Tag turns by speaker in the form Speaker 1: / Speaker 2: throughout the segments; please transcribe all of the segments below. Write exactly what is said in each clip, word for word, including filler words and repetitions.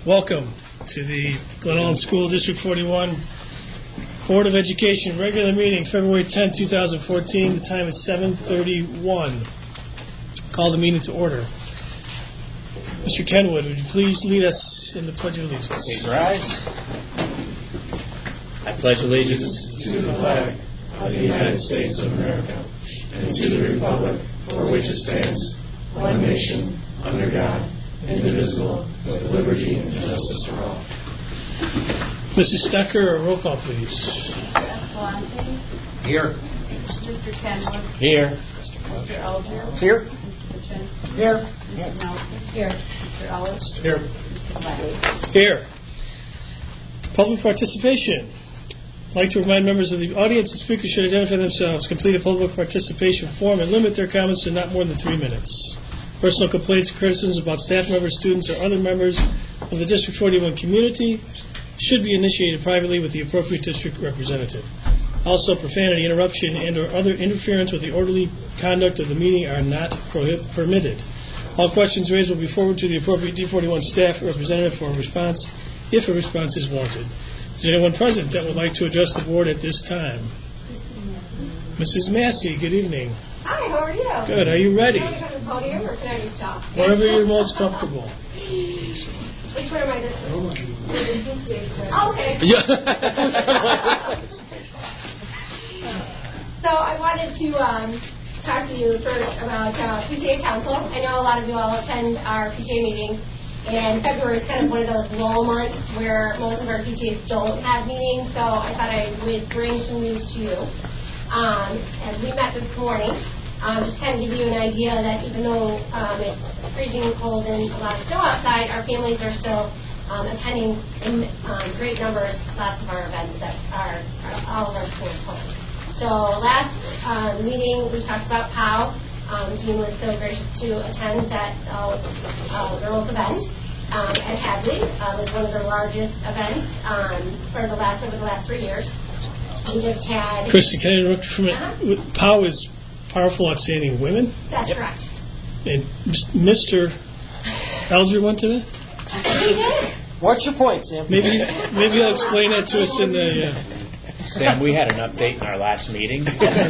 Speaker 1: Welcome to the Glen Ellyn School District forty-one Board of Education regular meeting, February tenth, twenty fourteen. The time is seven thirty-one. Call the meeting to order. Mister Kenwood, would you please lead us in the Pledge of Allegiance?
Speaker 2: Please rise. I pledge allegiance
Speaker 3: to the flag of the United States of America and to the republic for which it stands, one nation, under God, indivisible, with liberty and justice for all.
Speaker 1: Missus Stecker, a roll call, please.
Speaker 4: Mister Escalante.
Speaker 2: Here.
Speaker 4: Mister Kenwood.
Speaker 2: Here.
Speaker 4: Mister Elder.
Speaker 2: Here.
Speaker 4: Mister Chinsky.
Speaker 2: Here.
Speaker 4: Mister Nelson. Here. Mister Ellis.
Speaker 2: Here.
Speaker 4: Mister Black.
Speaker 1: Here. Public participation. I'd like to remind members of the audience that speakers should identify themselves, complete a public participation form, and limit their comments to not more than three minutes. Personal complaints, criticisms about staff members, students, or other members of the District forty-one community should be initiated privately with the appropriate district representative. Also, profanity, interruption, and or other interference with the orderly conduct of the meeting are not prohib- permitted. All questions raised will be forwarded to the appropriate D forty-one staff representative for a response, if a response is warranted. Is there anyone present that would like to address the board at this time? Missus Massey, good evening.
Speaker 5: Hi, how are you?
Speaker 1: Good. Are you ready?
Speaker 5: Can I come to the podium or can I just talk?
Speaker 1: Wherever you're most comfortable.
Speaker 5: Which one am I this one? Okay. So I wanted to um, talk to you first about uh, P T A Council. I know a lot of you all attend our P T A meetings, and February is kind of one of those lull months where most of our P T As don't have meetings, so I thought I would bring some news to you. Um, as we met this morning, um, just kind of give you an idea that even though um, it's freezing cold and a lot of snow outside, our families are still um, attending in um, great numbers lots of our events that are, are all of our schools hold. So last uh, meeting we talked about P O W. Um, Dean was so gracious to attend that uh, uh, girls event um, at Hadley. Uh, it was one of the largest events um, for the last over the last three years. We just had.
Speaker 1: Kristen, can I interrupt you for a minute?
Speaker 5: Uh-huh.
Speaker 1: P O W is Powerful Outstanding Women.
Speaker 5: That's
Speaker 2: Yep.
Speaker 5: correct.
Speaker 1: And Mister Elder went to that?
Speaker 5: He did.
Speaker 2: What's your point, Sam?
Speaker 1: Maybe maybe you'll explain that to us in the. Uh,
Speaker 6: Sam, we had an update in our last meeting.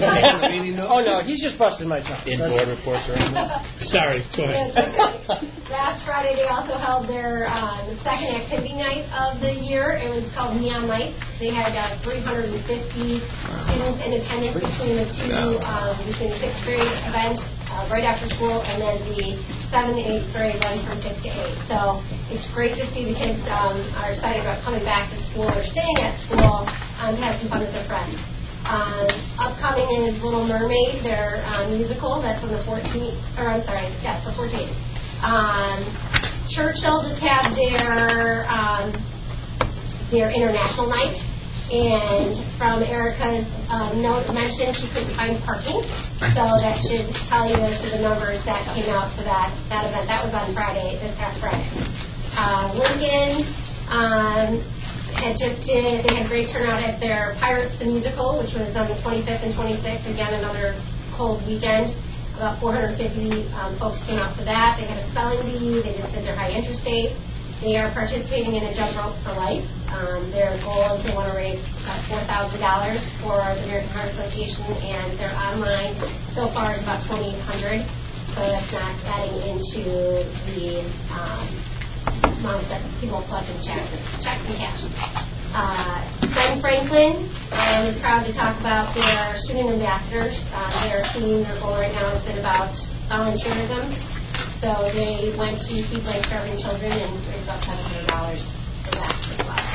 Speaker 2: Oh, no, he's just busting my chops.
Speaker 6: In board reports or anything?
Speaker 1: sorry, go ahead.
Speaker 5: Last Friday, they also held their um, second activity night of the year. It was called Neon Nights. They had uh, three hundred fifty students in attendance between the two, um, between the sixth grade event uh, right after school and then the seventh and eighth grade one from fifth to eight. So it's great to see the kids um, are excited about coming back to school or staying at school um, to have some fun with their friends. Um, upcoming is Little Mermaid, their um, musical. That's on the fourteenth, or I'm sorry, yes, the fourteenth. Um, Churchill just had their um, their international night, and from Erica's um, note mentioned she couldn't find parking, so that should tell you as to the numbers that came out for that that event. That was on Friday, this past Friday. Uh, Lincoln. Um, Had just did, they had great turnout at their Pirates the Musical, which was on the twenty-fifth and twenty-sixth. Again, another cold weekend. About four hundred fifty um, folks came out for that. They had a spelling bee. They just did their high interest date. They are participating in a Jump Rope for Life. Um, their goal is they want to raise about four thousand dollars for the American Heart Association, and their online so far is about twenty-eight hundred dollars. So that's not adding into the um, amount that people collect in checks, checks and cash. Uh, Ben Franklin um, is proud to talk about their student ambassadors. Uh, their theme, their goal right now has been about volunteerism. So they went to Feed Like Starving Children and raised about seven hundred dollars for that as well.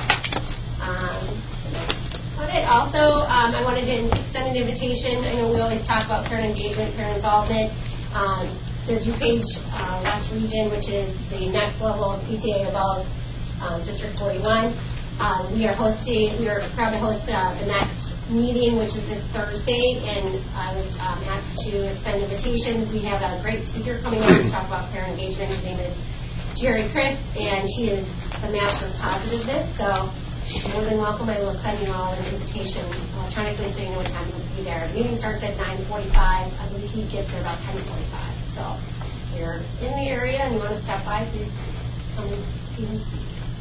Speaker 5: Um, but it also, um, I wanted to extend an invitation. I know we always talk about parent engagement, parent involvement. Um, the DuPage uh, West Region, which is the next level of P T A above um, District forty-one. Um, we are hosting, we are proud to host uh, the next meeting, which is this Thursday, and I was um, asked to extend invitations. We have a great speaker coming out to talk about parent engagement. His name is Jerry Chris, and he is the master of positiveness, so more than welcome. I will send you all an invitation electronically so you know what time he'll be there. The meeting starts at nine forty-five. I believe he gets there about ten forty-five. So if you're in the area and you want to stop by, please come and see him speak.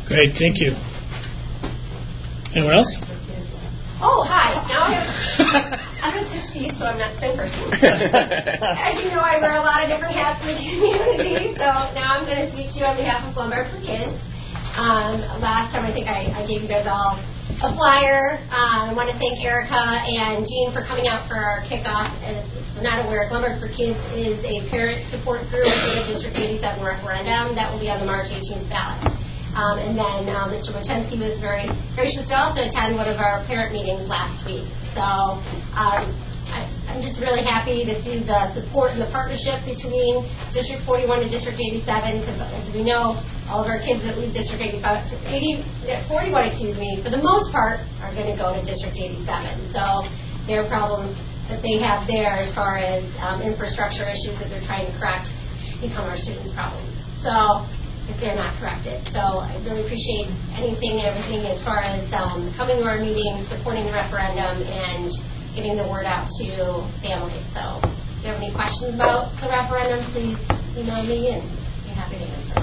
Speaker 1: Great, thank you. Anyone else?
Speaker 5: Oh, hi. Now I'm, I'm a sixty, so I'm not the same person. As you know, I wear a lot of different hats in the community, so now I'm going to speak to you on behalf of Lombard for Kids. Um, last time, I think I, I gave you guys all a flyer. Um, I want to thank Erica and Jean for coming out for our kickoff. As if you're not aware, Lombard for Kids is a parent support group for the District eighty-seven referendum that will be on the March eighteenth ballot. Um, and then uh, Mister Wojcinski was very gracious to also attend one of our parent meetings last week. So um, I, I'm just really happy to see the support and the partnership between District forty-one and District eighty-seven, because as we know, all of our kids that leave District eighty-five, eighty, forty-one, excuse me, for the most part, are going to go to District eighty-seven. So their problems that they have there as far as um, infrastructure issues that they're trying to correct become our students' problems. So if they're not corrected. So I really appreciate anything and everything as far as um, coming to our meetings, supporting the referendum, and getting the word out to families. So if you have any questions about the referendum, please email me and I'll be happy to answer.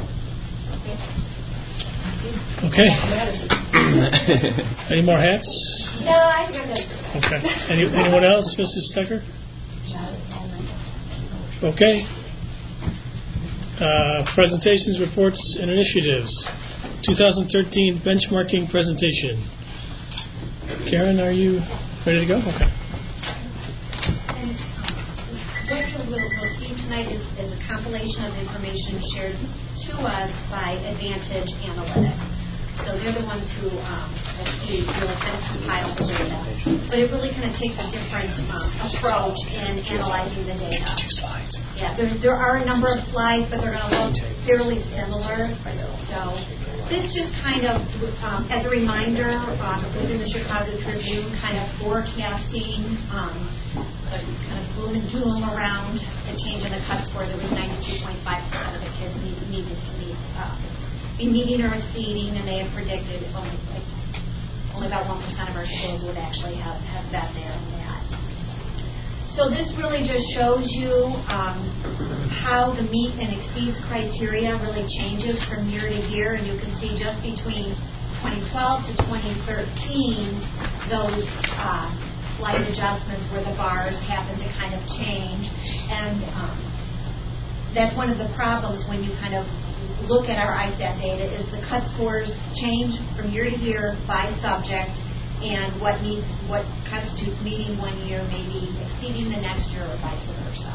Speaker 1: Okay.
Speaker 5: Okay.
Speaker 1: Any more hats?
Speaker 5: No, I think I'm good.
Speaker 1: Okay. Any, anyone else, Missus Stecker? Okay. Uh, presentations, reports, and initiatives. twenty thirteen benchmarking presentation. Karen, are you ready to go? Okay.
Speaker 7: And what you will, will see tonight is, is a compilation of information shared to us by Advantage Analytics. So they're the ones who um, really kind of compile the data. But it really kind of takes a different um, approach in analyzing the data. Yeah, there, there are a number of slides, but they're going to look fairly similar. So this just kind of, um, as a reminder, um, within the Chicago Tribune, kind of forecasting um, kind of gloom and doom around the change in the cut scores. It was ninety-two point five percent of the kids need, needed to meet uh, be meeting or exceeding, and they have predicted only like, only about one percent of our schools would actually have, have been there in that. So this really just shows you um, how the meet and exceeds criteria really changes from year to year, and you can see just between twenty twelve to twenty thirteen, those uh, slight adjustments where the bars happen to kind of change, and um, that's one of the problems when you kind of look at our I S A T data is the cut scores change from year to year by subject, and what meets what constitutes meeting one year may be exceeding the next year or vice versa.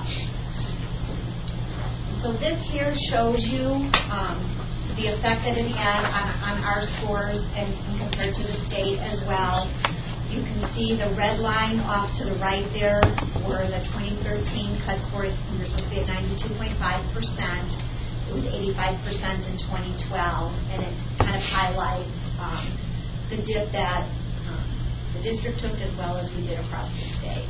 Speaker 7: So this here shows you um, the effect that it had on, on our scores and compared to the state as well. You can see the red line off to the right there were the twenty thirteen cut scores. We were supposed to be at ninety-two point five percent. It was eighty-five percent in twenty twelve, and it kind of highlights um, the dip that um, the district took as well as we did across the state.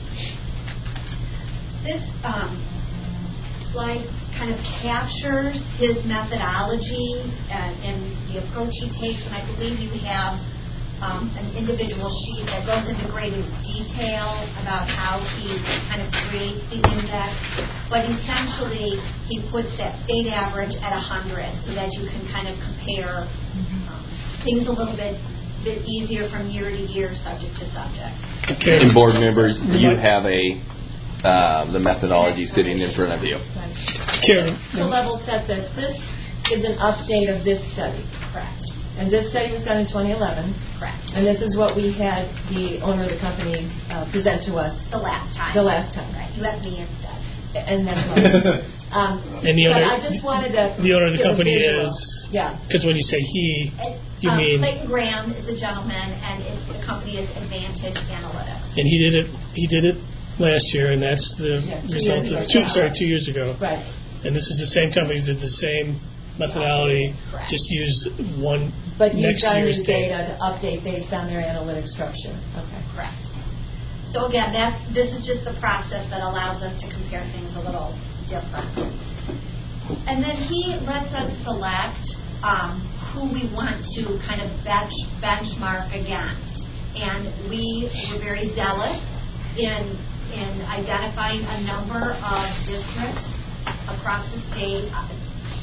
Speaker 7: This um, slide kind of captures his methodology and, and the approach he takes, and I believe you have um, an individual sheet that goes into greater detail about how he kind of creates the index, but essentially he puts that state average at one hundred so that you can kind of compare um, things a little bit bit easier from year to year, subject to subject.
Speaker 1: Okay.
Speaker 8: And board members, you have a uh, the methodology sitting in front of you.
Speaker 1: Karen.
Speaker 9: To level set this, this is an update of this study.
Speaker 7: Correct.
Speaker 9: And this study was done in twenty eleven.
Speaker 7: Correct.
Speaker 9: And this is what we had the owner of the company uh, present to us
Speaker 7: The last time.
Speaker 9: the last time.
Speaker 7: Right. You have me instead.
Speaker 9: And that's what um,
Speaker 1: And the
Speaker 9: but
Speaker 1: owner,
Speaker 9: I just wanted to
Speaker 1: the owner of the
Speaker 9: give a
Speaker 1: company
Speaker 9: visual.
Speaker 1: is,
Speaker 9: Yeah.
Speaker 1: because when you say he,
Speaker 7: It,
Speaker 1: you
Speaker 7: um,
Speaker 1: mean,
Speaker 7: Clayton Graham is the gentleman, and it's, the company is Advantage Analytics.
Speaker 1: and he did it, he did it last year, and that's the
Speaker 9: Yeah, two
Speaker 1: result
Speaker 9: years
Speaker 1: of,
Speaker 9: ago.
Speaker 1: two, sorry, two years ago.
Speaker 9: Right.
Speaker 1: And this is the same company that did the same methodology,
Speaker 7: Correct.
Speaker 1: just use one
Speaker 9: But
Speaker 1: next
Speaker 9: used our
Speaker 1: year's
Speaker 9: new data to update based on their analytic structure. Okay.
Speaker 7: Correct. So again, that's this is just the process that allows us to compare things a little different. And then he lets us select um, who we want to kind of bench, benchmark against. And we were very zealous in in identifying a number of districts across the state.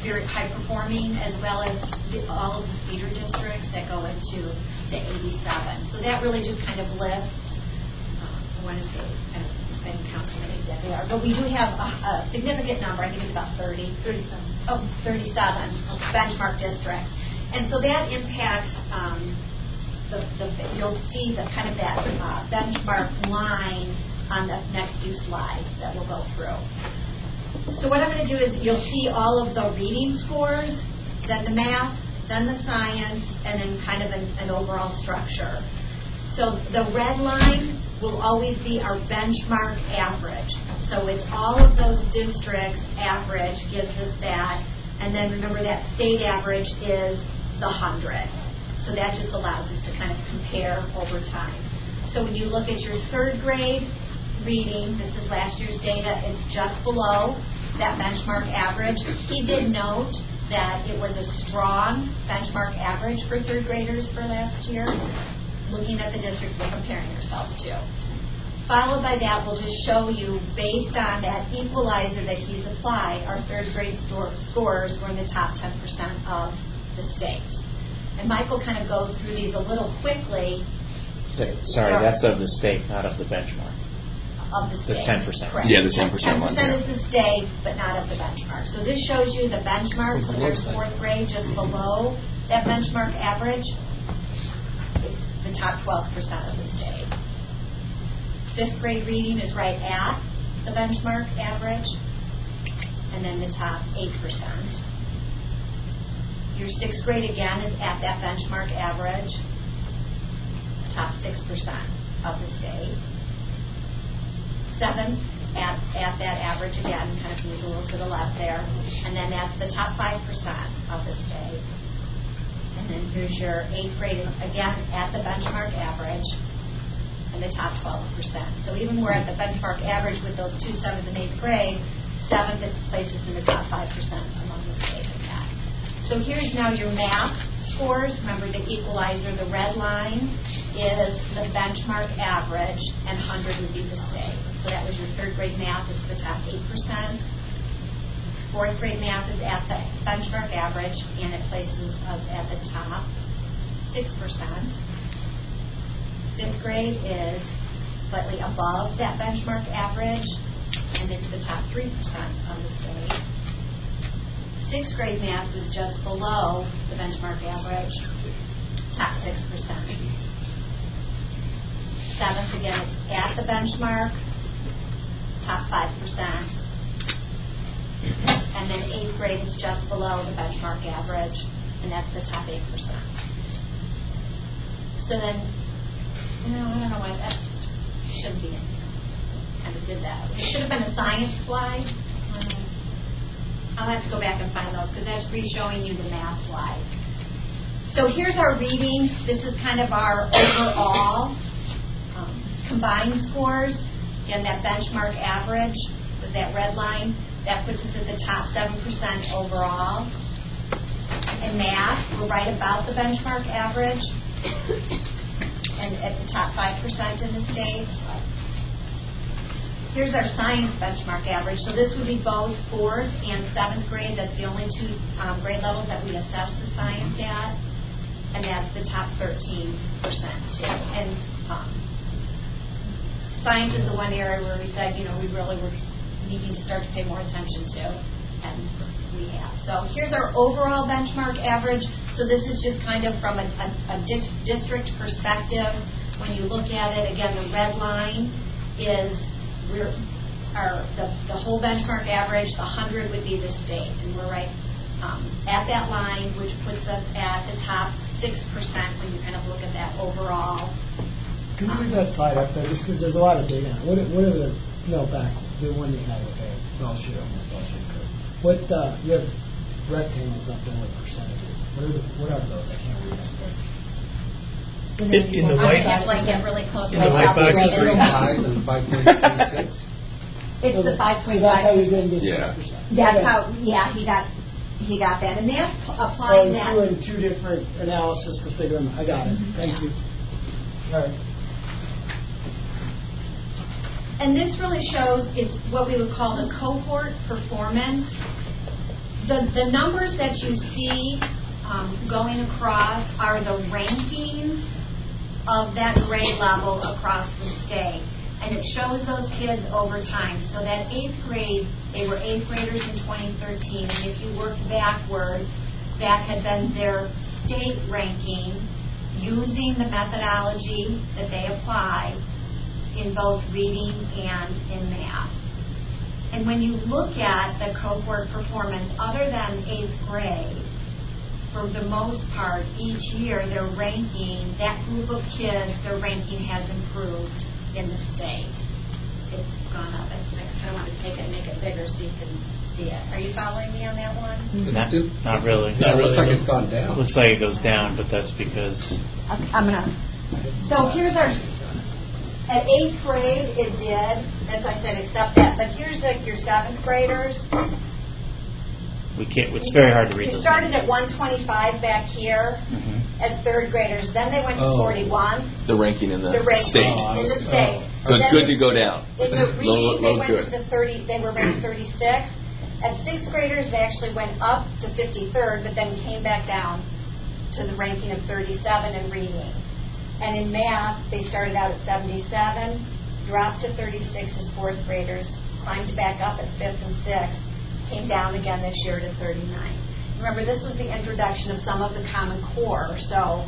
Speaker 7: very high performing, as well as the, all of the feeder districts that go into to eighty-seven. So that really just kind of lifts. Uh, I want to say, kind of, I didn't count how many exactly are, but we do have a, a significant number. I think it's about thirty. thirty-seven. Oh, thirty-seven benchmark districts, and so that impacts. Um, The, the, you'll see the kind of that uh, benchmark line on the next few slides that we'll go through. So what I'm going to do is you'll see all of the reading scores, then the math, then the science, and then kind of an, an overall structure. So the red line will always be our benchmark average. So it's all of those districts average gives us that, and then remember that state average is the hundred. So that just allows us to kind of compare over time. So when you look at your third grade reading, this is last year's data, it's just below that benchmark average. He did note that it was a strong benchmark average for third graders for last year, looking at the districts we're comparing ourselves to. Followed by that, we'll just show you, based on that equalizer that he's applied, our third grade store, scores were in the top ten percent of the state. And Michael kind of goes through these a little quickly.
Speaker 6: Sorry, that's of the state, not of the benchmark.
Speaker 7: Of the state.
Speaker 6: The ten percent.
Speaker 7: Correct.
Speaker 8: Yeah, the ten percent one.
Speaker 7: ten percent is the state, but not of the benchmark. So this shows you the benchmark. So there's fourth grade just below that benchmark average. It's the top twelve percent of the state. Fifth grade reading is right at the benchmark average. And then the top eight percent. Your sixth grade, again, is at that benchmark average, top six percent of the state. Seventh, at, at that average, again, kind of moves a little to the left there. And then that's the top five percent of the state. And then here's your eighth grade, again, at the benchmark average, and the top twelve percent. So even we're at the benchmark average with those two seventh and eighth grade, seventh it places in the top five percent among the state of that. So here's now your math scores. Remember the equalizer, the red line is the benchmark average, and one hundred would be the state. So that was your third grade math, it's the top eight percent. Fourth grade math is at the benchmark average, and it places us at the top six percent. Fifth grade is slightly above that benchmark average, and it's the top three percent of the state. Sixth grade math is just below the benchmark average, top six percent. Seventh, again, is at the benchmark, top five percent. And then eighth grade is just below the benchmark average, and that's the top eight percent. So then, you know, I don't know why that shouldn't be in here. Kind of did that. It should have been a science slide. Um, I'll have to go back and find those because that's re-showing you the math slide. So here's our reading. This is kind of our overall um, combined scores. Again, that benchmark average with that red line, that puts us at the top seven percent overall. In math, we're right about the benchmark average and at the top five percent in the state. Here's our science benchmark average. So this would be both fourth and seventh grade. That's the only two um, grade levels that we assess the science at. And that's the top thirteen percent too. And um, science is the one area where we said, you know, we really were needing to start to pay more attention to. And we have. So here's our overall benchmark average. So this is just kind of from a, a, a di- district perspective. When you look at it, again, the red line is We're, our, the, the whole benchmark average, the one hundred would be the state, and we're right um, at that line, which puts us at the top six percent when you kind of look at that overall.
Speaker 10: Can you leave that slide up there, just because there's a lot of data on it. What, what are the, no, back, the one you had with the bell sheet, almost bell sheet curve. What, uh, you have rectangles up there with percentages. What are, the, what are those? I can't read up there.
Speaker 1: In, in the white,
Speaker 7: I have to like get really close
Speaker 1: in
Speaker 7: to
Speaker 1: the white
Speaker 7: myself.
Speaker 1: boxes, right?
Speaker 3: Five and five point three six.
Speaker 7: It's the five
Speaker 10: So
Speaker 7: point
Speaker 10: that's how
Speaker 7: five.
Speaker 10: you're getting this
Speaker 8: Yeah.
Speaker 10: six percent.
Speaker 7: That's
Speaker 10: Okay.
Speaker 7: how, yeah, he got, he got that. And that's p-
Speaker 10: Well,
Speaker 7: applying
Speaker 10: you're
Speaker 7: that.
Speaker 10: doing two different analysis to figure them. I got it.
Speaker 7: Mhm.
Speaker 10: Thank
Speaker 7: Yeah.
Speaker 10: you. All right.
Speaker 7: And this really shows it's what we would call the cohort performance. the, the numbers that you see um, going across are the rankings of that grade level across the state. And it shows those kids over time. So that eighth grade, they were eighth graders in twenty thirteen. And if you work backwards, that had been their state ranking using the methodology that they apply in both reading and in math. And when you look at the cohort performance, other than eighth grade, for the most part, each year they're ranking, that group of kids, their ranking has improved in the state. It's gone up. I kind of want to take it and make it bigger so you can see it. Are you following me on that one?
Speaker 6: Not, not really.
Speaker 2: No, it looks like it's gone down.
Speaker 6: Looks like it goes down, but that's because...
Speaker 7: Okay, I'm going to... So here's our... At eighth grade, it did. As I said, except that. But here's like your seventh graders.
Speaker 6: We can't. It's very hard to read.
Speaker 7: We
Speaker 6: those
Speaker 7: started
Speaker 6: numbers.
Speaker 7: at one twenty-five back here
Speaker 6: Mm-hmm.
Speaker 7: as third graders. Then they went to
Speaker 2: Oh.
Speaker 7: forty-one.
Speaker 8: The ranking in the,
Speaker 7: The ranking
Speaker 8: state.
Speaker 7: in the state.
Speaker 8: So it's
Speaker 7: Then
Speaker 8: good to go down.
Speaker 7: In the reading,
Speaker 8: Low-
Speaker 7: they
Speaker 8: low
Speaker 7: went
Speaker 8: good.
Speaker 7: to the thirty. They were ranked thirty-six. At sixth graders, they actually went up to fifty-third, but then came back down to the ranking of thirty-seven in reading. And in math, they started out at seventy-seven, dropped to thirty-six as fourth graders, climbed back up at fifth and sixth, came down again this year to thirty-nine. Remember, this was the introduction of some of the Common Core, so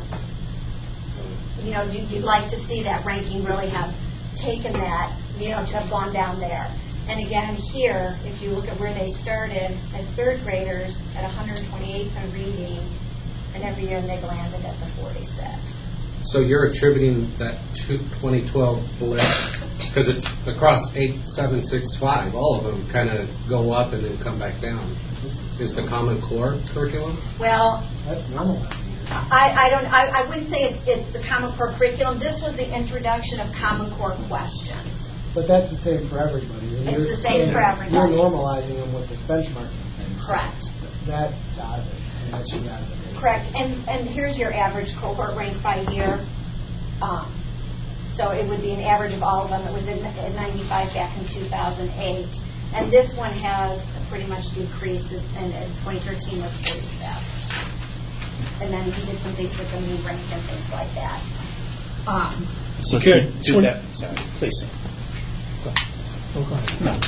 Speaker 7: you know you'd, you'd like to see that ranking really have taken that, you know, to have gone down there. And again, here, if you look at where they started as third graders at one hundred twenty-eighth in reading, and every year they've landed at the forty-six.
Speaker 11: So you're attributing that to twenty twelve blip because it's across eight, seven, six, five. All of them kind of go up and then come back down. Is the Common Core curriculum?
Speaker 7: Well,
Speaker 10: That's normalizing.
Speaker 7: I, I don't. I, I wouldn't say it's, it's the Common Core curriculum. This was the introduction of Common Core questions.
Speaker 10: But that's the same for everybody. And
Speaker 7: It's
Speaker 10: you're-
Speaker 7: the same for everybody.
Speaker 10: You're normalizing them with this benchmarking thing. So
Speaker 7: Correct.
Speaker 10: That's out of it. And that should be out of it.
Speaker 7: Correct. And and here's your average cohort rank by year. Um, so it would be an average of all of them. It was in, in ninety-five back in two thousand eight. And this one has pretty much decreased, and in twenty thirteen was forty-fifth. And then he did some things with the new rank and things like that. Um,
Speaker 6: So
Speaker 1: Okay.
Speaker 6: to do that, sorry, please. Go ahead.
Speaker 1: Oh, go ahead.
Speaker 6: No.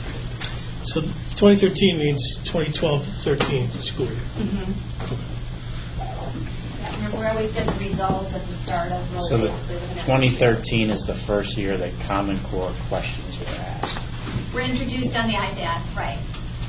Speaker 1: So twenty thirteen means twenty twelve thirteen school year.
Speaker 7: mhm. Yeah, remember, we always get the results at the start of really
Speaker 6: So the
Speaker 7: basically the next
Speaker 6: twenty
Speaker 7: year.
Speaker 6: thirteen is the first year that Common Core questions were asked.
Speaker 7: We're introduced on the I D A D, right.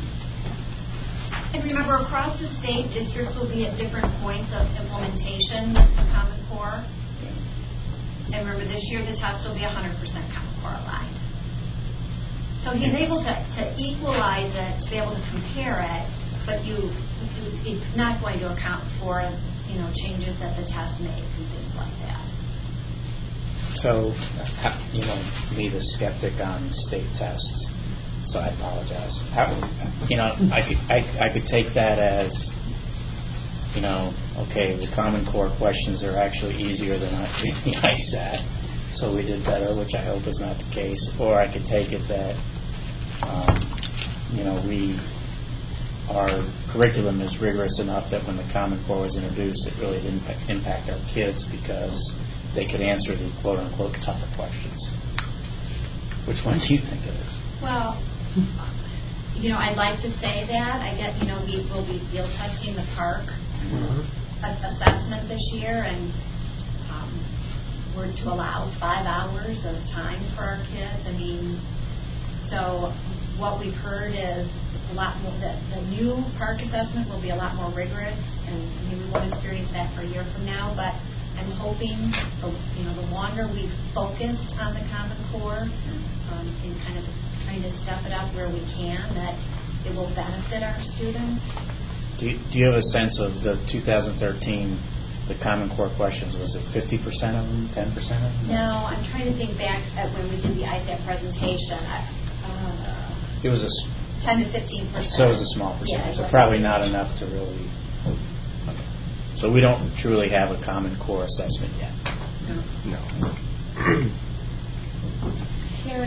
Speaker 7: And remember, across the state, districts will be at different points of implementation of the Common Core. And remember, this year the test will be one hundred percent Common Core aligned. So he's able to, to equalize it, to be able to compare it, but you, you it's not going to account for, you know, changes that the test makes and things like that.
Speaker 6: So, uh, you know, me, the skeptic on state tests, so I apologize. How, you know, I could, I, I could take that as, you know, okay, the Common Core questions are actually easier than I, the I S A T, so we did better, which I hope is not the case. Or I could take it that, um, you know, we, our curriculum is rigorous enough that when the Common Core was introduced, it really didn't impact our kids because they could answer the quote-unquote tougher questions. Which one do you think it is?
Speaker 7: Well, you know, I'd like to say that. I get, you know, we will be field testing the park
Speaker 6: Mm-hmm.
Speaker 7: assessment this year, and um, we're to allow five hours of time for our kids. I mean, so what we've heard is it's a lot more, the, the new park assessment will be a lot more rigorous, and you know, we won't experience that for a year from now, but I'm hoping, the, you know, the longer we've focused on the Common Core um, and kind of trying to step it up where we can, that it will benefit our students.
Speaker 6: Do you, do you have a sense of the two thousand thirteen, the Common Core questions? Was it fifty percent of them, ten percent of them?
Speaker 7: No, I'm trying to think back at when we did the I S A T presentation. I, uh,
Speaker 6: It was a s-
Speaker 7: ten to fifteen percent.
Speaker 6: so it was a small
Speaker 7: Yeah,
Speaker 6: percentage.
Speaker 7: it
Speaker 6: so
Speaker 7: was.
Speaker 6: probably not enough to really. Okay. So we don't truly have a Common Core assessment yet.
Speaker 7: No.
Speaker 8: No.
Speaker 7: Karen,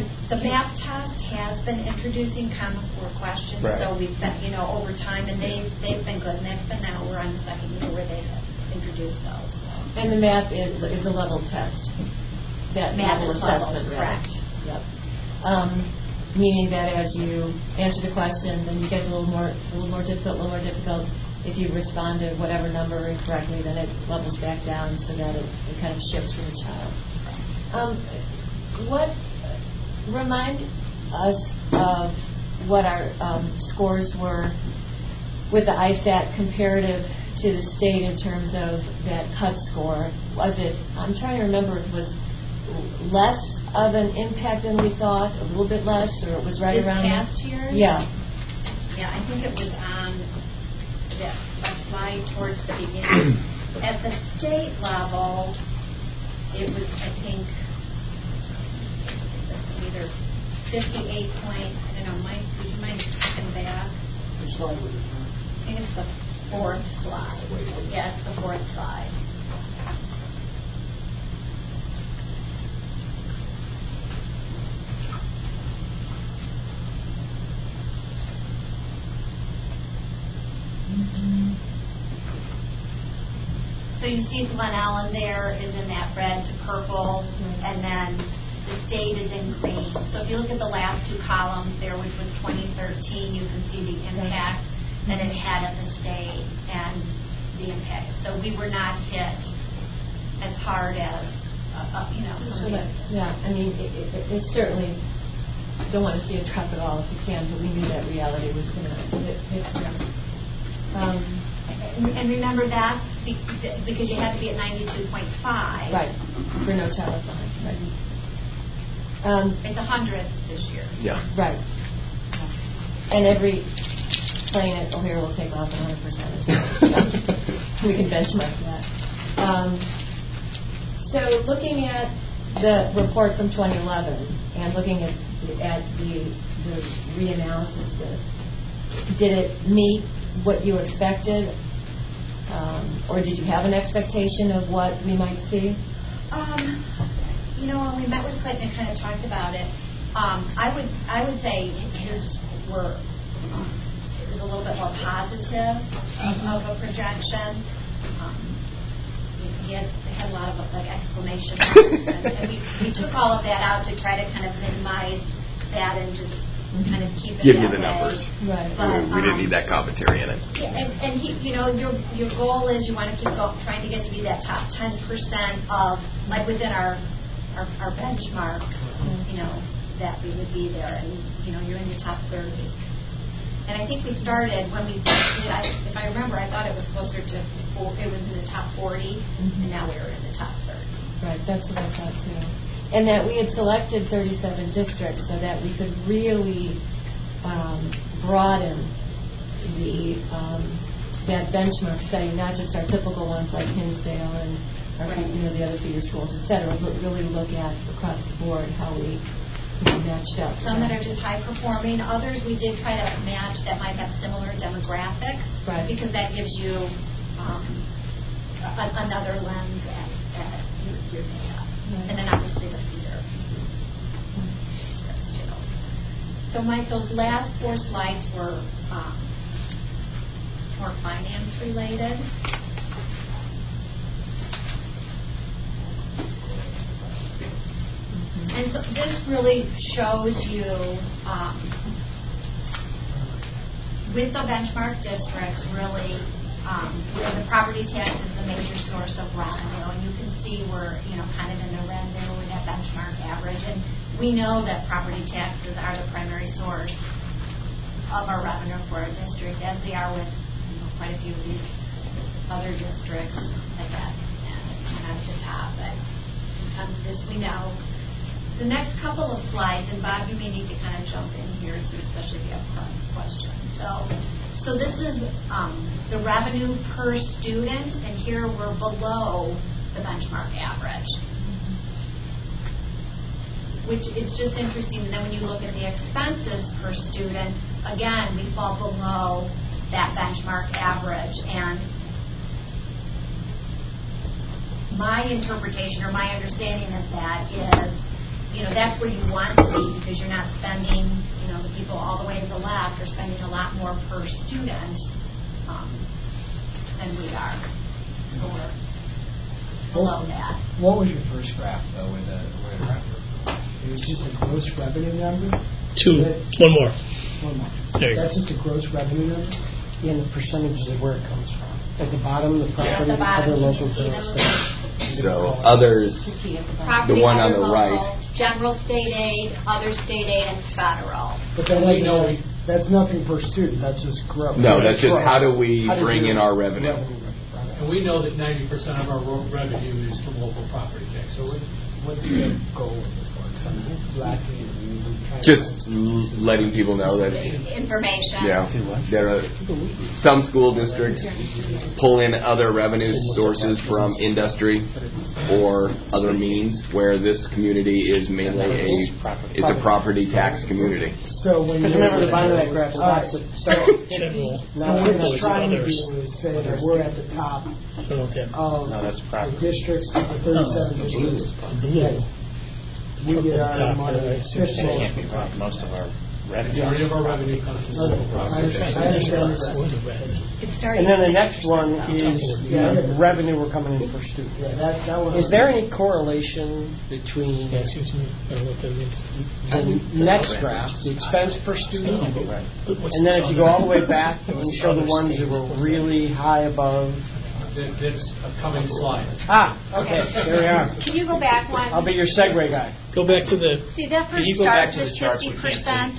Speaker 7: And the MAP test has been introducing Common Core questions,
Speaker 6: Right.
Speaker 7: so we've been, you know, over time, and they, they've been good, and that's been now, we're on the second year where they've introduced those. So.
Speaker 9: And the MAP is, is a level test. That
Speaker 7: MAP
Speaker 9: level
Speaker 7: is
Speaker 9: assessment,
Speaker 7: level,
Speaker 9: rather.
Speaker 7: correct.
Speaker 9: Yep. Um, meaning that as you answer the question, then you get a little more, a little more difficult, a little more difficult. If you respond to whatever number incorrectly, then it levels back down so that it, it kind of shifts for the child. Um, what remind us of what our um, scores were with the I SAT comparative to the state in terms of that cut score. Was it, I'm trying to remember, if it was less of an impact than we thought, a little bit less, or it was right
Speaker 7: this
Speaker 9: around
Speaker 7: past year?
Speaker 9: Yeah.
Speaker 7: Yeah, I think it was on that, that slide towards the beginning. At the state level, it was, I think, either fifty-eight points. I don't know, Mike, would you mind looking back?
Speaker 10: Which slide was it?
Speaker 7: I think it's the fourth slide. Yeah, it's the fourth slide. So you see Glen Ellen there is in that red to purple, and then the state is in green. So if you look at the last two columns there, which was twenty thirteen, you can see the impact that it had at the state and the impact. So we were not hit as hard as, uh, uh, you know, some of the others.
Speaker 9: Yeah, I mean, it, it, it certainly, don't want to see it drop at all if we can, but we knew that reality was going to hit, hit us. Um,
Speaker 7: And, and remember that's be, because you had to be at ninety-two point five.
Speaker 9: Right, for No Child Left Behind. Right. Um,
Speaker 7: it's one hundred this year.
Speaker 8: Yeah.
Speaker 9: Right. And every plane at O'Hare will take off one hundred percent as well. So we can benchmark that. Um, so looking at the report from twenty eleven and looking at, at the, the reanalysis of this, did it meet what you expected? Um, or did you have an expectation of what we might see?
Speaker 7: Um, you know, when we met with Clinton and kind of talked about it, um, I would I would say his were um, it was a little bit more positive of, of a projection. Um, he had, had a lot of like exclamation marks, and, and we, we took all of that out to try to kind of minimize that and just kind of keep it
Speaker 8: Give
Speaker 7: that
Speaker 8: you the
Speaker 7: way.
Speaker 8: numbers.
Speaker 9: Right.
Speaker 7: But,
Speaker 8: we, we didn't
Speaker 7: um,
Speaker 8: need that commentary in it.
Speaker 7: Yeah, and, and he, you know, your your goal is you want to keep go, trying to get to be that top ten percent of, like within our, our our benchmark, you know, that we would be there, and you know, you're in the top thirty. And I think we started when we did. I, if I remember, I thought it was closer to four, it was in the top forty, mm-hmm. and now we were in the top thirty.
Speaker 9: Right, that's what I thought too. And that we had selected thirty-seven districts so that we could really um, broaden the um, that benchmark study, not just our typical ones like Hinsdale and our, right. you know, the other feeder schools, et cetera, but really look at across the board how we you know, matched up.
Speaker 7: Some that are just high performing, others we did try to match that might have similar demographics,
Speaker 9: right.
Speaker 7: because that gives you um, a, another lens at, at your, your data. Right. And then obviously the feeder. So, Mike, those last four slides were um, more finance related. Mm-hmm. And so this really shows you, um, with the benchmark districts, really, um, where the property tax is the major source of revenue. And you can see we're, you know, kind of in the red there with that benchmark average. And we know that property taxes are the primary source of our revenue for our district, as they are with you know, quite a few of these other districts at that and at the top. But um, this we know. The next couple of slides, and Bob, you may need to kind of jump in here too, especially if you have questions. So, so this is um, the revenue per student, and here we're below the benchmark average. Which is just interesting. And then when you look at the expenses per student, again, we fall below that benchmark average. And my interpretation or my understanding of that is you know, that's where you want to be because you're not spending, you know, the people all the way to the left are spending a lot more per student um, than we are. So we're below that.
Speaker 10: What was your first graph, though, with the, with the it was just a gross revenue number?
Speaker 1: Two. One more.
Speaker 10: One more.
Speaker 1: There you
Speaker 10: That's
Speaker 1: go.
Speaker 10: just a gross revenue number?
Speaker 2: And the percentages of where it comes from. At the bottom, the property,
Speaker 7: At the bottom,
Speaker 2: other
Speaker 7: you
Speaker 2: local
Speaker 7: can see
Speaker 2: sales
Speaker 7: them.
Speaker 8: So others,
Speaker 7: Property,
Speaker 8: the one on
Speaker 7: other
Speaker 8: the
Speaker 7: local,
Speaker 8: right.
Speaker 7: general state aid, other state aid, and federal.
Speaker 10: But that
Speaker 2: We
Speaker 10: doesn't
Speaker 2: know
Speaker 10: have- that's nothing per student, that's just growth.
Speaker 8: no, that's just how do we
Speaker 2: How does
Speaker 8: bring
Speaker 2: your
Speaker 8: in our revenue?
Speaker 12: And we know that ninety percent of our ro- revenue is from local property tax. So we're-
Speaker 10: What's the goal of this one? Something lacking and we try to-
Speaker 8: Just l- letting people know that,
Speaker 7: Information.
Speaker 8: yeah, there are some school districts pull in other revenue sources from industry or other means, where this community is mainly a it's a property tax community.
Speaker 10: So when
Speaker 2: Because
Speaker 10: you're-
Speaker 2: remember, the bottom of that graph
Speaker 10: All right.
Speaker 2: starts at starts at
Speaker 1: General.
Speaker 2: fifty.
Speaker 10: So
Speaker 2: Now
Speaker 10: what
Speaker 2: it's
Speaker 10: it's trying to do
Speaker 1: others.
Speaker 10: is say that we're at the top
Speaker 1: I don't know what that means.
Speaker 10: of
Speaker 6: No, that's
Speaker 10: the
Speaker 6: property.
Speaker 10: districts, the thirty-seven
Speaker 1: Oh,
Speaker 10: districts.
Speaker 1: blue.
Speaker 10: We get our
Speaker 1: Top,
Speaker 10: money
Speaker 1: yeah, I see what you're
Speaker 6: That
Speaker 1: saying.
Speaker 6: can't be right. Most of our revenue.
Speaker 12: majority of our revenue comes from
Speaker 10: Okay.
Speaker 12: local
Speaker 10: I
Speaker 12: property
Speaker 10: understand.
Speaker 12: tax.
Speaker 10: I understand.
Speaker 1: Or the red.
Speaker 7: It's starting
Speaker 2: And then the
Speaker 7: at
Speaker 2: next one is
Speaker 10: Yeah.
Speaker 2: the revenue we're coming in per student.
Speaker 10: Yeah, that, that one.
Speaker 2: Is there any correlation between
Speaker 1: Yeah, I see what you mean. I don't know what that means.
Speaker 2: the next graph, the expense per student,
Speaker 6: Right.
Speaker 1: But what's
Speaker 2: and then
Speaker 1: the
Speaker 2: if you go
Speaker 1: other-
Speaker 2: all the way back and
Speaker 1: what's
Speaker 2: you
Speaker 1: the
Speaker 2: show the
Speaker 1: other
Speaker 2: ones
Speaker 1: state?
Speaker 2: that were really high above?
Speaker 12: That- That's a coming slide.
Speaker 2: Ah, okay, there we are.
Speaker 7: Can you go back one?
Speaker 2: I'll be your segue guy.
Speaker 1: Go back to the,
Speaker 7: See, that
Speaker 6: Can
Speaker 7: first
Speaker 6: you go back
Speaker 7: starts
Speaker 6: to the
Speaker 7: at
Speaker 6: charts we
Speaker 7: fifty
Speaker 6: can't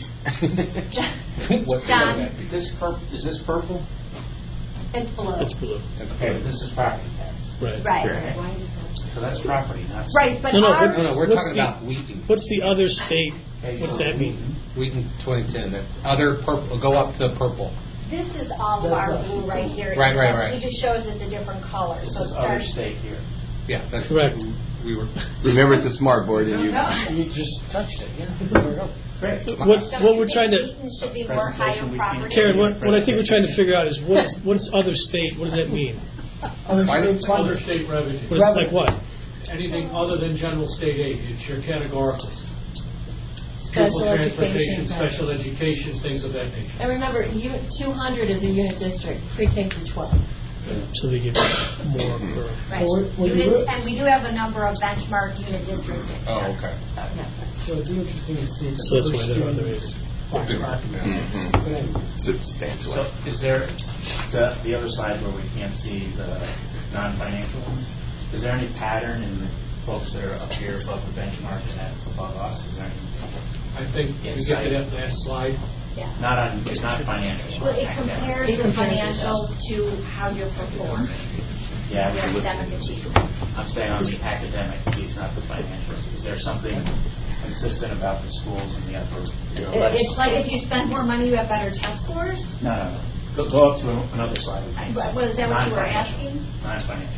Speaker 7: percent.
Speaker 6: What's
Speaker 7: John,
Speaker 6: Is this purple? Is this purple?
Speaker 7: it's below.
Speaker 1: it's blue.
Speaker 6: Okay, this is property tax.
Speaker 1: Right.
Speaker 7: Right.
Speaker 6: So that's property, not.
Speaker 7: Right, but
Speaker 1: No, no,
Speaker 7: our,
Speaker 1: what-
Speaker 11: No, no, we're
Speaker 1: What's
Speaker 11: talking
Speaker 1: the-
Speaker 11: about Wheaton.
Speaker 1: What's the other state?
Speaker 6: Okay,
Speaker 1: What's
Speaker 6: so
Speaker 1: that mean?
Speaker 11: Wheaton twenty ten, that other purple, go up to purple.
Speaker 7: this is all of
Speaker 10: That's
Speaker 7: our
Speaker 10: us.
Speaker 7: blue right here.
Speaker 11: Right, right, right.
Speaker 7: He just shows it the different colors.
Speaker 6: This
Speaker 7: So
Speaker 6: is
Speaker 7: it
Speaker 6: other
Speaker 7: starts.
Speaker 6: state here.
Speaker 11: Yeah, that's
Speaker 1: Correct.
Speaker 11: We were.
Speaker 8: Remember, it's a smart board, and you.
Speaker 2: You just touched it, yeah. There we go.
Speaker 6: Great.
Speaker 1: What,
Speaker 7: So
Speaker 1: what
Speaker 7: you
Speaker 1: we're
Speaker 7: think
Speaker 1: trying to,
Speaker 7: Wheaton should be more higher
Speaker 6: Presentation, we
Speaker 7: property.
Speaker 6: can't-
Speaker 1: Karen, what, what I think we're trying to figure out is what's, what's other state, what does that mean?
Speaker 10: Other
Speaker 11: Why
Speaker 10: states
Speaker 11: don't-
Speaker 12: Other
Speaker 10: funded.
Speaker 12: state revenue.
Speaker 1: What is, like what?
Speaker 12: Anything other than general state aid. It's your categorical.
Speaker 9: Special
Speaker 12: Pupil
Speaker 9: education.
Speaker 12: transportation, special education, things of that nature.
Speaker 9: And remember, U- two hundred is a unit district, pre-K through twelve.
Speaker 1: So they give more per.
Speaker 7: Right.
Speaker 10: So what- what you
Speaker 7: Units-
Speaker 10: look-
Speaker 7: And we do have a number of benchmark unit districts in
Speaker 11: Oh,
Speaker 7: here.
Speaker 11: okay.
Speaker 10: So it'd be interesting to see. the
Speaker 1: So that's why
Speaker 10: first
Speaker 1: there are other
Speaker 10: student
Speaker 1: areas.
Speaker 10: by property.
Speaker 8: Mhm.
Speaker 10: But anyway.
Speaker 8: Substantially.
Speaker 6: So is there, the, the other side where we can't see the non-financial ones, is there any pattern in the folks that are up here above the benchmark and that's above us? Is there any,
Speaker 12: I think we get to that last slide.
Speaker 7: Yeah.
Speaker 6: not on, it's not financial?
Speaker 7: Well, it
Speaker 6: academic.
Speaker 7: compares
Speaker 9: It
Speaker 7: your
Speaker 9: compares
Speaker 7: financials to how you're performing,
Speaker 6: Yeah,
Speaker 7: your
Speaker 6: absolutely.
Speaker 7: academic achievement.
Speaker 6: I'm saying on the academic piece, not the financials. Is there something consistent about the schools and the upper? you know,
Speaker 9: It-
Speaker 6: let's-
Speaker 7: It's like if you spend more money, you have better test scores?
Speaker 6: No, no, no. Go, go up to another slide. we can't see.
Speaker 7: Was that what you were
Speaker 6: Non-financial.
Speaker 7: asking?
Speaker 6: Non-financial.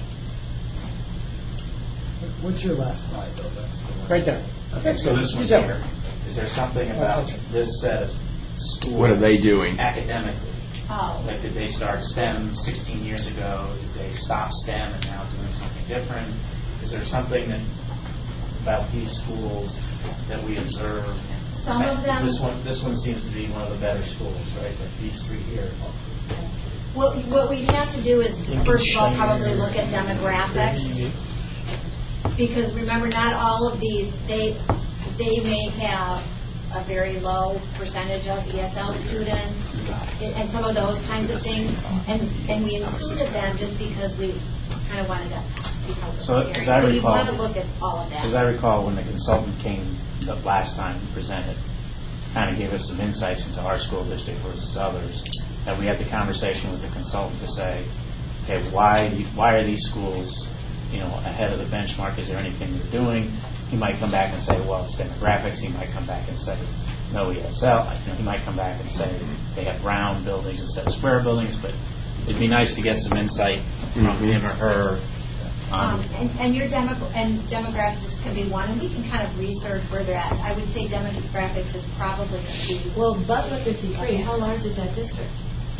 Speaker 10: What's your last slide, though? That's the one.
Speaker 2: Right there.
Speaker 6: Okay, so this one
Speaker 2: Use that
Speaker 6: here, is there something
Speaker 2: I'll
Speaker 6: about
Speaker 2: touch it.
Speaker 6: this set of schools?
Speaker 8: What are they doing?
Speaker 6: Academically.
Speaker 7: Oh.
Speaker 6: Like, did they start STEM sixteen years ago? Did they stop STEM and now doing something different? Is there something that, about these schools that we observe?
Speaker 7: Some of them-
Speaker 6: This one, this one seems to be one of the better schools, right? Like these three here.
Speaker 7: What, what we'd have to do is, first of all, probably look at demographics. Because remember, not all of these, they, they may have a very low percentage of E S L students and some of those kinds of things. And, and we included them just because we kind of wanted to see how
Speaker 6: So,
Speaker 7: it
Speaker 6: as I
Speaker 7: So you
Speaker 6: recall-
Speaker 7: want to look at all of that.
Speaker 6: As I recall, when the consultant came the last time and presented, kind of gave us some insights into our school district versus others, that we had the conversation with the consultant to say, okay, why do you- why are these schools, you know, ahead of the benchmark? Is there anything they're doing? He might come back and say, well, it's demographics. He might come back and say, no E S L. You know, he might come back and say they have round buildings instead of square buildings. But it'd be nice to get some insight from
Speaker 8: Mhm.
Speaker 6: him or her
Speaker 7: Um,
Speaker 6: on.
Speaker 7: and, and your demo, and demographics can be one, and we can kind of research where they're at. I would say demographics is probably going to be,
Speaker 9: Well, Butler fifty-three, how large is that district?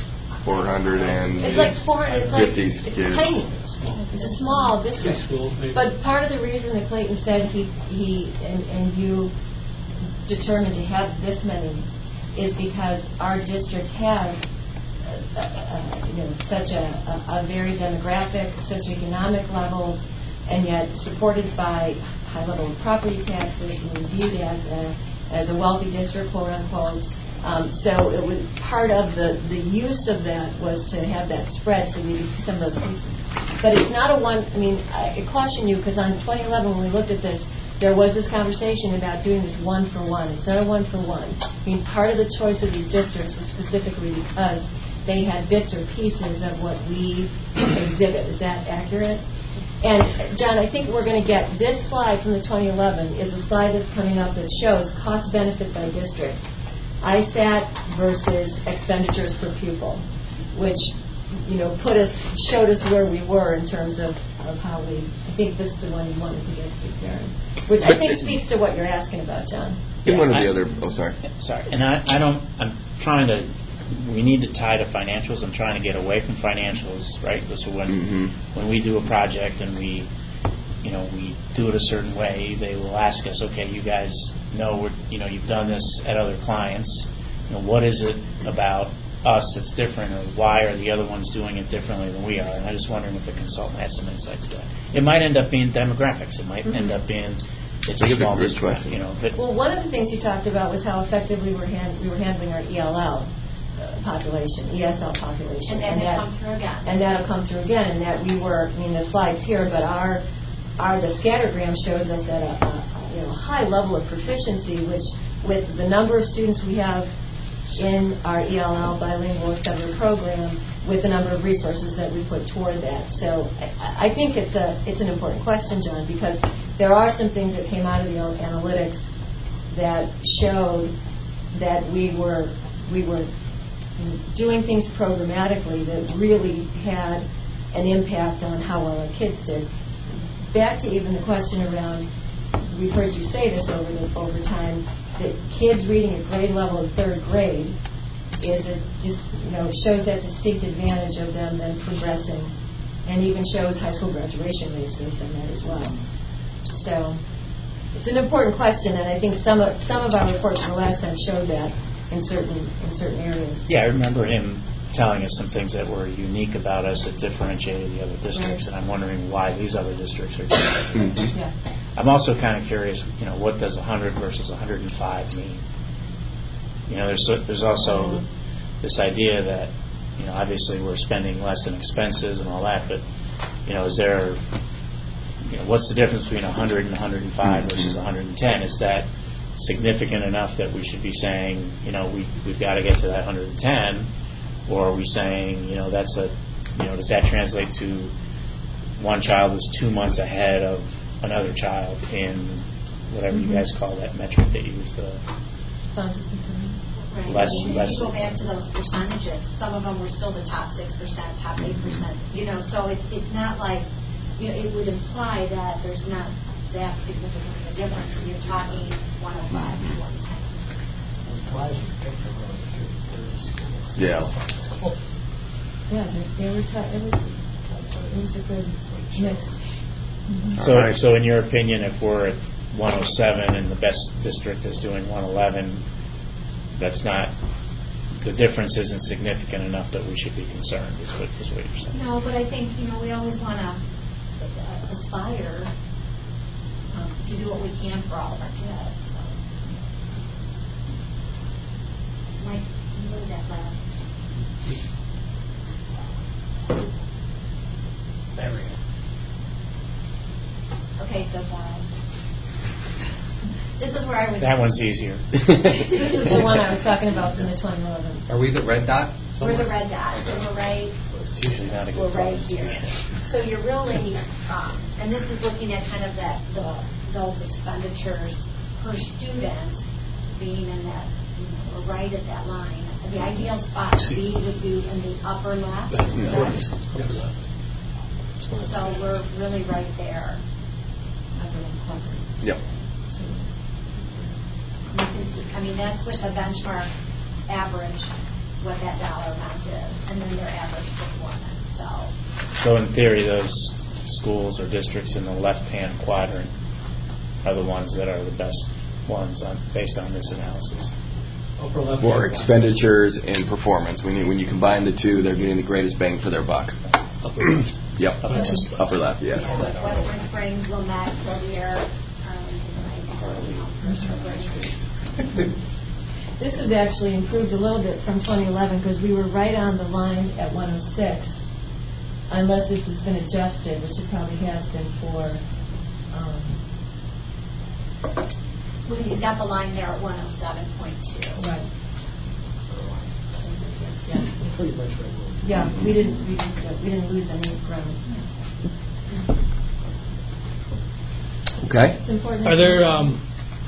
Speaker 8: four hundred
Speaker 9: It's like four hundred. It's like
Speaker 8: fifty
Speaker 9: it's
Speaker 8: kids.
Speaker 9: tiny. It's a small district.
Speaker 12: schools, maybe.
Speaker 9: But part of the reason that Clayton said he he and, and you determined to have this many is because our district has uh, uh, you know such a, a, a very demographic, socioeconomic levels, and yet supported by high level of property taxes and viewed as a as a wealthy district, quote unquote. Um, so it was part of the, the use of that was to have that spread so we could see some of those pieces. But it's not a one, I mean, I caution you because on twenty eleven when we looked at this, there was this conversation about doing this one for one. It's not a one for one. I mean, part of the choice of these districts was specifically because they had bits or pieces of what we exhibit. Is that accurate? And, John, I think we're going to get this slide from the twenty eleven is a slide that's coming up that shows cost benefit by district. I S A T versus expenditures per pupil, which, you know, put us, showed us where we were in terms of, of how we, I think this is the one you wanted to get to, Karen, which I think speaks to what you're asking about, John.
Speaker 8: In one of the
Speaker 6: I,
Speaker 8: other, oh, sorry.
Speaker 6: Sorry, and I, I don't, I'm trying to, we need to tie to financials. I'm trying to get away from financials, right? So when,
Speaker 8: Mm-hmm.
Speaker 6: when we do a project and we, you know, we do it a certain way, they will ask us, okay, you guys know, we're, you know, you've done this at other clients. You know, what is it about us that's different, or why are the other ones doing it differently than we are? And I'm just wondering if the consultant had some insight to that. It might end up being demographics. It might
Speaker 9: Mm-hmm.
Speaker 6: end up being it's
Speaker 8: I
Speaker 6: a
Speaker 8: think
Speaker 6: small
Speaker 8: it's a good
Speaker 6: district,
Speaker 8: question.
Speaker 6: you know. But
Speaker 9: Well, one of the things you talked about was how effectively we're hand, we were handling our E L L uh, population, E S L population,
Speaker 7: And then
Speaker 9: that,
Speaker 7: it'll come through again.
Speaker 9: and that'll come through again, and that we were. I mean, the slides here, but our our the scattergram shows us at a, a, a you know high level of proficiency, which with the number of students we have in our E L L bilingual et cetera program, with the number of resources that we put toward that. So I, I think it's a it's an important question, John, because there are some things that came out of the analytics that showed that we were we were doing things programmatically that really had an impact on how well our kids did. Back to even the question around, we've heard you say this over the, over time, that kids reading at grade level in third grade is a just you know shows that distinct advantage of them then progressing, and even shows high school graduation rates based on that as well. So it's an important question, and I think some of some of our reports from the last time showed that in certain in certain areas.
Speaker 6: yeah, I remember him telling us some things that were unique about us that differentiated the other districts,
Speaker 9: Right.
Speaker 6: and I'm wondering why these other districts are different.
Speaker 8: Mm-hmm.
Speaker 9: Yeah.
Speaker 6: I'm also kind of curious, you know, what does one hundred versus one hundred five mean? You know, there's there's also this idea that, you know, obviously we're spending less in expenses and all that, but, you know, is there, you know, what's the difference between one hundred and one hundred five versus one hundred ten? Is that significant enough that we should be saying, you know, we, we've got to get to that one hundred ten? Or are we saying, you know, that's a, you know, does that translate to one child is two months ahead of another child in whatever
Speaker 9: Mm-hmm.
Speaker 6: you guys call that metric that you use, the
Speaker 7: Right.
Speaker 6: less,
Speaker 7: I mean,
Speaker 6: less.
Speaker 7: If you go back to those percentages, some of them were still the top six percent, top eight percent. You know, so it's it's not like, you know, it would imply that there's not that significant of a difference when you're talking one oh five to one ten.
Speaker 10: Slides you picked are really good. They're schools.
Speaker 8: Yeah.
Speaker 10: School.
Speaker 9: Yeah, they, they were. T- it was. It was a good mix. Mm-hmm.
Speaker 6: So,
Speaker 8: All right.
Speaker 6: so in your opinion, if we're at one oh seven and the best district is doing one eleven, that's not, the difference isn't significant enough that we should be concerned, is what, is what you're saying.
Speaker 7: No, but I think, you know, we always want to uh, aspire um, to do what we can for all of our kids. So. Mike, can you move that last?
Speaker 10: There we go.
Speaker 7: Okay, so five. This is where I was.
Speaker 6: That one's easier.
Speaker 9: This is the one I was talking about from the twenty eleven.
Speaker 11: Are we the red dot?
Speaker 7: We're
Speaker 11: somewhere?
Speaker 7: the red dot, so we're right.
Speaker 6: It's usually not a good
Speaker 7: We're right
Speaker 6: problem.
Speaker 7: here. So you're really, um, and this is looking at kind of that the those expenditures per student being in that, you know, we're right at that line. The ideal spot to be would be in the upper left. correct? So we're really right there.
Speaker 9: Upper left quadrant.
Speaker 8: Yep.
Speaker 9: So,
Speaker 7: You can see, I mean, that's with the benchmark average what that dollar amount is, and then their average performance. So,
Speaker 6: So in theory, those schools or districts in the left-hand quadrant are the ones that are the best ones on, based on this analysis.
Speaker 12: Upper left.
Speaker 8: For expenditures and performance. When you, when you combine the two, they're getting the greatest bang for their buck.
Speaker 1: Upper left.
Speaker 8: Yep.
Speaker 1: Upper left.
Speaker 8: Upper left, yes.
Speaker 7: Western Springs, Wilmette, Sevier,
Speaker 9: This has actually improved a little bit from twenty eleven because we were right on the line at one oh six, unless this has been adjusted, which it probably has been for. Um,
Speaker 7: We've got the line there at one oh seven point two.
Speaker 9: right. Yeah.
Speaker 10: Pretty much right.
Speaker 9: Yeah, we didn't we didn't uh, we didn't lose any ground.
Speaker 8: Okay.
Speaker 9: It's important.
Speaker 1: Are there, um,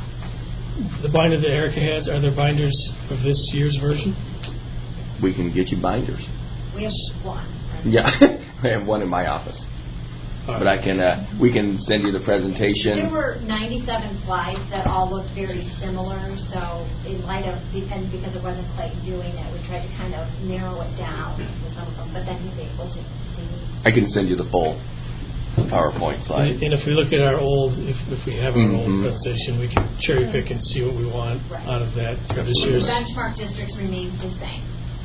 Speaker 1: the binder that Erica has, are there binders of this year's version?
Speaker 8: We can get you binders.
Speaker 7: We have one.
Speaker 8: Yeah. I have one in my office. But I can, uh, we can send you the presentation.
Speaker 7: There were ninety-seven slides that all looked very similar, so in light of, and because it wasn't quite doing it, we tried to kind of narrow it down with some of them, but then he's able to see.
Speaker 8: I can send you the full PowerPoint slide.
Speaker 1: And, and if we look at our old, if, if we have our
Speaker 8: Mm-hmm.
Speaker 1: old presentation, we can cherry pick and see what we want
Speaker 7: Right.
Speaker 1: out of that for this
Speaker 7: The
Speaker 1: year's.
Speaker 7: benchmark districts remained the same.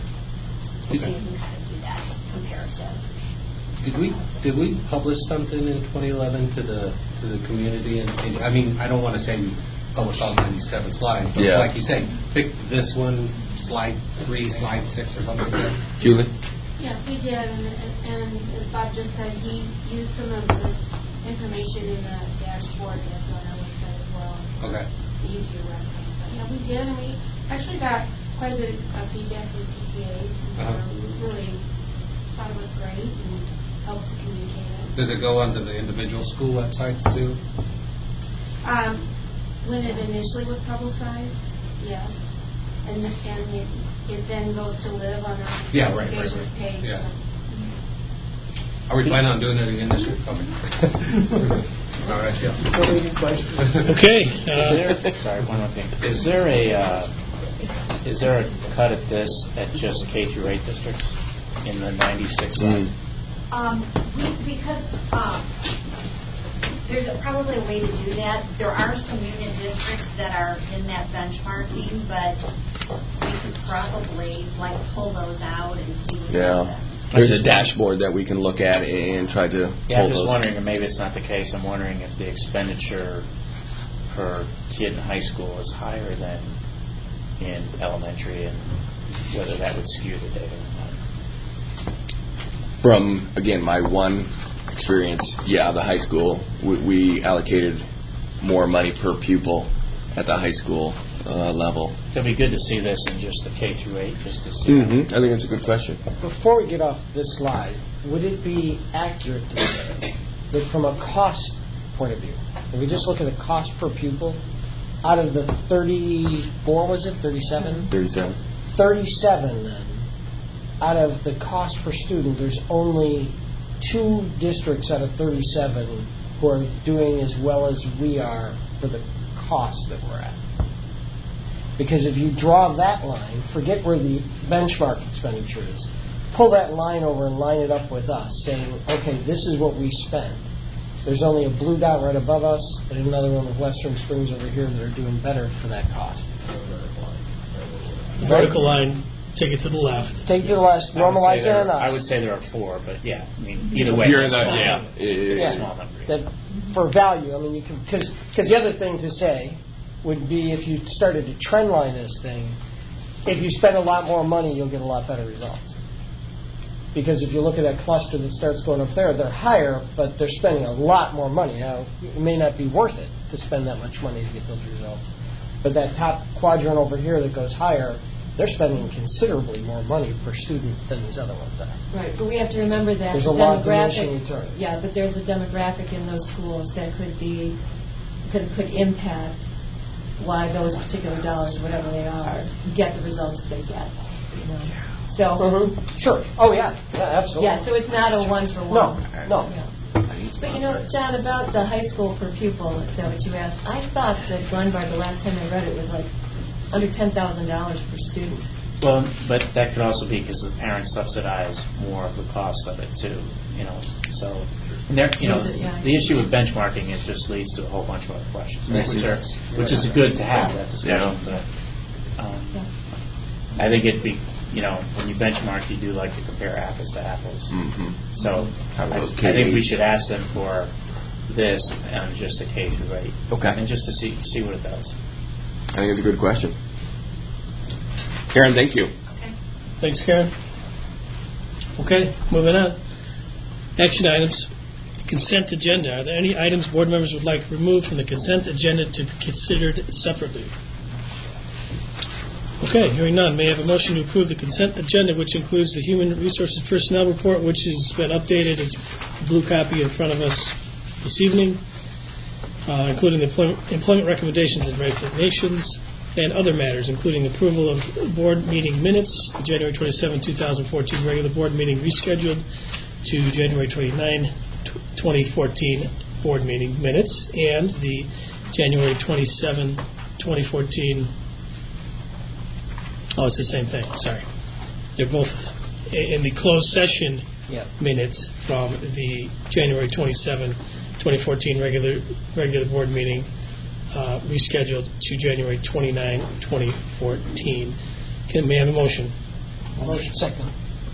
Speaker 7: So
Speaker 1: Okay.
Speaker 7: you can kind of do that comparative.
Speaker 11: Did we did we publish something in twenty eleven to the to the community? And, and I mean, I don't want to say we published all ninety-seven slides, but
Speaker 8: Yeah.
Speaker 11: like you say, pick this one, slide three, slide six, or something like that.
Speaker 8: Julie?
Speaker 13: Yes, we did, and, and as Bob just said, he used some of this information in the dashboard that's on our website as well.
Speaker 11: Okay.
Speaker 13: Easier reference. But yeah, we did, and we actually got quite a bit of feedback from P T As. And
Speaker 11: Uh-huh.
Speaker 13: um, really thought it was great and helped to communicate it.
Speaker 11: Does it go onto the individual school websites too?
Speaker 13: Um, when it initially was publicized, yes. And, and it, it then goes to live on our
Speaker 11: Yeah, right, right,
Speaker 13: Facebook
Speaker 11: right.
Speaker 13: page.
Speaker 11: Yeah.
Speaker 13: So.
Speaker 11: Are we planning on doing it again this year? Okay. All right. Yeah.
Speaker 1: Okay.
Speaker 6: Is there,
Speaker 1: Uh,
Speaker 6: sorry, one more thing. Is there a uh, is there a cut at this at just K through eight districts in the ninety-six line?
Speaker 7: Um, we, because um, there's a, probably a way to do that. There are some union districts that are in that benchmarking, but we could probably like pull those out and see what
Speaker 8: Yeah.
Speaker 7: happens.
Speaker 8: There's a dashboard that we can look at and try to
Speaker 6: Yeah,
Speaker 8: pull
Speaker 6: I'm just
Speaker 8: those.
Speaker 6: wondering, and maybe it's not the case. I'm wondering if the expenditure per kid in high school is higher than in elementary, and whether that would skew the data or not.
Speaker 8: From, again, my one experience, yeah, the high school, we, we allocated more money per pupil at the high school uh, level.
Speaker 6: It'd be good to see this in just the K through eight, just to see.
Speaker 8: Mm-hmm. I think it's a good question.
Speaker 2: Before we get off this slide, would it be accurate to say that from a cost point of view, if we just look at the cost per pupil, out of the thirty-four, was it, thirty-seven?
Speaker 8: thirty-seven.
Speaker 2: thirty-seven, then, out of the cost per student, there's only two districts out of thirty-seven who are doing as well as we are for the cost that we're at. Because if you draw that line, forget where the benchmark expenditure is, pull that line over and line it up with us, saying, okay, this is what we spent. There's only a blue dot right above us and another one with Western Springs over here that are doing better for that cost.
Speaker 1: the vertical line, take it to the left.
Speaker 2: Take to the left,
Speaker 6: I would
Speaker 2: normalize
Speaker 6: say
Speaker 2: it
Speaker 6: there-
Speaker 2: on us.
Speaker 6: I would say there are four, but yeah, I mean, either way,
Speaker 8: You're
Speaker 6: it's
Speaker 8: in
Speaker 6: a
Speaker 8: the-
Speaker 6: small
Speaker 8: yeah,
Speaker 6: number.
Speaker 8: it is.
Speaker 6: It's a small number.
Speaker 2: That for value, I mean, you can, because the other thing to say would be if you started to trend line this thing, if you spend a lot more money, you'll get a lot better results. Because if you look at that cluster that starts going up there, they're higher, but they're spending a lot more money. Now, it may not be worth it to spend that much money to get those results. But that top quadrant over here that goes higher, they're spending considerably more money per student than these other ones are.
Speaker 9: Right, but we have to remember that
Speaker 2: There's
Speaker 9: the
Speaker 2: a lot of
Speaker 9: demographic.
Speaker 2: diminishing returns.
Speaker 9: Yeah, but there's a demographic in those schools that could be could could impact why those particular dollars, whatever they are, get the results that they get. You know? So
Speaker 2: Mm-hmm. Sure. Oh yeah. Yeah, absolutely.
Speaker 9: yeah, so it's not a one for
Speaker 2: No.
Speaker 9: one.
Speaker 2: No.
Speaker 9: Yeah. But you know, John, about the high school per pupil, is that what you asked? I thought that Glenbard, the last time I read it, was like under ten thousand dollars per student.
Speaker 6: Well, but that could also be because the parents subsidize more of the cost of it too. You know, so and there, you know, the issue with benchmarking is just leads to a whole bunch of other questions, which are which is good to have that discussion.
Speaker 8: Yeah.
Speaker 6: But um, I think it'd be, you know, when you benchmark, you do like to compare apples to apples.
Speaker 8: Mm-hmm.
Speaker 6: So I, I think we should ask them for this on just a K through eight.
Speaker 8: Okay.
Speaker 6: And just to see see what it does.
Speaker 8: I think it's a good question. Karen, thank you.
Speaker 7: Okay.
Speaker 1: Thanks, Karen. Okay, moving on. Action items. Consent agenda. Are there any items board members would like removed from the consent agenda to be considered separately? Okay, hearing none. May I have a motion to approve the consent agenda, which includes the Human Resources Personnel Report, which has been updated. It's a blue copy in front of us this evening, uh, including the employment, employment recommendations and resignations, and other matters, including approval of board meeting minutes, the January twenty-seventh, twenty fourteen regular board meeting rescheduled to January twenty-ninth, twenty fourteen board meeting minutes, and the January twenty-seventh, twenty fourteen. Oh, it's the same thing. Sorry. They're both in the closed session
Speaker 2: Yep.
Speaker 1: minutes from the January twenty-seventh, twenty fourteen regular regular board meeting, uh, rescheduled to January twenty-ninth, twenty fourteen. Can may I have a motion?
Speaker 2: Motion. Second.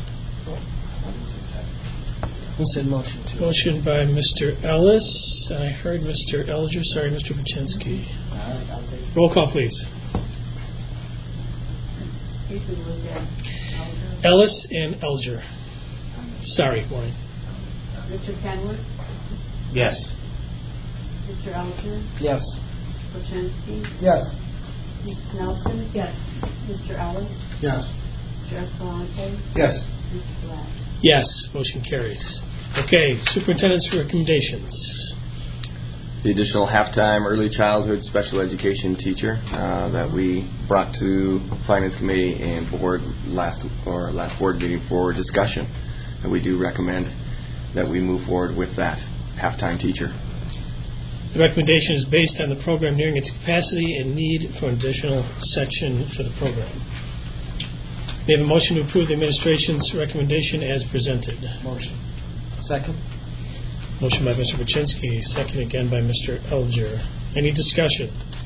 Speaker 2: Who said motion to?
Speaker 1: Motion by Mister Ellis. I heard Mister Elger. Sorry, Mister Paczynski.
Speaker 2: All right, I'll take it.
Speaker 1: Roll call, please.
Speaker 4: Excuse me, was that Alger?
Speaker 1: Ellis and Elger. Sorry, Maureen.
Speaker 4: Mister Kenworth?
Speaker 6: Yes.
Speaker 4: Mister Alger?
Speaker 2: Yes.
Speaker 4: Mister Paczynski?
Speaker 10: Yes.
Speaker 4: Missus Nelson?
Speaker 9: Yes.
Speaker 4: Mister Ellis?
Speaker 10: Yes.
Speaker 4: Mister Escalante?
Speaker 11: Yes.
Speaker 4: Mister Black?
Speaker 1: Yes, motion carries. Okay, superintendent's recommendations.
Speaker 8: The additional half-time early childhood special education teacher uh, that we brought to Finance Committee and board last or last board meeting for discussion, and we do recommend that we move forward with that half-time teacher.
Speaker 1: The recommendation is based on the program nearing its capacity and need for an additional section for the program. We have a motion to approve the administration's recommendation as presented.
Speaker 2: Motion. Second.
Speaker 1: Motion by Mister Paczynski, second again by Mister Elger. Any discussion?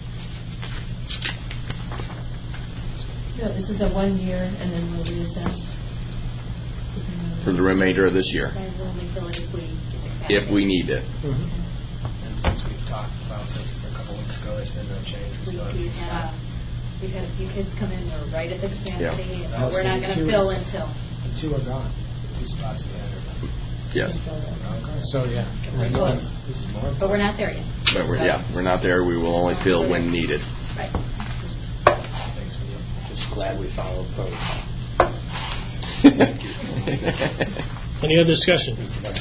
Speaker 9: No, this is a one year, and then we'll reassess.
Speaker 8: For the remainder of this year,
Speaker 7: And we'll only fill it if we get to capacity.
Speaker 8: if we need it.
Speaker 2: Mm-hmm.
Speaker 10: And since we've talked about this a couple weeks ago, there's been no change.
Speaker 7: We-
Speaker 10: still have
Speaker 7: We've
Speaker 10: to
Speaker 7: had, a- we've had a few kids come in, we're right at the capacity,
Speaker 10: Yeah.
Speaker 7: and we're not going to
Speaker 10: Two-
Speaker 7: fill until.
Speaker 10: The two are gone. The two spots we had are gone.
Speaker 8: Yes,
Speaker 10: Okay.
Speaker 2: So, yeah.
Speaker 7: We're close.
Speaker 10: This is more.
Speaker 7: But we're not there yet.
Speaker 8: but we're, yeah, we're not there. We will only fill when needed.
Speaker 7: Right.
Speaker 10: Thanks for you.
Speaker 6: Just glad we followed code.
Speaker 1: Any other discussion?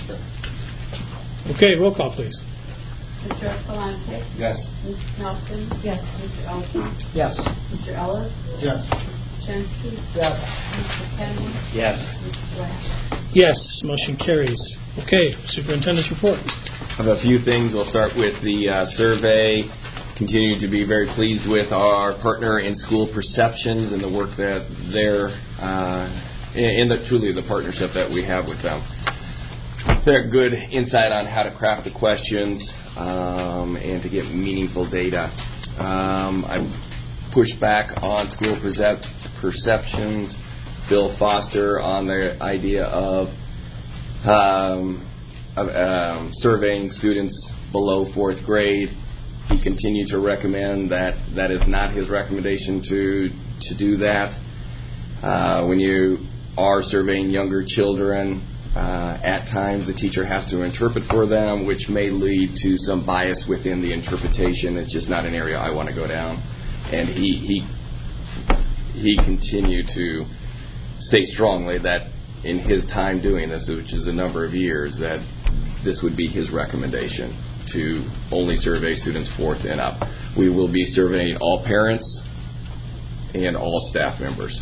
Speaker 1: Okay, roll call, please.
Speaker 4: Mister Escalante?
Speaker 11: Yes.
Speaker 4: Missus Nelson?
Speaker 9: Yes.
Speaker 4: Mister Elger?
Speaker 2: Yes.
Speaker 4: Mister Ellis?
Speaker 10: Yes.
Speaker 4: Mister Paczynski?
Speaker 10: Yes.
Speaker 4: Mister Kenworth?
Speaker 6: Yes.
Speaker 4: Mister Black?
Speaker 1: Yes, motion carries. Okay, superintendent's report.
Speaker 8: I have a few things. We'll start with the uh, survey. Continue to be very pleased with our partner in school perceptions and the work that they're, uh, in the, truly the partnership that we have with them. They're good insight on how to craft the questions um, and to get meaningful data. Um, I pushed back on school percep- perceptions. Bill Foster on the idea of, um, of um, surveying students below fourth grade. He continued to recommend that that is not his recommendation to to do that. Uh, when you are surveying younger children, uh, at times the teacher has to interpret for them, which may lead to some bias within the interpretation. It's just not an area I want to go down. And he he he continued to state strongly that in his time doing this, which is a number of years, that this would be his recommendation to only survey students fourth and up. We will be surveying all parents and all staff members.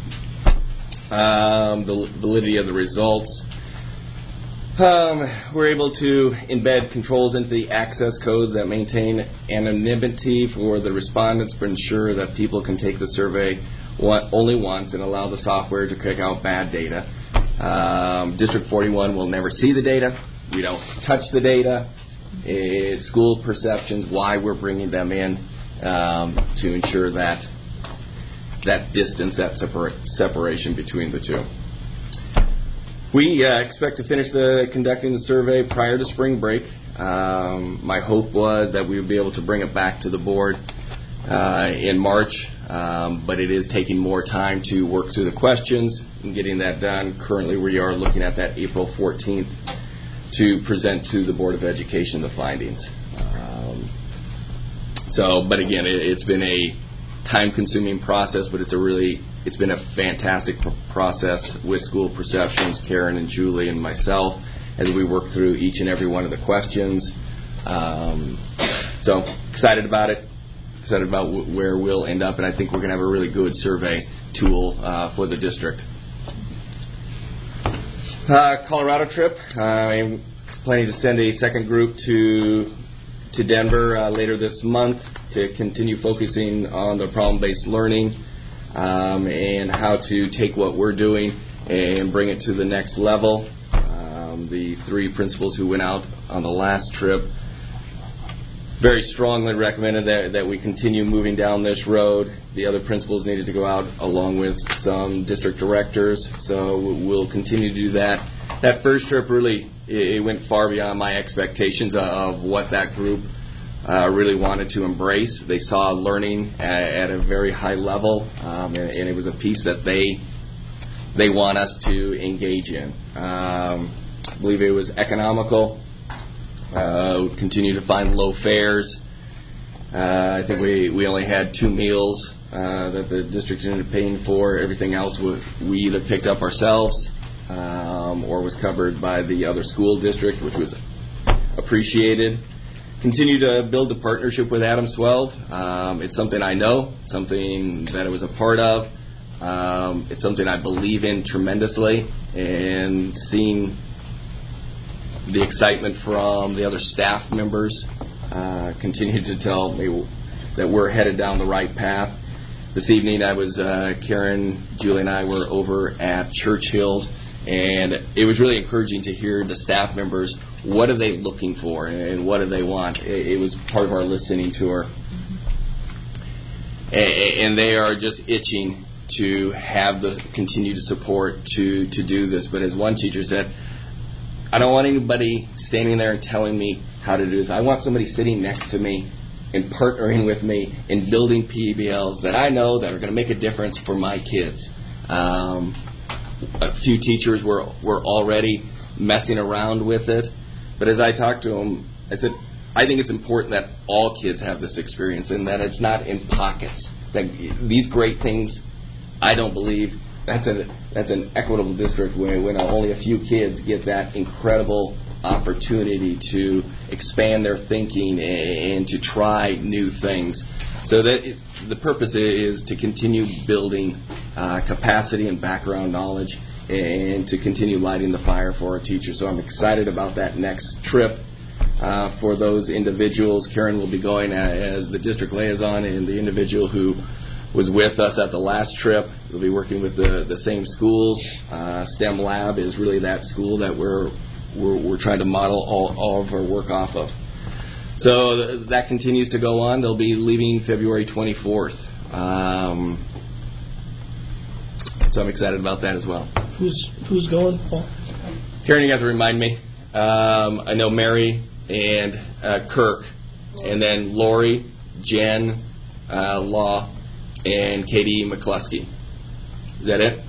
Speaker 8: Um, the validity of the results. Um, we're able to embed controls into the access codes that maintain anonymity for the respondents to ensure that people can take the survey one, only once and allow the software to kick out bad data. Um, District forty-one will never see the data. We don't touch the data. It's school perceptions, why we're bringing them in um, to ensure that that distance, that separa- separation between the two. We uh, expect to finish the conducting the survey prior to spring break. Um, my hope was that we would be able to bring it back to the board uh, in March, um, but it is taking more time to work through the questions and getting that done. Currently, we are looking at that April fourteenth to present to the Board of Education the findings. Um, so, but again, it, it's been a time-consuming process, but it's a really It's been a fantastic pr- process with School Perceptions, Karen and Julie and myself, as we work through each and every one of the questions. Um, so excited about it, excited about w- where we'll end up, and I think we're going to have a really good survey tool uh, for the district. Uh, Colorado trip. Uh, I'm planning to send a second group to to Denver uh, later this month to continue focusing on the problem-based learning. Um, and how to take what we're doing and bring it to the next level. Um, the three principals who went out on the last trip very strongly recommended that, that we continue moving down this road. The other principals needed to go out along with some district directors, so we'll continue to do that. That first trip really it went far beyond my expectations of what that group Uh, really wanted to embrace. They saw learning at, at a very high level, um, and, and it was a piece that they they want us to engage in. Um, I believe it was economical. Uh, continue to find low fares. Uh, I think we, we only had two meals uh, that the district ended up paying for. Everything else we, we either picked up ourselves um, or was covered by the other school district, which was appreciated. Continue to build a partnership with Adams twelve. Um, it's something I know, something that I was a part of. Um, it's something I believe in tremendously, and seeing the excitement from the other staff members uh, continue to tell me that we're headed down the right path. This evening I was, uh, Karen, Julie, and I were over at Churchill, and it was really encouraging to hear the staff members, what are they looking for and what do they want. It, it was part of our listening tour. And, and they are just itching to have the continued support to, to do this. But as one teacher said, I don't want anybody standing there and telling me how to do this. I want somebody sitting next to me and partnering with me in building P B Ls that I know that are going to make a difference for my kids. Um, a few teachers were were already messing around with it, but as I talked to them, I said, I think it's important that all kids have this experience and that it's not in pockets. That these great things, I don't believe that's a that's an equitable district where when only a few kids get that incredible opportunity to expand their thinking and to try new things. So that it, the purpose is to continue building uh, capacity and background knowledge and to continue lighting the fire for our teachers. So I'm excited about that next trip uh, for those individuals. Karen will be going as the district liaison, and the individual who was with us at the last trip will be working with the, the same schools. Uh, STEM Lab is really that school that we're We're, we're trying to model all, all of our work off of. So th- that continues to go on. They'll be leaving February twenty-fourth. Um, so I'm excited about that as well.
Speaker 1: Who's who's going, Paul?
Speaker 8: Karen, you have to remind me. Um, I know Mary and uh, Kirk, and then Lori, Jen, uh, Law, and Katie McCluskey. Is that it?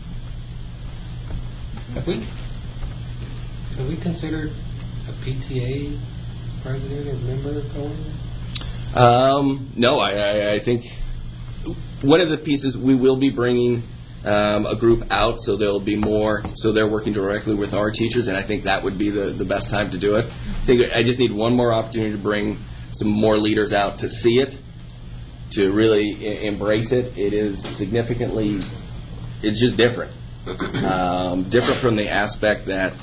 Speaker 11: Have we? Have we considered a P T A president or member going?
Speaker 8: Um, no, I, I, I think one of the pieces we will be bringing um, a group out, so there'll be more. So they're working directly with our teachers, and I think that would be the, the best time to do it. I think I just need one more opportunity to bring some more leaders out to see it, to really I- embrace it. It is significantly, it's just different, um, different from the aspect that.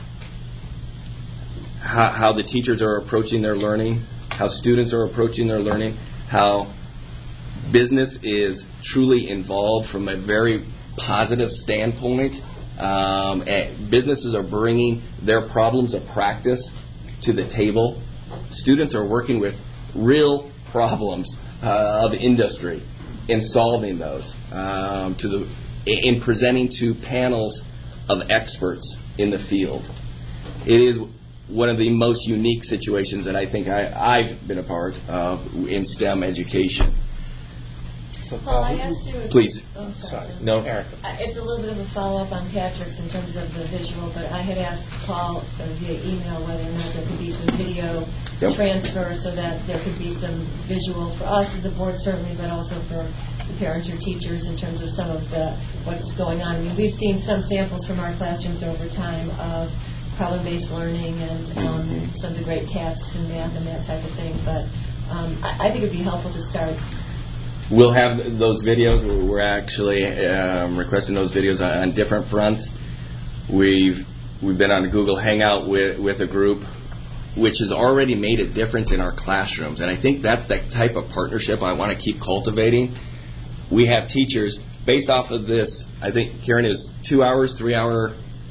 Speaker 8: How, how the teachers are approaching their learning, how students are approaching their learning, how business is truly involved from a very positive standpoint. Um, and businesses are bringing their problems of practice to the table. Students are working with real problems uh, of industry and solving those um, to the in presenting to panels of experts in the field. It is one of the most unique situations that I think I, I've been a part of in STEM education.
Speaker 6: So,
Speaker 9: Paul, I asked you...
Speaker 8: Please.
Speaker 9: Oh, sorry.
Speaker 8: sorry. No.
Speaker 6: Erica.
Speaker 9: Uh, It's a little bit of a follow-up on Patrick's in terms of the visual, but I had asked Paul uh, via email whether or not there could be some video
Speaker 8: Yep.
Speaker 9: transfer so that there could be some visual for us as a board, certainly, but also for the parents or teachers in terms of some of the what's going on. I mean, we've seen some samples from our classrooms over time of problem-based learning and um, mm-hmm. some of the great tasks in math and that type of thing, but um, I, I think it would be helpful to start.
Speaker 8: We'll have those videos. We're actually um, requesting those videos on, on different fronts. We've we've been on a Google Hangout with with a group which has already made a difference in our classrooms, and I think that's the type of partnership I want to keep cultivating. We have teachers based off of this. I think Karen is two hours, three hour,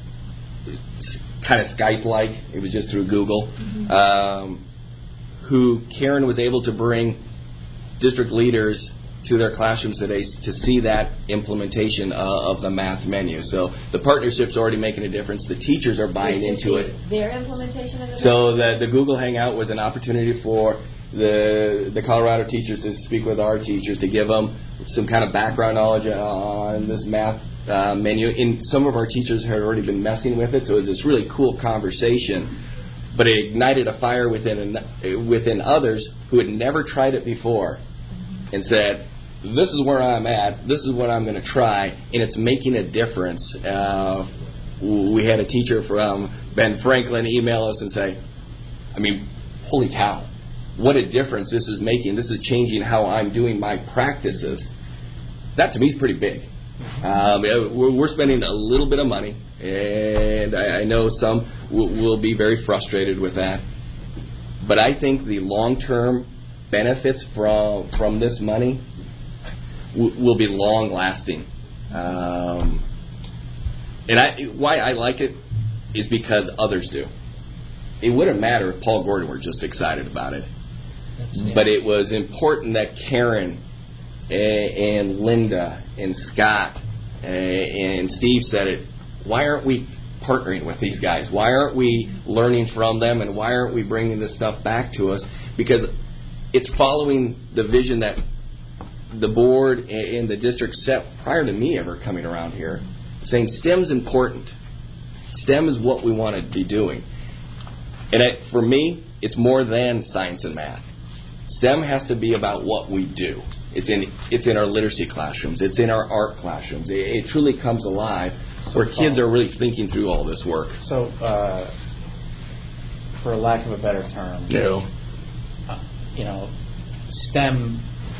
Speaker 8: kind of Skype-like. It was just through Google. Mm-hmm. Um, who Karen was able to bring district leaders to their classrooms today to see that implementation uh, of the math menu. So the partnership's already making a difference. The teachers are buying
Speaker 9: Wait,
Speaker 8: into it.
Speaker 9: Their implementation of it?
Speaker 8: So the, the Google Hangout was an opportunity for the the Colorado teachers to speak with our teachers, to give them some kind of background knowledge on this math uh, menu. And some of our teachers had already been messing with it, so it was this really cool conversation. But it ignited a fire within within others who had never tried it before and said, this is where I'm at, this is what I'm going to try, and it's making a difference. Uh, we had a teacher from Ben Franklin email us and say, I mean, holy cow, what a difference this is making. This is changing how I'm doing my practices. That to me is pretty big. Um, we're spending a little bit of money, and I, I know some will, will be very frustrated with that. But I think the long-term benefits from from this money w- will be long-lasting. Um, and I, why I like it is because others do. It wouldn't matter if Paul Gordon were just excited about it. But it was important that Karen and Linda and Scott and Steve said it. Why aren't we partnering with these guys? Why aren't we learning from them, and why aren't we bringing this stuff back to us? Because it's following the vision that the board and the district set prior to me ever coming around here, saying STEM's important. STEM is what we want to be doing. And it, for me, it's more than science and math. STEM has to be about what we do. It's in it's in our literacy classrooms. It's in our art classrooms. It, it truly comes alive where kids are really thinking through all this work.
Speaker 6: So, uh, for lack of a better term,
Speaker 8: no.
Speaker 6: uh, you know, STEM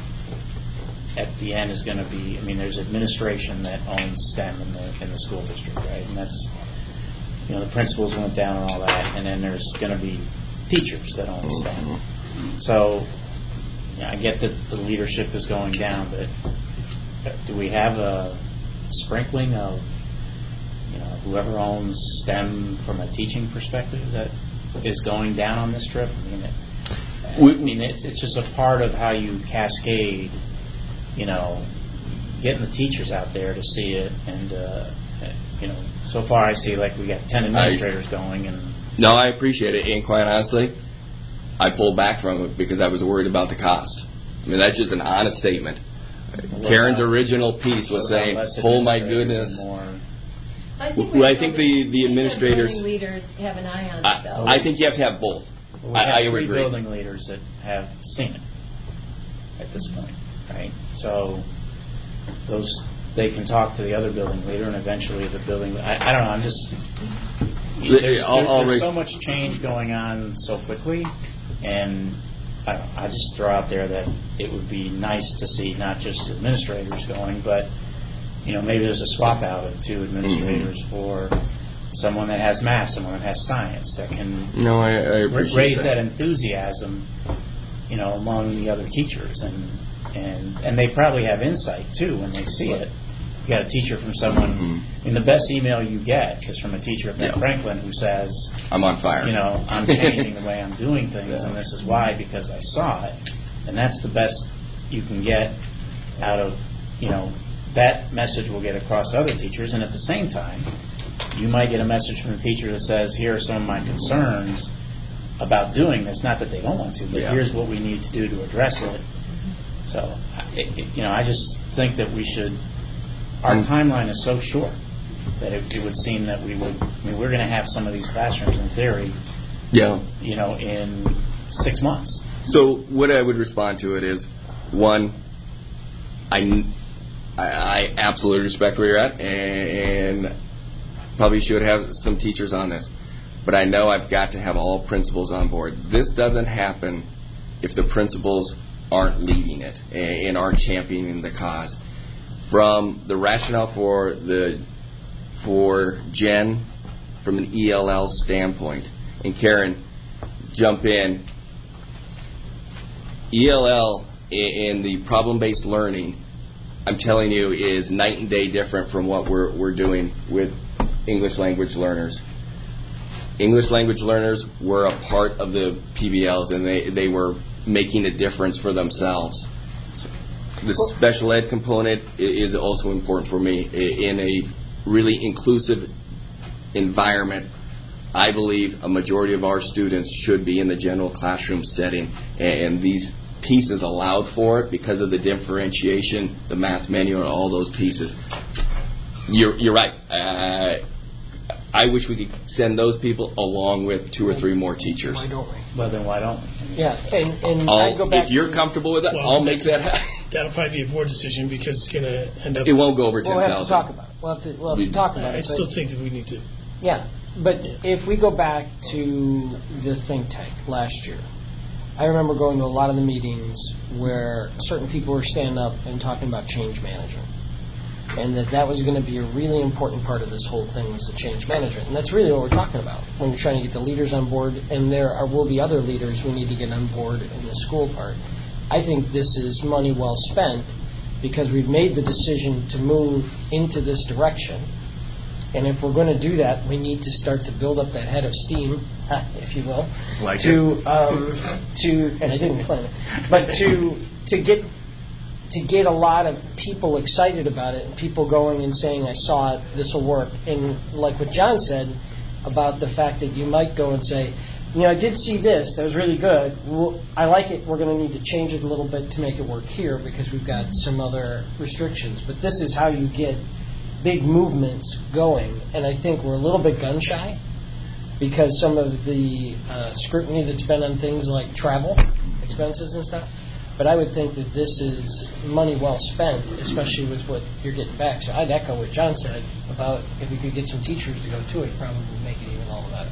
Speaker 6: at the end is going to be, I mean, there's administration that owns STEM in the in the school district, right? And that's, you know, the principals went down and all that, and then there's going to be teachers that own STEM. So, yeah, I get that the leadership is going down, but do we have a sprinkling of, you know, whoever owns STEM from a teaching perspective that is going down on this trip? I mean, it, I mean it's it's just a part of how you cascade, you know, getting the teachers out there to see it, and uh, you know, so far I see like we got ten administrators I, going, and
Speaker 8: no, I appreciate it, and quite honestly, I pulled back from it because I was worried about the cost. I mean, that's just an honest statement. What Karen's about, original piece was saying, "Oh my goodness."
Speaker 9: I think,
Speaker 8: well, I think the, the administrators
Speaker 9: leaders have an eye on
Speaker 8: I,
Speaker 9: it, though.
Speaker 8: I think you have to have both.
Speaker 6: Well, we
Speaker 8: I,
Speaker 6: have
Speaker 8: I
Speaker 6: three
Speaker 8: agree.
Speaker 6: building leaders that have seen it at this point, right? So those they can talk to the other building leader, and eventually the building. I, I don't know. I'm just there's,
Speaker 8: I'll,
Speaker 6: there's,
Speaker 8: I'll
Speaker 6: there's so much change going on so quickly, and I, don't know, I just throw out there that it would be nice to see not just administrators going, but you know, maybe there's a swap out of two administrators mm-hmm. for someone that has math, someone that has science, that can
Speaker 8: no, I, I
Speaker 6: raise
Speaker 8: that.
Speaker 6: that enthusiasm, you know, among the other teachers. And and and they probably have insight too when they see it. You got a teacher from someone, mm-hmm. and the best email you get is from a teacher at Ben yeah. Franklin who says,
Speaker 8: I'm on fire.
Speaker 6: You know, I'm changing the way I'm doing things, yeah. and this is why, because I saw it. And that's the best you can get out of, you know, that message will get across to other teachers. And at the same time, you might get a message from the teacher that says, here are some of my concerns about doing this. Not that they don't want to, but yeah. here's what we need to do to address it. So, it, it, you know, I just think that we should... Our timeline is so short that it, it would seem that we would. I mean, we're going to have some of these classrooms in theory.
Speaker 8: Yeah.
Speaker 6: You know, in six months.
Speaker 8: So what I would respond to it is, one, I, I absolutely respect where you're at, and probably should have some teachers on this. But I know I've got to have all principals on board. This doesn't happen if the principals aren't leading it and aren't championing the cause. From the rationale for the for Jen, from an E L L standpoint, and Karen, jump in. E L L and the problem-based learning, I'm telling you, is night and day different from what we're we're doing with English language learners. English language learners were a part of the P B Ls, and they they were making a difference for themselves. The special ed component is also important for me. In a really inclusive environment, I believe a majority of our students should be in the general classroom setting, and these pieces allowed for it because of the differentiation, the math menu, and all those pieces. You're, you're right. Uh, I wish we could send those people along with two or three more teachers.
Speaker 2: Why don't we?
Speaker 6: Well, then why don't we?
Speaker 2: Yeah, and, and I go back
Speaker 8: if you're
Speaker 2: to
Speaker 8: comfortable with it,
Speaker 1: well,
Speaker 8: I'll make that happen.
Speaker 1: That'll probably be a board decision because it's going to end up...
Speaker 8: It won't go over ten thousand.
Speaker 2: We'll have to talk about it. We'll have to, we'll have to talk about
Speaker 1: I
Speaker 2: it.
Speaker 1: I still think that we need to...
Speaker 2: Yeah, but yeah. If we go back to the think tank last year, I remember going to a lot of the meetings where certain people were standing up and talking about change management. And that that was going to be a really important part of this whole thing was the change management. And that's really what we're talking about when you're trying to get the leaders on board. And there are, will be other leaders we need to get on board in the school part. I think this is money well spent because we've made the decision to move into this direction. And if we're going to do that, we need to start to build up that head of steam, if you will,
Speaker 8: like
Speaker 2: to um, to and I didn't plan it, but to to get to get a lot of people excited about it and people going and saying, I saw it, this will work. And like what John said about the fact that you might go and say, you know, I did see this, that was really good. Well, I like it, we're going to need to change it a little bit to make it work here because we've got some other restrictions. But this is how you get big movements going. And I think we're a little bit gun shy because some of the uh, scrutiny that's been on things like travel expenses and stuff. But I would think that this is money well spent, especially with what you're getting back. So I'd echo what John said about if we could get some teachers to go to it, probably make it even all better.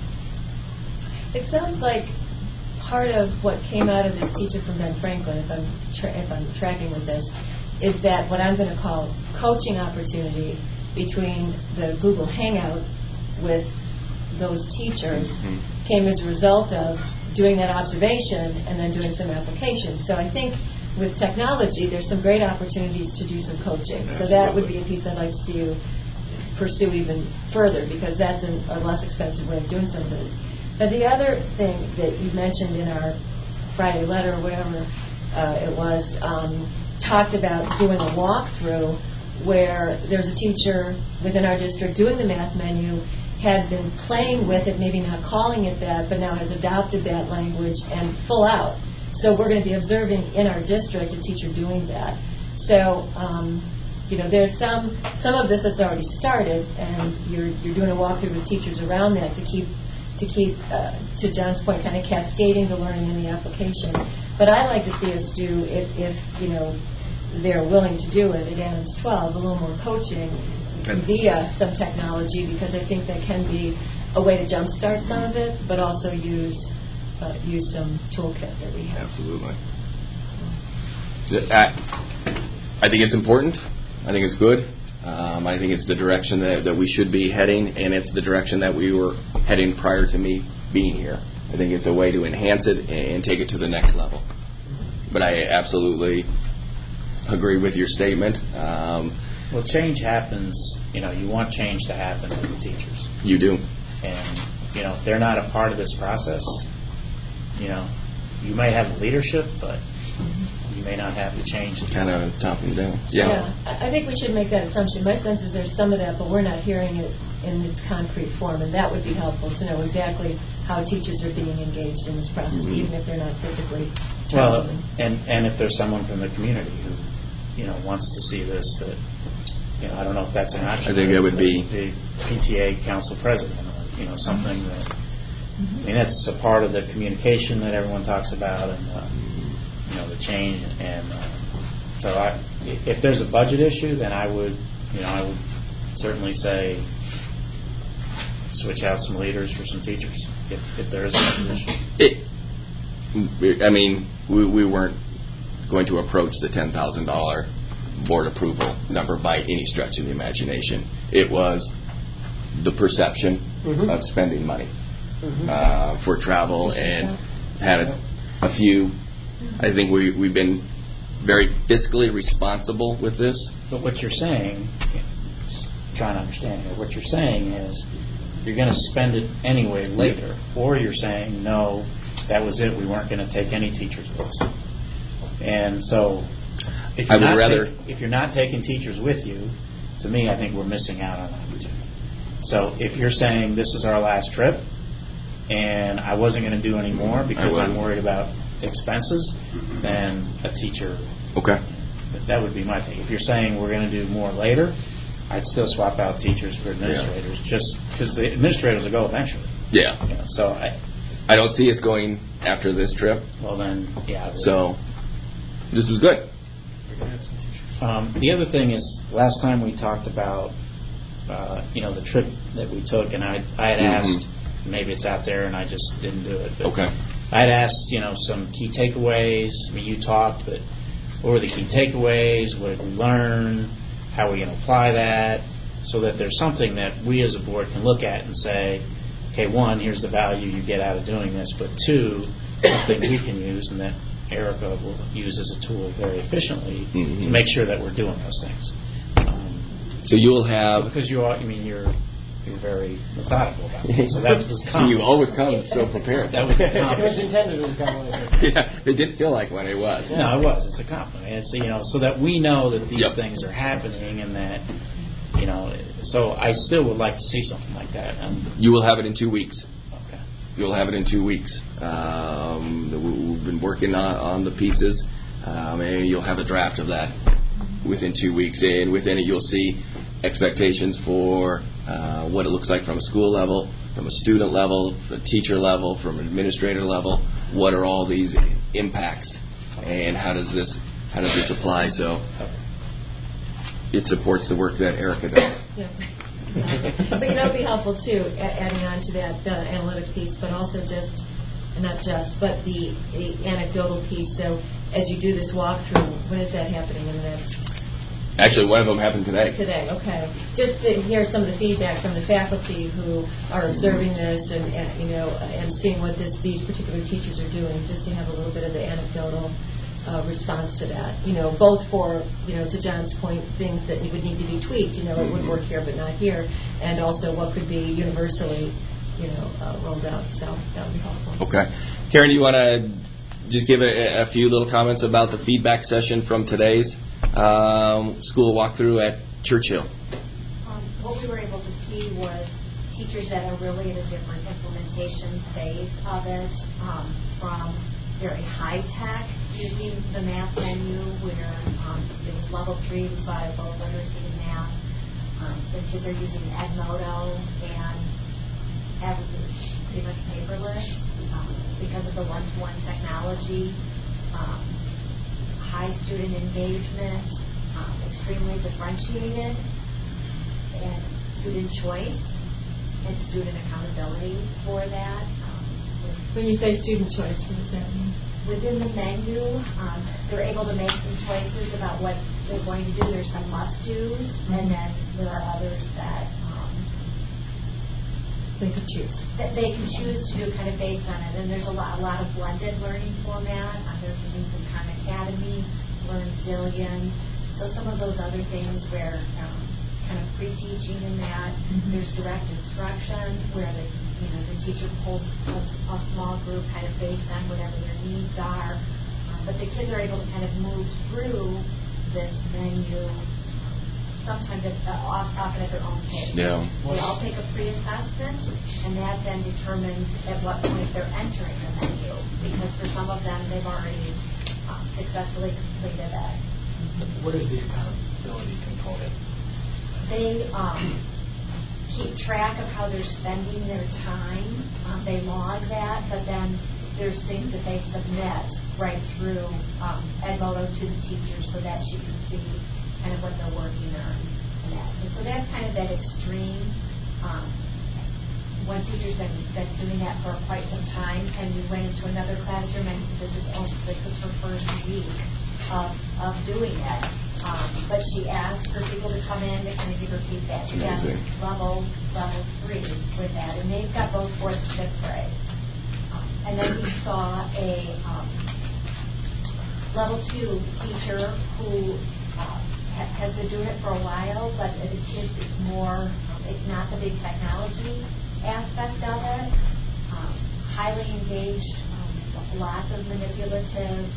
Speaker 9: It sounds like part of what came out of this teacher from Ben Franklin, if I'm tra- if I'm tracking with this, is that what I'm going to call coaching opportunity between the Google Hangout with those teachers mm-hmm. came as a result of doing that observation and then doing some application. So I think with technology, there's some great opportunities to do some coaching. Absolutely. So that would be a piece I'd like to see you pursue even further because that's a, a less expensive way of doing some of this. But the other thing that you mentioned in our Friday letter or whatever uh, it was, um, talked about doing a walkthrough where there's a teacher within our district doing the math menu, had been playing with it, maybe not calling it that, but now has adopted that language and full out. So we're going to be observing in our district a teacher doing that. So, um, you know, there's some some of this that's already started, and you're you're doing a walkthrough with teachers around that to keep to keep, uh, to John's point, kind of cascading the learning in the application. But I'd like to see us do, if, if you know, they're willing to do it at Adams twelve, a little more coaching via some technology, because I think that can be a way to jumpstart some of it, but also use uh, use some toolkit that we have.
Speaker 8: Absolutely. I, I think it's important. I think it's good. Um, I think it's the direction that, that we should be heading, and it's the direction that we were heading prior to me being here. I think it's a way to enhance it and take it to the next level. But I absolutely agree with your statement. Um,
Speaker 6: well, change happens, you know, you want change to happen with the teachers.
Speaker 8: You do.
Speaker 6: And, you know, if they're not a part of this process, you know, you may have the leadership, but you may not have the change.
Speaker 8: Kind of top and down.
Speaker 9: Yeah. yeah. I think we should make that assumption. My sense is there's some of that, but we're not hearing it in its concrete form, and that would be helpful to know exactly how teachers are being engaged in this process, mm-hmm. even if they're not physically
Speaker 6: well, and and if there's someone from the community who, you know, wants to see this, that, you know, I don't know if that's an option.
Speaker 8: I think it would be
Speaker 6: the P T A council president, or, you know, something that, mm-hmm. I mean, that's a part of the communication that everyone talks about, and uh, you know, the change, and uh, so I, if there's a budget issue, then I would, you know, I would certainly say switch out some leaders for some teachers, if, if there is a budget issue.
Speaker 8: It, I mean, we, we weren't going to approach the ten thousand dollars board approval number by any stretch of the imagination. It was the perception mm-hmm. of spending money mm-hmm. uh, for travel, and had a, a few. I think we, we've been very fiscally responsible with this.
Speaker 6: But what you're saying, just trying to understand here, what you're saying is you're going to spend it anyway later, yeah. or you're saying, no, that was it, we weren't going to take any teachers with us. And so if you're,
Speaker 8: I would
Speaker 6: not
Speaker 8: rather
Speaker 6: take, if you're not taking teachers with you, to me, I think we're missing out on an opportunity. So if you're saying this is our last trip, and I wasn't going to do any more because I'm worried about expenses, then a teacher.
Speaker 8: Okay.
Speaker 6: That would be my thing. If you're saying we're going to do more later, I'd still swap out teachers for administrators, yeah. just because the administrators will go eventually.
Speaker 8: Yeah.
Speaker 6: You know, so I.
Speaker 8: I don't see us going after this trip.
Speaker 6: Well then, yeah.
Speaker 8: So this was good.
Speaker 6: Um, the other thing is, last time we talked about, uh, you know, the trip that we took, and I, I had
Speaker 8: mm-hmm.
Speaker 6: asked, maybe it's out there, and I just didn't do it. But
Speaker 8: okay.
Speaker 6: I had asked, you know, some key takeaways. I mean, you talked, but what were the key takeaways? What did we learn? How are we going to apply that? So that there's something that we as a board can look at and say, okay, one, here's the value you get out of doing this, but two, something we can use and that Erica will use as a tool very efficiently mm-hmm. to make sure that we're doing those things. Um,
Speaker 8: so you'll have...
Speaker 6: Because you are, I mean, you're... You're very methodical about it. So that was this comment.
Speaker 8: You always come so prepared.
Speaker 6: That was a compliment.
Speaker 2: It was intended as a compliment.
Speaker 8: Yeah, it didn't feel like one. It was.
Speaker 6: No, it was. It's a compliment. It's, you know, so that we know that these
Speaker 8: yep.
Speaker 6: things are happening, and that, you know, so I still would like to see something like that. Um,
Speaker 8: you will have it in two weeks.
Speaker 6: Okay.
Speaker 8: You'll have it in two weeks. Um, we've been working on, on the pieces, um, and you'll have a draft of that within two weeks. And within it, you'll see expectations for uh, what it looks like from a school level, from a student level, a teacher level, from an administrator level. What are all these impacts, and how does this how does this apply? So it supports the work that Erica does.
Speaker 9: Yeah. But you know, it'd be helpful too, adding on to that uh, analytic piece, but also just not just, but the, the anecdotal piece. So as you do this walkthrough, when is that happening in the next?
Speaker 8: Actually, one of them happened today.
Speaker 9: Today, okay. Just to hear some of the feedback from the faculty who are observing this and, and you know, and seeing what this these particular teachers are doing, just to have a little bit of the anecdotal uh, response to that. You know, both for, you know, to John's point, things that would need to be tweaked. You know, it would work here but not here, and also what could be universally, you know, uh, rolled out. So that would be helpful.
Speaker 8: Okay, Karen, do you want to just give a, a few little comments about the feedback session from today's Um, school walkthrough at Churchill?
Speaker 7: Um, what we were able to see was teachers that are really in a different implementation phase of it, um, from very high tech, using the math menu where um, it was level three, we saw both literacy and math. Um, the kids are using Edmodo and everything pretty much paperless um, because of the one-to-one technology. Um, high student engagement, um, extremely differentiated, and student choice and student accountability for that. Um,
Speaker 9: when you say student choice, what does that mean?
Speaker 7: Within the menu, um, they're able to make some choices about what they're going to do. There's some must-dos, mm-hmm. and then there are others that um,
Speaker 9: they could choose.
Speaker 7: That they can choose to do kind of based on it. And there's a lot, a lot of blended learning format. Um, they're using some Khan Academy, learn zillions. So some of those other things where um, kind of pre-teaching in that, mm-hmm. there's direct instruction where the you know the teacher pulls a, a small group kind of based on whatever their needs are. Um, but the kids are able to kind of move through this menu sometimes at, uh, often at their own pace.
Speaker 8: Yeah.
Speaker 7: They all take a pre-assessment, and that then determines at what point they're entering the menu. Because for some of them, they've already um, successfully completed it.
Speaker 10: What is the accountability component?
Speaker 7: They um, keep track of how they're spending their time. Um, they log that, but then there's things that they submit right through um, Edmodo to the teacher so that she can see kind of what they're working on. And, that. and so that's kind of that extreme. Um, one teacher's been, been doing that for quite some time, and we went into another classroom, and this is this is her first week of, of doing it. Um, but she asked for people to come in to kind of give her feedback. She got level level three with that, and they've got both fourth and fifth grade. Um, and then we saw a um, level two teacher who uh, ha- has been doing it for a while, but it, it's, it's more, um, it's not the big technology aspect of it. Um, highly engaged, um, lots of manipulative.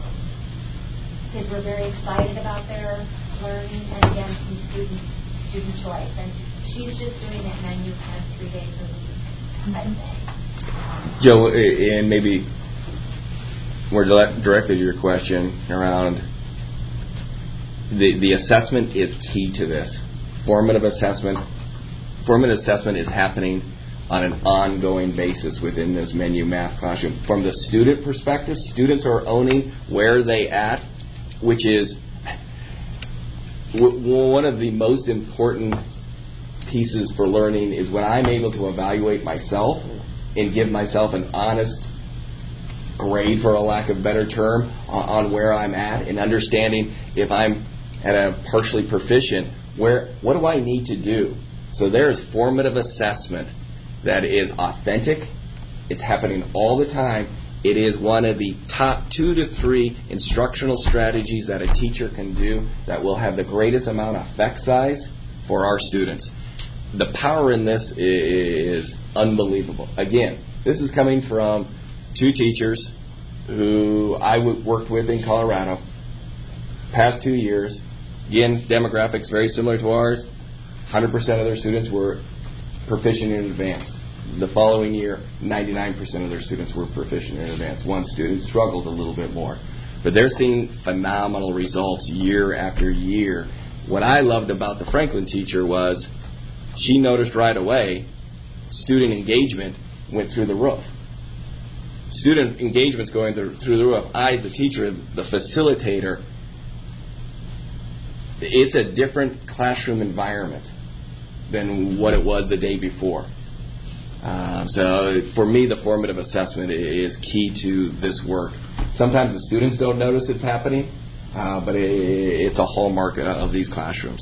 Speaker 7: Kids were very excited about their learning, and again, some student student choice. And she's just doing that menu kind of three days a week type thing.
Speaker 8: Joe, and maybe more directly to your question around the the assessment is key to this. Formative assessment, formative assessment is happening on an ongoing basis within this menu math classroom. From the student perspective, students are owning where they at, which is w- one of the most important pieces for learning is when I'm able to evaluate myself and give myself an honest grade, for a lack of a better term, on, on where I'm at, and understanding if I'm at a partially proficient, where what do I need to do? So there's formative assessment that is authentic. It's happening all the time. It is one of the top two to three instructional strategies that a teacher can do that will have the greatest amount of effect size for our students. The power in this is unbelievable. Again, this is coming from two teachers who I worked with in Colorado past two years. Again, demographics very similar to ours. one hundred percent of their students were proficient in advanced. The following year, ninety-nine percent of their students were proficient in advanced. One student struggled a little bit more. But they're seeing phenomenal results year after year. What I loved about the Franklin teacher was she noticed right away student engagement went through the roof. Student engagement's going through the roof. I, the teacher, the facilitator, it's a different classroom environment than what it was the day before. Um, so for me, the formative assessment is key to this work. Sometimes the students don't notice it's happening, uh, but it, it's a hallmark of these classrooms.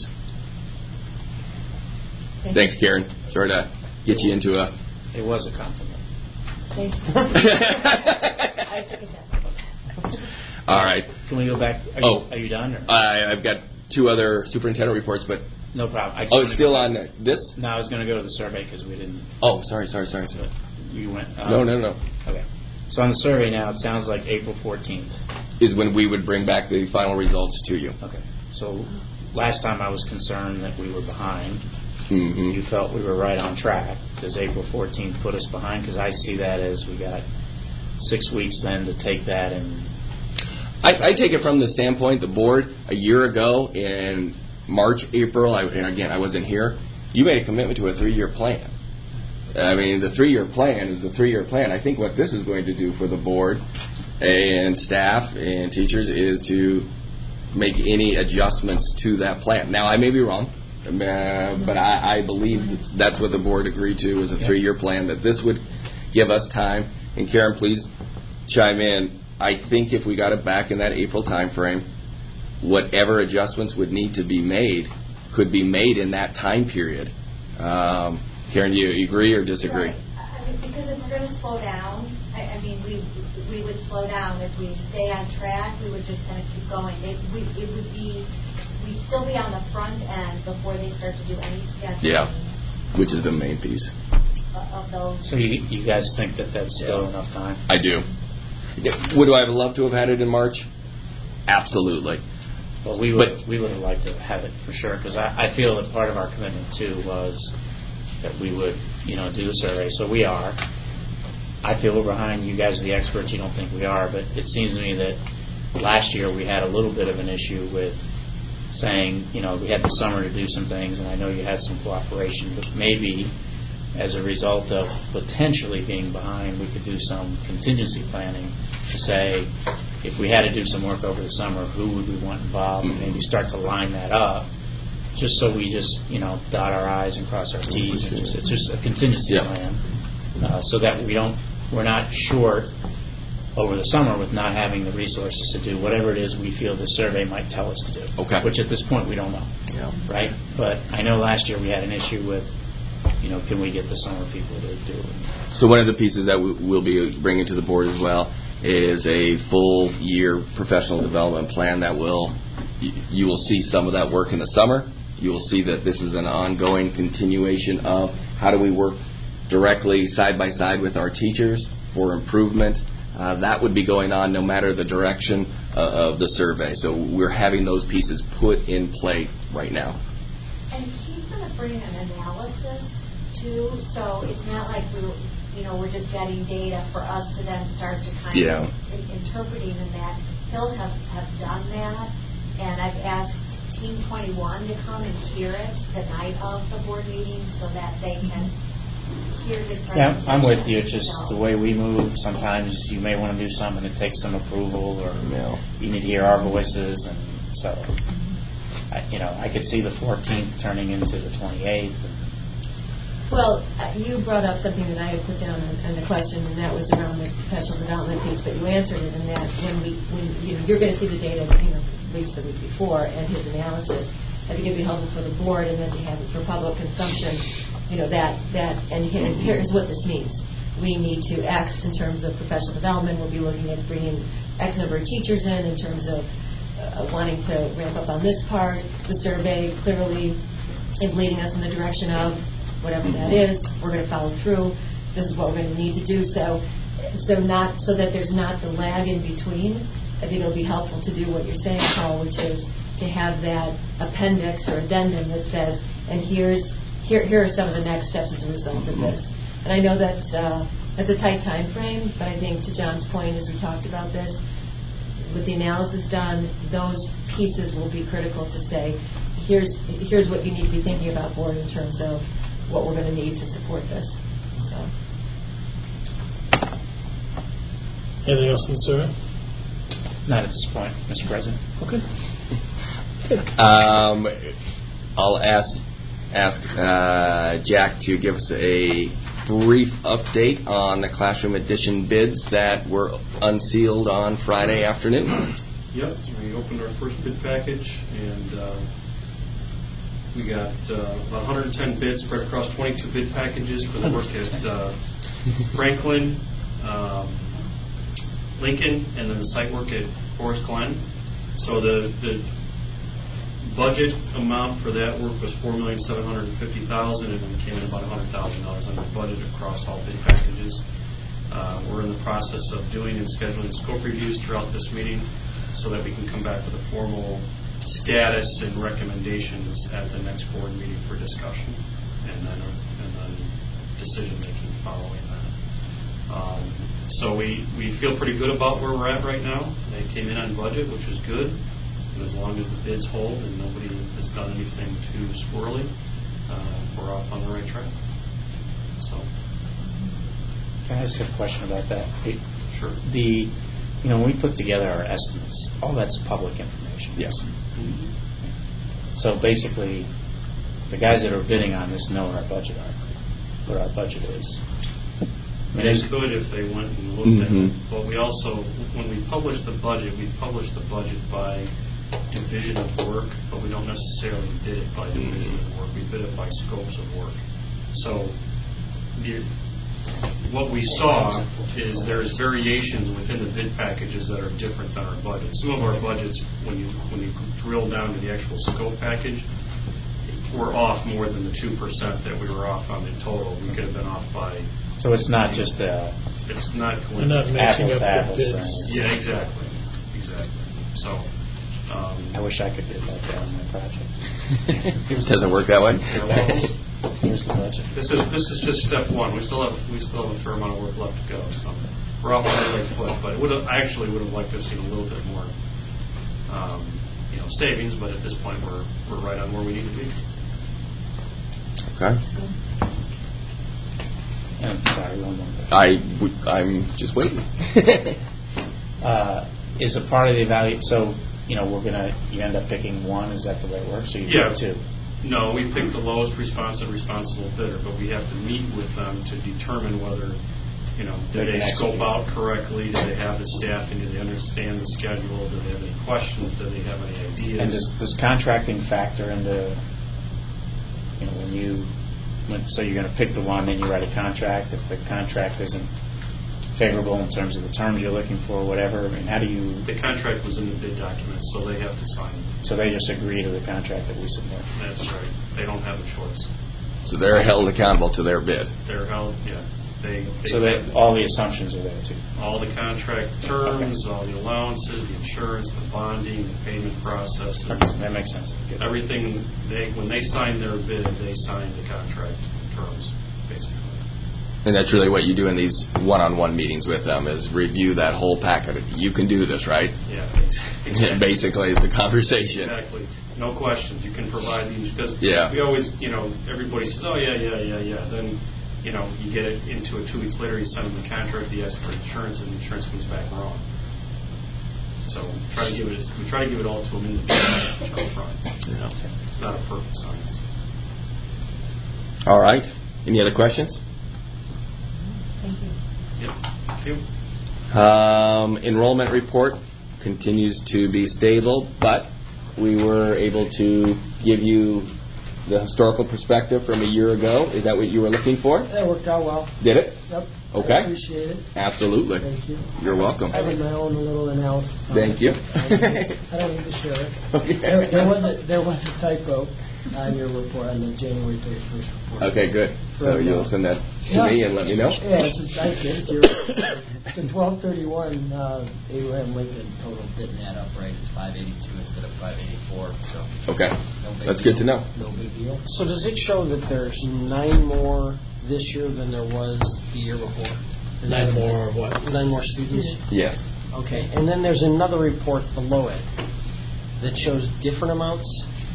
Speaker 9: Thank
Speaker 8: Thanks,
Speaker 9: you.
Speaker 8: Karen. Sorry to get you into a...
Speaker 6: It was a compliment.
Speaker 9: Thank you. I took it back.
Speaker 8: All right.
Speaker 6: Can we go back? Are
Speaker 8: oh,
Speaker 6: you, are you done? Or?
Speaker 8: I, I've got two other superintendent reports, but...
Speaker 6: No problem. I
Speaker 8: oh, it's still on this?
Speaker 6: No, I was going to go to the survey because we didn't...
Speaker 8: Oh, sorry, sorry, sorry. sorry.
Speaker 6: You went... Um,
Speaker 8: no, no, no.
Speaker 6: Okay. So on the survey now, it sounds like April fourteenth.
Speaker 8: Is when we would bring back the final results to you.
Speaker 6: Okay. So last time I was concerned that we were behind.
Speaker 8: Mm-hmm.
Speaker 6: You felt we were right on track. Does April fourteenth put us behind? Because I see that as we got six weeks then to take that and...
Speaker 8: I, I take it from the standpoint, the board, a year ago in March, April, I, and again, I wasn't here, you made a commitment to a three-year plan. I mean, the three-year plan is the three-year plan. I think what this is going to do for the board and staff and teachers is to make any adjustments to that plan. Now, I may be wrong, uh, but I, I believe that's what the board agreed to was a three-year plan, that this would give us time. And Karen, please chime in. I think if we got it back in that April time frame, whatever adjustments would need to be made could be made in that time period. Um, Karen, do you agree or disagree?
Speaker 7: Right. I mean, because if we're going to slow down, I, I mean, we we would slow slow down. If we stay on track, we would just kind of keep going. It, we, it would be, we'd still be on the front end before they start to do any scheduling.
Speaker 8: Yeah, which is the main piece.
Speaker 7: Of those.
Speaker 6: So you, you guys think that that's still yeah. enough time?
Speaker 8: I do. Would I have loved to have had it in March? Absolutely.
Speaker 6: Well, we would but, we would have liked to have it for sure, because I, I feel that part of our commitment too was that we would, you know, do a survey. So we are. I feel we're behind. You guys are the experts. You don't think we are, but it seems to me that last year we had a little bit of an issue with saying, you know, we had the summer to do some things, and I know you had some cooperation, but maybe as a result of potentially being behind, we could do some contingency planning to say, if we had to do some work over the summer, who would we want involved, and maybe start to line that up, just so we just, you know, dot our I's and cross our T's. And just, it's just a contingency yeah. plan, uh, so that we don't, we're not short over the summer with not having the resources to do whatever it is we feel the survey might tell us to do.
Speaker 8: Okay.
Speaker 6: Which at this point we don't know.
Speaker 8: Yeah.
Speaker 6: Right? But I know last year we had an issue with, you know, can we get the summer people to do it?
Speaker 8: So one of the pieces that we'll be bringing to the board as well is a full year professional development plan that will, you will see some of that work in the summer. You will see that this is an ongoing continuation of how do we work directly side by side with our teachers for improvement. Uh, that would be going on no matter the direction uh, of the survey. So we're having those pieces put in play right now.
Speaker 7: And he's going to bring an analysis too, so it's not like we, you know, we're just getting data for us to then start to kind
Speaker 8: yeah.
Speaker 7: of in, interpreting in that. He'll have, have done that, and I've asked Team twenty-one to come and hear it the night of the board meeting so that they can hear his presentation.
Speaker 6: Yeah, I'm with you. It's just so. The way we move, sometimes you may want to do something that takes some approval, or
Speaker 8: yeah.
Speaker 6: you need to hear our voices, and so, I, you know, I could see the fourteenth turning into the twenty-eighth.
Speaker 9: Well, uh, you brought up something that I had put down in, in the question, and that was around the professional development piece. But you answered it in that when we, when you know, you're going to see the data, you know, at least the week before, and his analysis. I think it'd be helpful for the board, and then to have it for public consumption. You know, that that and here's what this means. We need to X in terms of professional development. We'll be looking at bringing X number of teachers in in terms of uh, wanting to ramp up on this part. The survey clearly is leading us in the direction of whatever that is. We're going to follow through. This is what we're going to need to do. So, so not so that there's not the lag in between. I think it'll be helpful to do what you're saying, Paul, which is to have that appendix or addendum that says, and here's here here are some of the next steps as a result of this. And I know that's uh, that's a tight time frame, but I think to John's point, as we talked about this, with the analysis done, those pieces will be critical to say, here's here's what you need to be thinking about, board, in terms of what we're going to need to support this. So.
Speaker 1: Anything else in the survey?
Speaker 6: Not at this point, Mister President.
Speaker 1: Okay. Good.
Speaker 8: Um, I'll ask ask uh, Jack to give us a brief update on the classroom addition bids that were unsealed on Friday afternoon.
Speaker 14: Yep, we opened our first bid package, and uh, we got uh, about one hundred ten bids spread across twenty-two bid packages for the work at uh, Franklin, um, Lincoln, and then the site work at Forest Glen. So the, the budget amount for that work was four million seven hundred fifty thousand dollars, and then came in about one hundred thousand dollars under budget across all bid packages. Uh, we're in the process of doing and scheduling scope reviews throughout this meeting so that we can come back with a formal status and recommendations at the next board meeting for discussion, and then and then decision making following that. Um, so we, we feel pretty good about where we're at right now. They came in on budget, which is good. And as long as the bids hold and nobody has done anything too squirrely, uh, we're off on the right track. So,
Speaker 6: can I ask a question about that? It,
Speaker 14: sure.
Speaker 6: The You know, when we put together our estimates, all that's public information.
Speaker 8: Yes.
Speaker 14: Mm-hmm.
Speaker 6: So basically, the guys that are bidding on this know what our budget are, what our budget is.
Speaker 14: I mean, they could if they went and looked mm-hmm. at it. But we also, when we publish the budget, we publish the budget by division of work, but we don't necessarily bid it by division mm-hmm. of work. We bid it by scopes of work. So the what we saw is there's variations within the bid packages that are different than our budget. Some of our budgets, when you when you drill down to the actual scope package, we're off more than the two percent that we were off on in total. We could have been off by.
Speaker 6: So it's not just a.
Speaker 14: It's not.
Speaker 1: We're not matching
Speaker 6: apples
Speaker 1: up
Speaker 6: to
Speaker 1: the
Speaker 6: apples
Speaker 1: bids.
Speaker 6: thing.
Speaker 14: Yeah, exactly, exactly. So. Um,
Speaker 6: I wish I could do that on my project.
Speaker 8: It doesn't work that way.
Speaker 6: Here's the budget.
Speaker 14: This is this is just step one. We still have we still have a fair amount of work left to go. So we're off on the right foot. But it would have, I actually would have liked to have seen a little bit more, um, you know, savings. But at this point, we're we're right on where we need to be.
Speaker 8: Okay.
Speaker 6: I'm sorry, one more.
Speaker 8: I w- I'm just waiting.
Speaker 6: uh, is a part of the evaluation. So you know, we're gonna you end up picking one. Is that the way it works? So you
Speaker 14: Yeah.
Speaker 6: pick two.
Speaker 14: No, we pick the lowest responsive responsible bidder, but we have to meet with them to determine whether, you know, do
Speaker 6: They
Speaker 14: they
Speaker 6: can
Speaker 14: scope
Speaker 6: execute.
Speaker 14: out correctly? Do they have the staffing? Do they understand the schedule? Do they have any questions? Do they have any ideas?
Speaker 6: And does, does contracting factor into, you know, when you, when, so you're going to pick the one, then you write a contract. If the contract isn't favorable in terms of the terms you're looking for, whatever, I mean, how do you?
Speaker 14: The contract was in the bid document, so they have to sign it.
Speaker 6: So they just agree to the contract that we submit.
Speaker 14: That's right. They don't have a choice.
Speaker 8: So they're held accountable to their bid.
Speaker 14: They're held, yeah. They, they
Speaker 6: so that all the assumptions are there too.
Speaker 14: all the contract terms,
Speaker 6: Okay.
Speaker 14: all the allowances, the insurance, the bonding, the payment process.
Speaker 6: Okay, that makes sense. Good.
Speaker 14: Everything they when they sign their bid, they sign the contract terms, basically.
Speaker 8: And that's really what you do in these one-on-one meetings with them is review that whole packet. You can do this, right?
Speaker 14: Yeah, exactly.
Speaker 8: Basically, it's the conversation.
Speaker 14: Exactly. No questions. You can provide these because
Speaker 8: Yeah.
Speaker 14: we always, you know, everybody says, oh yeah, yeah, yeah, yeah. Then, you know, you get it into it two weeks later. You send them the contract, you ask for insurance, and the insurance comes back wrong. So we try to give it. We try to give it all to them in the beginning, up front.
Speaker 8: Yeah.
Speaker 14: It's not a perfect science.
Speaker 8: All right. Any other questions?
Speaker 9: Thank you.
Speaker 14: Yep. Thank you.
Speaker 8: Um, enrollment report continues to be stable, but we were able to give you the historical perspective from a year ago. Is that what you were looking for?
Speaker 2: That worked out well.
Speaker 8: Did it?
Speaker 2: Yep.
Speaker 8: Okay.
Speaker 2: I appreciate it.
Speaker 8: Absolutely.
Speaker 2: Thank you.
Speaker 8: You're welcome.
Speaker 2: I have my own little analysis on
Speaker 8: Thank
Speaker 2: it.
Speaker 8: you.
Speaker 2: I don't need- I don't need to share it.
Speaker 8: Okay.
Speaker 2: There, there was a there was a typo on your report, on the January thirty-first report.
Speaker 8: Okay, good. So you'll send that to
Speaker 2: Yeah.
Speaker 8: me and let me know?
Speaker 2: Yeah, it's just, I did. You're, the twelve thirty-one uh, Abraham Lincoln total didn't add up right. It's five eighty-two instead of five eighty-four. So
Speaker 8: Okay.
Speaker 2: no big
Speaker 8: That's
Speaker 2: deal.
Speaker 8: good to know.
Speaker 2: No big deal. So does it show that there's nine more this year than there was the year before? Is
Speaker 1: Nine
Speaker 2: that-
Speaker 1: more what?
Speaker 2: Nine more students?
Speaker 8: Yes.
Speaker 2: Okay. And then there's another report below it that shows different amounts.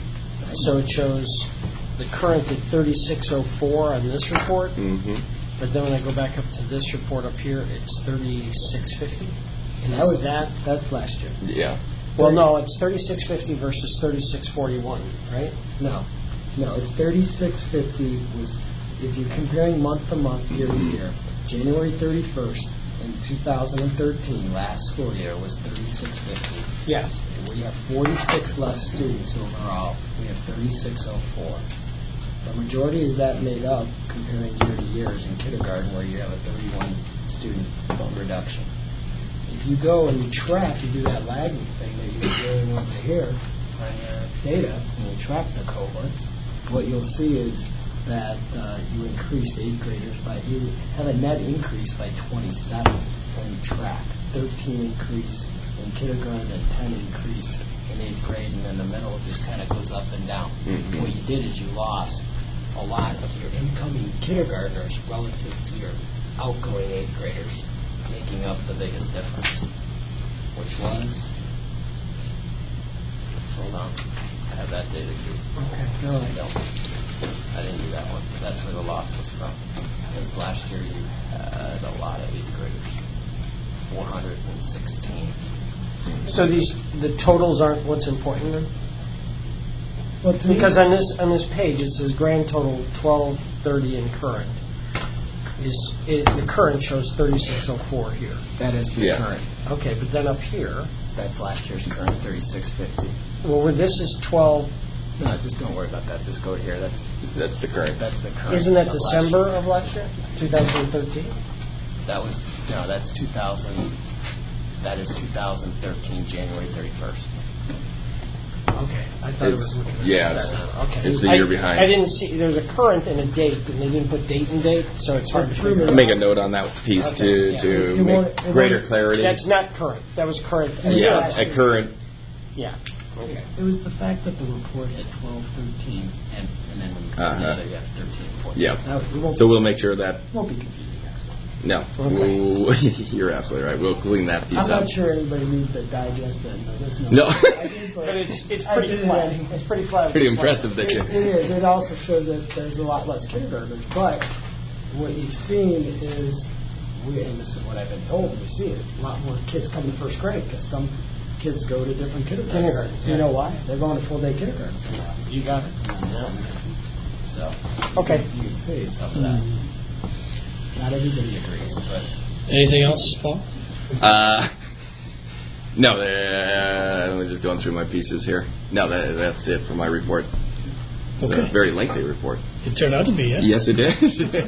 Speaker 2: So it shows the current at thirty-six oh four on this report,
Speaker 8: Mm-hmm.
Speaker 2: but then when I go back up to this report up here, it's thirty-six fifty. And
Speaker 10: How
Speaker 2: is
Speaker 10: is that? That's last year.
Speaker 8: Yeah.
Speaker 2: Well, no, it's thirty-six fifty versus thirty-six forty-one, right?
Speaker 10: No, no, it's thirty-six fifty. Was if you're comparing month to month, year to year, January thirty-first in two thousand thirteen, last school year was thirty-six fifty.
Speaker 2: Yes.
Speaker 10: We have forty-six less students overall. We have thirty-six oh four. The majority of that made up, comparing year to year, is in kindergarten, where you have a thirty-one student reduction. If you go and you track, you do that lagging thing that you really want to hear on your data, and you track the cohorts, what you'll see is that uh, you increased eighth graders by, you have a net increase by twenty-seven when you track. thirteen increase in kindergarten and ten increase in eighth grade, and then the middle just kind of goes up and down.
Speaker 8: Mhm.
Speaker 10: What you did is you lost a lot of your incoming kindergartners relative to your outgoing eighth graders, making up the biggest difference, which was, hold on, I have that data too.
Speaker 2: Okay.
Speaker 10: No, I don't. I didn't do that one. That's where the loss was from. Because last year you had a lot of eighth graders, four hundred sixteen.
Speaker 2: So these the totals aren't what's important then?
Speaker 10: Well, to me-
Speaker 2: Because on this on this page it says grand total twelve thirty in current. Is it, the current shows thirty-six oh four here.
Speaker 10: That is the
Speaker 8: Yeah.
Speaker 10: current.
Speaker 2: Okay, but then up here,
Speaker 10: That's last year's current, thirty-six fifty.
Speaker 2: well, where this is twelve
Speaker 15: No, just don't worry about that. Just go here. That's
Speaker 8: That's the current.
Speaker 15: That's the current.
Speaker 2: Isn't that
Speaker 15: of last
Speaker 2: December
Speaker 15: year.
Speaker 2: of last year? twenty thirteen?
Speaker 15: That was no. That's two thousand. That is two thousand thirteen, January thirty-first.
Speaker 2: Okay, I thought
Speaker 8: It's,
Speaker 2: it was looking at
Speaker 8: yeah,
Speaker 2: that.
Speaker 8: it's,
Speaker 2: Okay.
Speaker 8: it's the year
Speaker 2: I,
Speaker 8: behind.
Speaker 2: I didn't see, there's a current and a date, and they didn't put date and date, so it's hard to figure
Speaker 8: I'll
Speaker 2: out.
Speaker 8: make a note on that piece
Speaker 2: Okay,
Speaker 8: to,
Speaker 2: yeah.
Speaker 8: to
Speaker 2: It- it
Speaker 8: make
Speaker 2: won't- it
Speaker 8: greater
Speaker 2: won't-
Speaker 8: clarity.
Speaker 2: That's not current. That was current.
Speaker 8: Yeah, a current.
Speaker 2: Yeah. Okay.
Speaker 15: It was the fact that the report had twelve, thirteen, and, and then when you put
Speaker 8: Uh-huh.
Speaker 15: together, you have thirteen, fourteen.
Speaker 8: Yeah.
Speaker 15: That was- it won't
Speaker 8: So
Speaker 15: be-
Speaker 8: we'll make sure that.
Speaker 15: Won't be confusing next time.
Speaker 8: No,
Speaker 2: Okay.
Speaker 8: We'll- you're absolutely right. We'll clean that piece
Speaker 10: I'm
Speaker 8: up.
Speaker 10: not sure anybody read the digest then. but That's
Speaker 8: No.
Speaker 10: I did,
Speaker 2: But it's it's
Speaker 10: I
Speaker 2: pretty
Speaker 10: did it
Speaker 2: flat.
Speaker 10: anyway.
Speaker 2: It's pretty flat.
Speaker 8: Pretty impressive that
Speaker 10: It,
Speaker 8: you.
Speaker 10: it is. It also shows that there's a lot less kindergartners. But what you've seen is, we, and this is what I've been told, we see it, a lot more kids come to first grade because some kids go to different kindergartens.
Speaker 2: Kindergarten,
Speaker 10: You
Speaker 2: yeah.
Speaker 10: know why? They're going to full-day kindergarten sometimes.
Speaker 2: You got it.
Speaker 15: So
Speaker 2: Okay.
Speaker 15: you can see some of that. Not everybody agrees, but
Speaker 1: Anything else, Paul?
Speaker 8: Uh, no, uh, I'm just going through my pieces here. No, that, that's it for my report. It's
Speaker 1: Okay.
Speaker 8: a very lengthy report.
Speaker 1: It turned out to be, yeah?
Speaker 8: Yes, it did.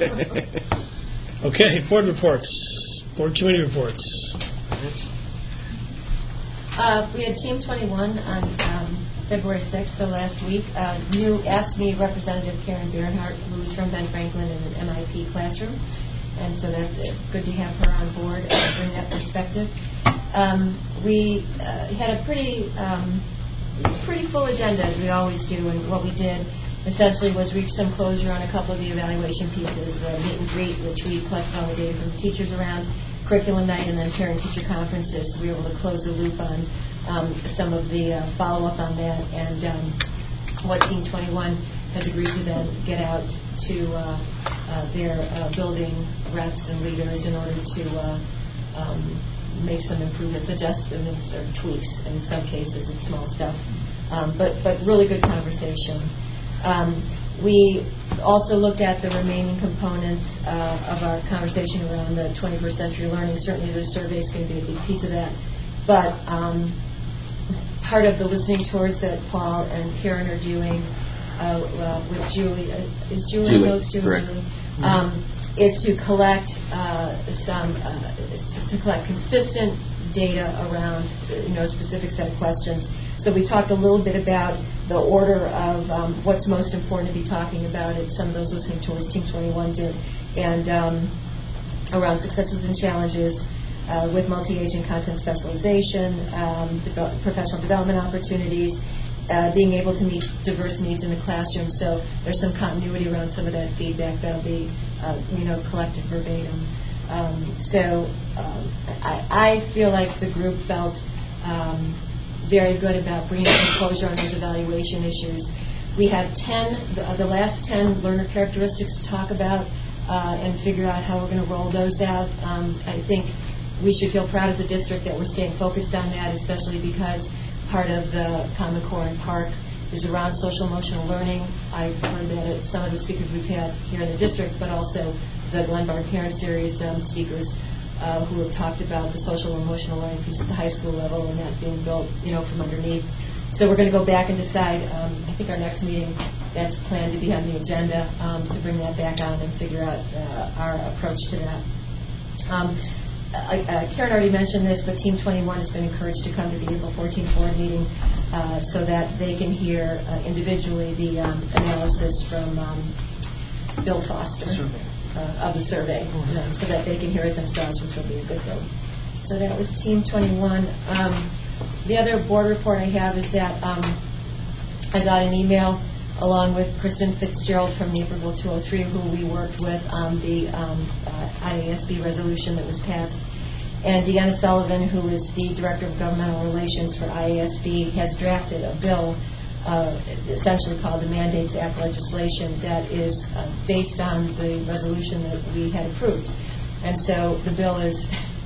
Speaker 1: Okay, board reports. Board committee reports.
Speaker 9: Uh, we had Team twenty-one on um, February sixth, so last week. Uh, new asked me Representative Karen Bernhardt, who's from Ben Franklin in an M I P classroom, and so that's uh, good to have her on board and bring that perspective. Um, we uh, had a pretty um, pretty full agenda, as we always do, and what we did essentially was reach some closure on a couple of the evaluation pieces, the meet and greet, which we collected all the data from the teachers around, curriculum night, and then parent-teacher conferences. We were able to close the loop on um, some of the uh, follow-up on that, and um, what Team twenty-one has agreed to then get out to uh, uh, their uh, building reps and leaders in order to uh, um, make some improvements, adjustments, or tweaks. In some cases, it's small stuff, um, but but really good conversation. Um, we also looked at the remaining components uh, of our conversation around the twenty-first century learning. Certainly the survey is going to be a big piece of that. But um, part of the listening tours that Paul and Karen are doing uh, uh, with Julie, uh, is Julie
Speaker 8: Julie,
Speaker 9: those two?
Speaker 8: correct.
Speaker 9: Um, is to collect uh, some, uh, to collect consistent data around, you know, a specific set of questions. So we talked a little bit about the order of um, what's most important to be talking about at some of those listening tours Team twenty-one did, and um, around successes and challenges uh, with multi-agent content specialization, um, develop, professional development opportunities, uh, being able to meet diverse needs in the classroom. So there's some continuity around some of that feedback that'll be, uh, you know, collected verbatim. Um, so um, I, I feel like the group felt um, very good about bringing some closure on those evaluation issues. We have ten, the, the last ten learner characteristics to talk about uh, and figure out how we're going to roll those out. Um, I think we should feel proud as a district that we're staying focused on that, especially because part of the Common Core and Park is around social emotional learning. I've heard that at some of the speakers we've had here in the district, but also the Glenbard Parent Series um, speakers uh, who have talked about the social and emotional learning piece at the high school level and that being built, you know, from underneath. So we're going to go back and decide. Um, I think our next meeting, that's planned to be on the agenda um, to bring that back on and figure out uh, our approach to that. Um, uh, uh, Karen already mentioned this, but Team twenty-one has been encouraged to come to the April fourteenth board meeting uh, so that they can hear uh, individually the um, analysis from um, Bill Foster. Uh, of the survey, you know, so that they can hear it themselves, which will be a good thing. So that was Team twenty-one. Um, the other board report I have is that um, I got an email along with Kristen Fitzgerald from Naperville two oh three, who we worked with on the um, uh, I A S B resolution that was passed. And Deanna Sullivan, who is the Director of Governmental Relations for I A S B, has drafted a bill Uh, essentially called the Mandates Act legislation that is uh, based on the resolution that we had approved. And so the bill is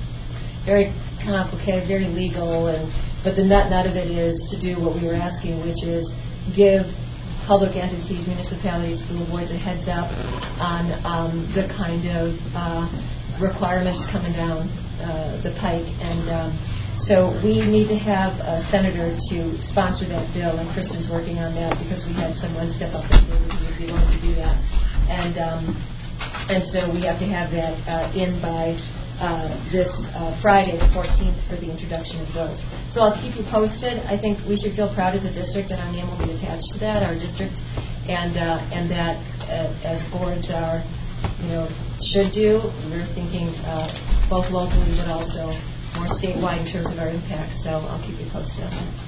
Speaker 9: very complicated, very legal, and but the nut nut of it is to do what we were asking, which is give public entities, municipalities, school boards a heads up on um, the kind of uh, requirements coming down uh, the pike. And um, So we need to have a senator to sponsor that bill, and Kristen's working on that because we had someone step up and say that we wanted to do that. And um, and so we have to have that uh, in by uh, this uh, Friday, the fourteenth, for the introduction of bills. So I'll keep you posted. I think we should feel proud as a district, and our name will be attached to that, our district, and uh, and that uh, as boards are, you know, should do. We're thinking uh, both locally but also more statewide in terms of our impact. So I'll keep you posted on that.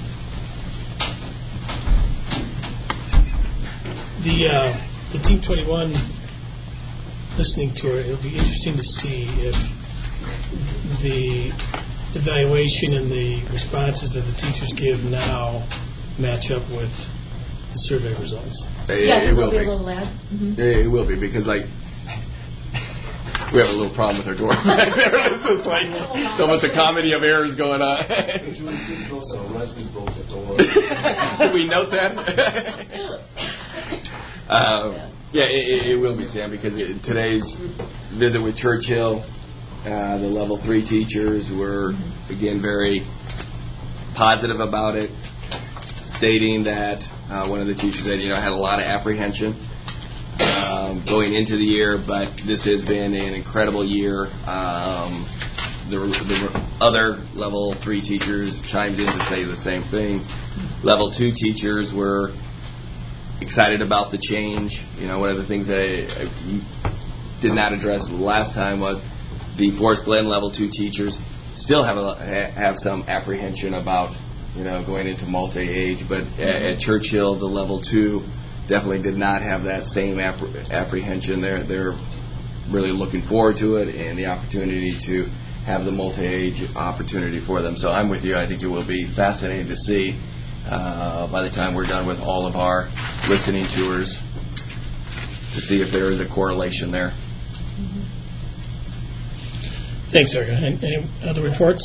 Speaker 1: The uh, the Team twenty-one listening tour, it'll be interesting to see if the evaluation and the responses that the teachers give now match up with the survey results.
Speaker 8: It,
Speaker 9: yeah,
Speaker 8: it will
Speaker 9: be
Speaker 8: be.
Speaker 9: a little lab. Mm-hmm.
Speaker 8: It, it will be because, like, we have a little problem with our door back there. It's just like it's almost a comedy of errors going on. we note that. um, yeah, it, it will be, Sam, because it, today's visit with Churchill, uh, the level three teachers were again very positive about it, stating that uh, one of the teachers said, you know, had a lot of apprehension Um, going into the year, but this has been an incredible year. Um, the, the other level three teachers chimed in to say the same thing. Level two teachers were excited about the change. You know, one of the things that I, I did not address last time was the Forest Glen level two teachers still have a, have some apprehension about, you know, going into multi-age, but at, at Churchill, the level two definitely did not have that same appre- apprehension. They're they're really looking forward to it and the opportunity to have the multi-age opportunity for them. So I'm with you. I think it will be fascinating to see uh, by the time we're done with all of our listening tours to see if there is a correlation there.
Speaker 1: Mm-hmm. Thanks, Erica. Any other reports?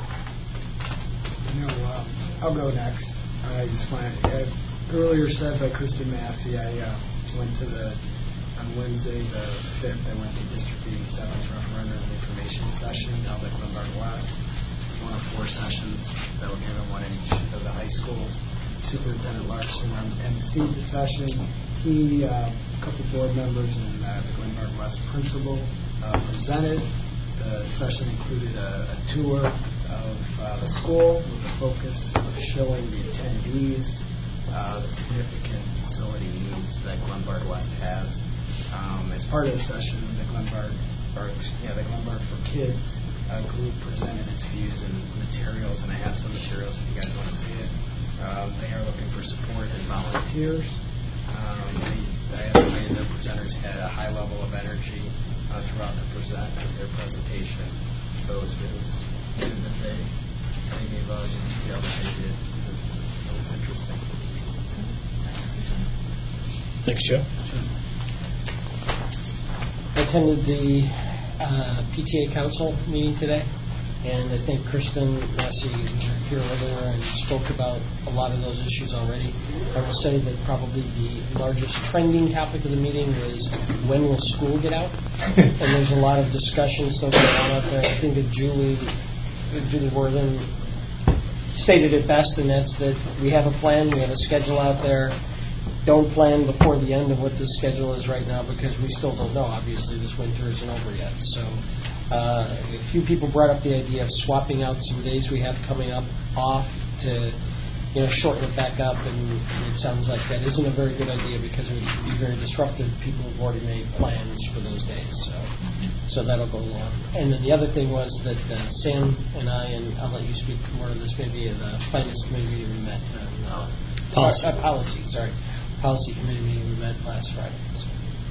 Speaker 10: No, um, I'll go next. I just want to earlier said by Kristen Massey, I uh, went to the, on Wednesday the fifth, I went to District eighty-seven's referendum information session held at Glenbard West. It's one of four sessions that were given, one in each of the high schools. Superintendent Larson emceed the session. He, uh, a couple board members, and uh, the Glenbard West principal uh, presented. The session included a, a tour of uh, the school with a focus of showing the attendees Uh, the significant facility needs that Glenbard West has. Um, as part of the session, the Glenbard, or yeah, the Glenbard for Kids uh, group presented its views and materials, and I have some materials if you guys want to see it. Um, they are looking for support and volunteers. Um, they, I estimated the presenters had a high level of energy uh, throughout the present of their presentation, so it was, it was good that they, they gave all the detail that they did. It was, it was interesting.
Speaker 1: Thanks, Joe.
Speaker 2: I attended the uh, P T A Council meeting today, and I think Kristen Massey was here earlier and spoke about a lot of those issues already. I will say that probably the largest trending topic of the meeting was when will school get out? And there's a lot of discussion still going on out there. I think that Julie, Julie Worthen stated it best, and that's that we have a plan, we have a schedule out there. Don't plan before the end of what the schedule is right now because we still don't know. Obviously, this winter isn't over yet. So uh, a few people brought up the idea of swapping out some days we have coming up off to, you know, shorten it back up, and it sounds like that isn't a very good idea because it would be very disruptive to people who've already made plans for those days. So so that'll go along. And then the other thing was that uh, Sam and I, and I'll let you speak more of this, maybe in the Finance Committee we met. Uh,
Speaker 1: policy.
Speaker 2: Uh, policy, sorry. Policy Committee meeting we met last Friday. So.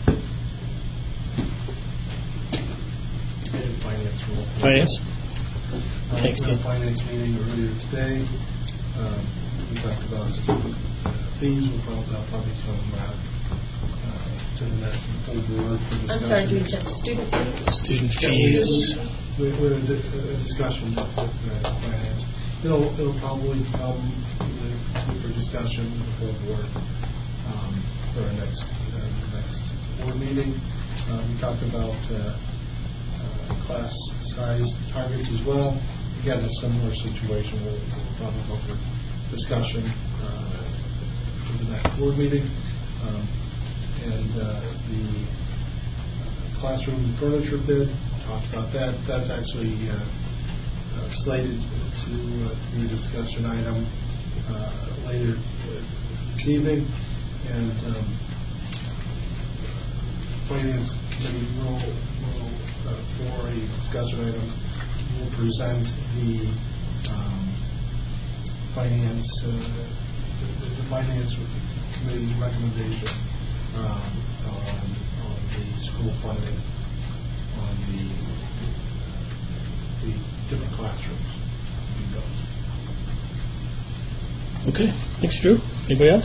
Speaker 16: And finance rule.
Speaker 1: Finance.
Speaker 16: Uh,
Speaker 1: Thanks,
Speaker 16: we had
Speaker 1: Steve.
Speaker 16: a finance meeting earlier today. Um, we talked about student uh, fees. We'll probably, that'll probably come back uh, to the next full board for discussion.
Speaker 9: I'm sorry, do you said student fees?
Speaker 1: Student
Speaker 16: Yeah,
Speaker 1: fees.
Speaker 16: we, we had a, a discussion with uh, finance. It'll, it'll probably come for discussion with the full board. Um, for our next uh, next board meeting. Uh, we talked about uh, uh, class size targets as well, again, a similar situation. We'll, we'll probably go for discussion uh, for the next board meeting. Um, and uh, the classroom furniture bid, talked about that. That's actually uh, uh, slated to uh, be a discussion item uh, later uh, this evening. And um, Finance Committee will, will uh, for a discussion item, will present the um, finance, uh, the, the Finance Committee's recommendation um, on, on the school funding on the, the different classrooms to be built.
Speaker 1: Okay, thanks, Drew. Anybody else?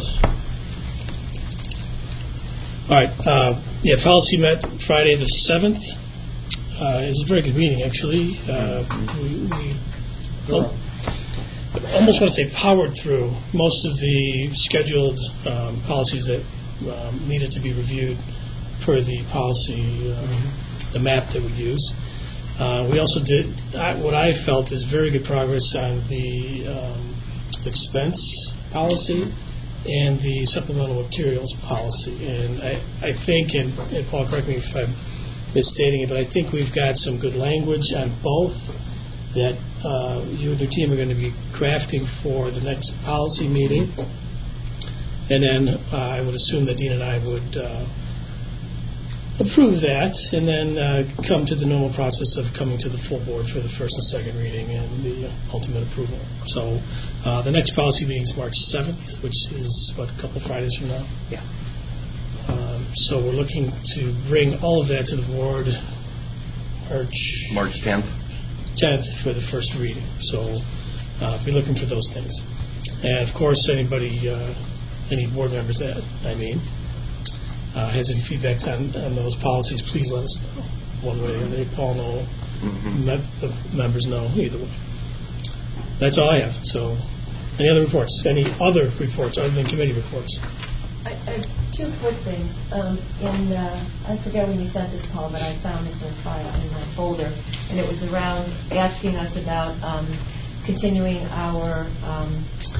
Speaker 1: All right. Uh, yeah, policy met Friday the seventh. Uh, it was a very good meeting, actually. Uh, we, we well, almost want to say powered through most of the scheduled um, policies that um, needed to be reviewed per the policy, uh, mm-hmm. the map that we use. Uh, we also did I, what I felt is very good progress on the um, expense policy and the supplemental materials policy. And I, I think, and, and Paul, correct me if I'm misstating it, but I think we've got some good language on both that uh, you and your team are going to be crafting for the next policy meeting. And then uh, I would assume that Dean and I would uh, approve that and then uh, come to the normal process of coming to the full board for the first and second reading and the ultimate approval. So uh, the next policy meeting is March seventh, which is, what, a couple Fridays from now?
Speaker 6: Yeah.
Speaker 1: Um, so we're looking to bring all of that to the board March...
Speaker 8: March tenth.
Speaker 1: tenth for the first reading. So uh, be looking for those things. And, of course, anybody, uh, any board members that, I mean, uh, has any feedback on, on those policies, please let us know. One way or the other. Paul know, mm-hmm. me- the members know, either way. That's all I have. So any other reports? Any other reports other than committee reports?
Speaker 9: I, I have two quick things. Um, in, uh, I forget when you sent this, Paul, but I found this in file in my folder, and it was around asking us about um, continuing our um,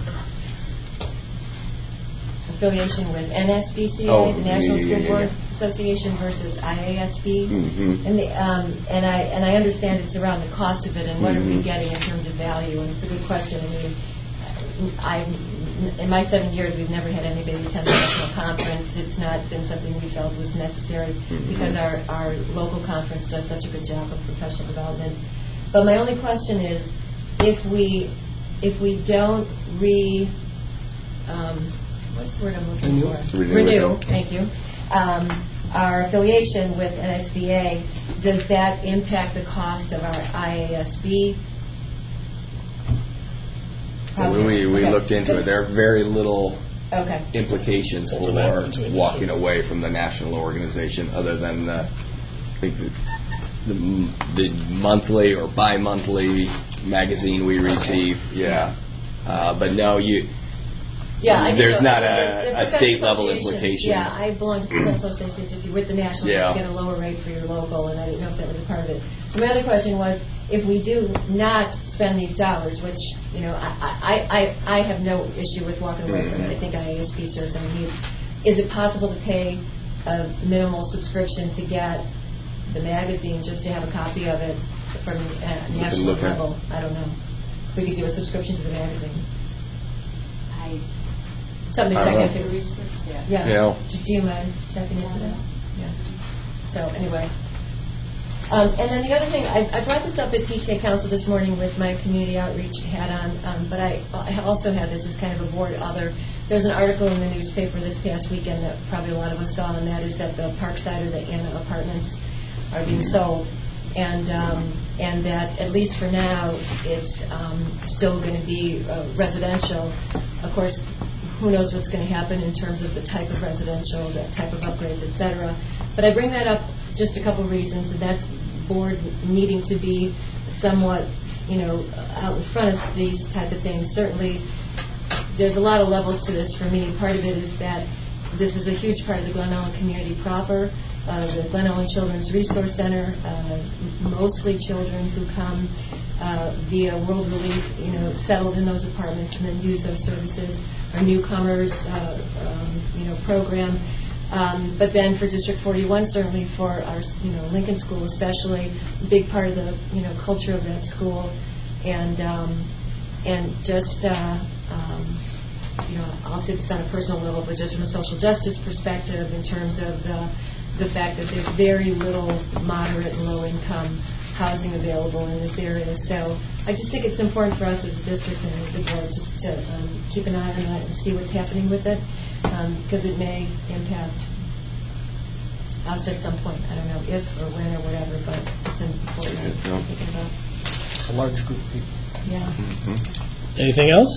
Speaker 9: affiliation with N S B C A,
Speaker 8: oh,
Speaker 9: the National
Speaker 8: yeah,
Speaker 9: School
Speaker 8: yeah,
Speaker 9: Board
Speaker 8: yeah.
Speaker 9: Association, versus I A S B.
Speaker 8: Mm-hmm.
Speaker 9: And, the, um, and I and I understand it's around the cost of it and what
Speaker 8: mm-hmm.
Speaker 9: are we getting in terms of value, and it's a good question. I mean, I, in my seven years, we've never had anybody attend the national conference. It's not been something we felt was necessary mm-hmm. because our, our local conference does such a good job of professional development. But my only question is, if we if we don't re um, what's the word I'm looking
Speaker 8: renew.
Speaker 9: for?
Speaker 8: Renew.
Speaker 9: Renew. Thank you. Um, our affiliation with N S B A, does that impact the cost of our I A S B?
Speaker 8: When we, we
Speaker 9: okay.
Speaker 8: looked into it, there are very little
Speaker 9: okay.
Speaker 8: implications for walking away from the national organization other than the, I think the, the, the monthly or bi-monthly magazine we receive. Okay. Yeah. Uh, but no, you...
Speaker 9: Yeah, I
Speaker 8: there's
Speaker 9: know,
Speaker 8: not
Speaker 9: the,
Speaker 8: a,
Speaker 9: the
Speaker 8: a state level implication.
Speaker 9: Yeah, I belong to professional associations. If you're with the national,
Speaker 8: yeah.
Speaker 9: you get a lower rate for your local, and I didn't know if that was a part of it. So my other question was, if we do not spend these dollars, which you know, I I, I, I have no issue with walking away mm-hmm. from it. I think I A S B serves some needs. Is it possible to pay a minimal subscription to get the magazine, just to have a copy of it from a national level? I don't know. We could do a subscription to the magazine. I. Something to check into. Yeah. yeah. yeah. Do, do you mind checking into that? Yeah. So anyway. Um, and then the other thing, I, I brought this up at P T A Council this morning with my community outreach hat on, um, but I, I also had this as kind of a board other. There's an article in the newspaper this past weekend that probably a lot of us saw, and that is that the Parkside or the Anna apartments are being sold. And um, and that, at least for now, it's um, still going to be uh, residential. Of course, who knows what's going to happen in terms of the type of residential, the type of upgrades, et cetera. But I bring that up just a couple of reasons, and that's board needing to be somewhat, you know, out in front of these type of things. Certainly, there's a lot of levels to this for me. Part of it is that this is a huge part of the Glen Ellyn community proper, uh, the Glen Ellen Children's Resource Center, uh, mostly children who come uh, via World Relief, you know, settled in those apartments and then use those services. Our newcomers, uh, um, you know, program. Um, but then for District forty-one, certainly for our, you know, Lincoln School especially, a big part of the, you know, culture of that school, and um, and just, uh, um, you know, I'll say this on a personal level, but just from a social justice perspective, in terms of the the fact that there's very little moderate and low income housing available in this area. So I just think it's important for us as a district and as a board just to um, keep an eye on that and see what's happening with it, because um, it may impact us at some point. I don't know if or when or whatever, but it's important to think about.
Speaker 2: It's a large group of people.
Speaker 9: Yeah.
Speaker 8: Mm-hmm.
Speaker 1: Anything else?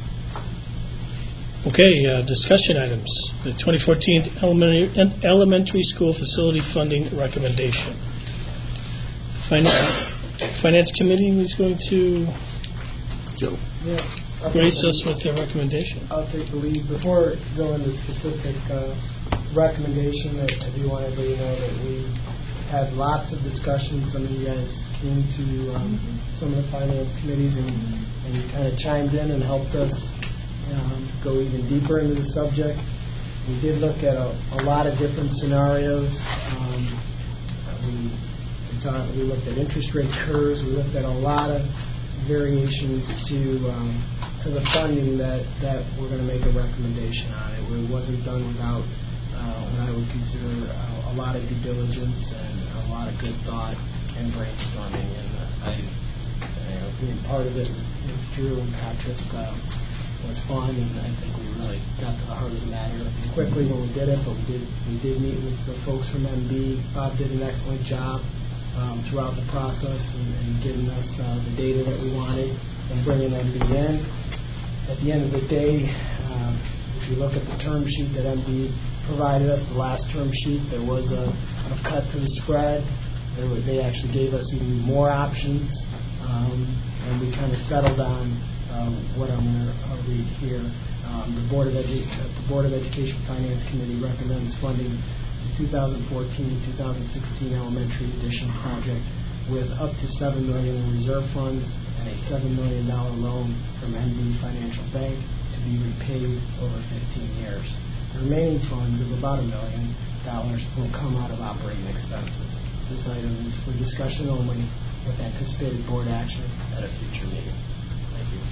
Speaker 1: Okay, uh, discussion items. The twenty fourteen elementary, elementary school facility funding recommendation. Finance, Finance Committee was going to
Speaker 8: Joe.
Speaker 10: Yeah.
Speaker 1: grace us with their recommendation.
Speaker 10: I'll take the lead. Before going into specific uh, recommendation, I, I do want to let you know that we had lots of discussions. Some of you guys came to um, some of the finance committees and, and kind of chimed in and helped us um, go even deeper into the subject. We did look at a, a lot of different scenarios. Um, we, we, talked, we looked at interest rate curves. We looked at a lot of variations to um, to the funding that, that we're going to make a recommendation on. It, it wasn't done without uh, what I would consider a, a lot of due diligence and a lot of good thought and brainstorming. And uh, I, you know, being part of it with Drew and Patrick uh, was fun, and I think we really got to the heart of the matter quickly when we did it. But we did we did meet with the folks from M B. Bob did an excellent job Um, throughout the process and, and getting us uh, the data that we wanted and bringing M B in. At the end of the day, um, if you look at the term sheet that M B provided us, the last term sheet, there was a, a cut to the spread. There were, they actually gave us even more options, um, and we kind of settled on um, what I'm going to read here. Um, the Board of Edu- uh, the Board of Education Finance Committee recommends funding two thousand fourteen to two thousand sixteen elementary addition project with up to seven million dollars in reserve funds and a seven million dollars loan from M B Financial Bank to be repaid over fifteen years. The remaining funds of about a million dollars will come out of operating expenses. This item is for discussion only with anticipated board action at a future meeting. Thank you.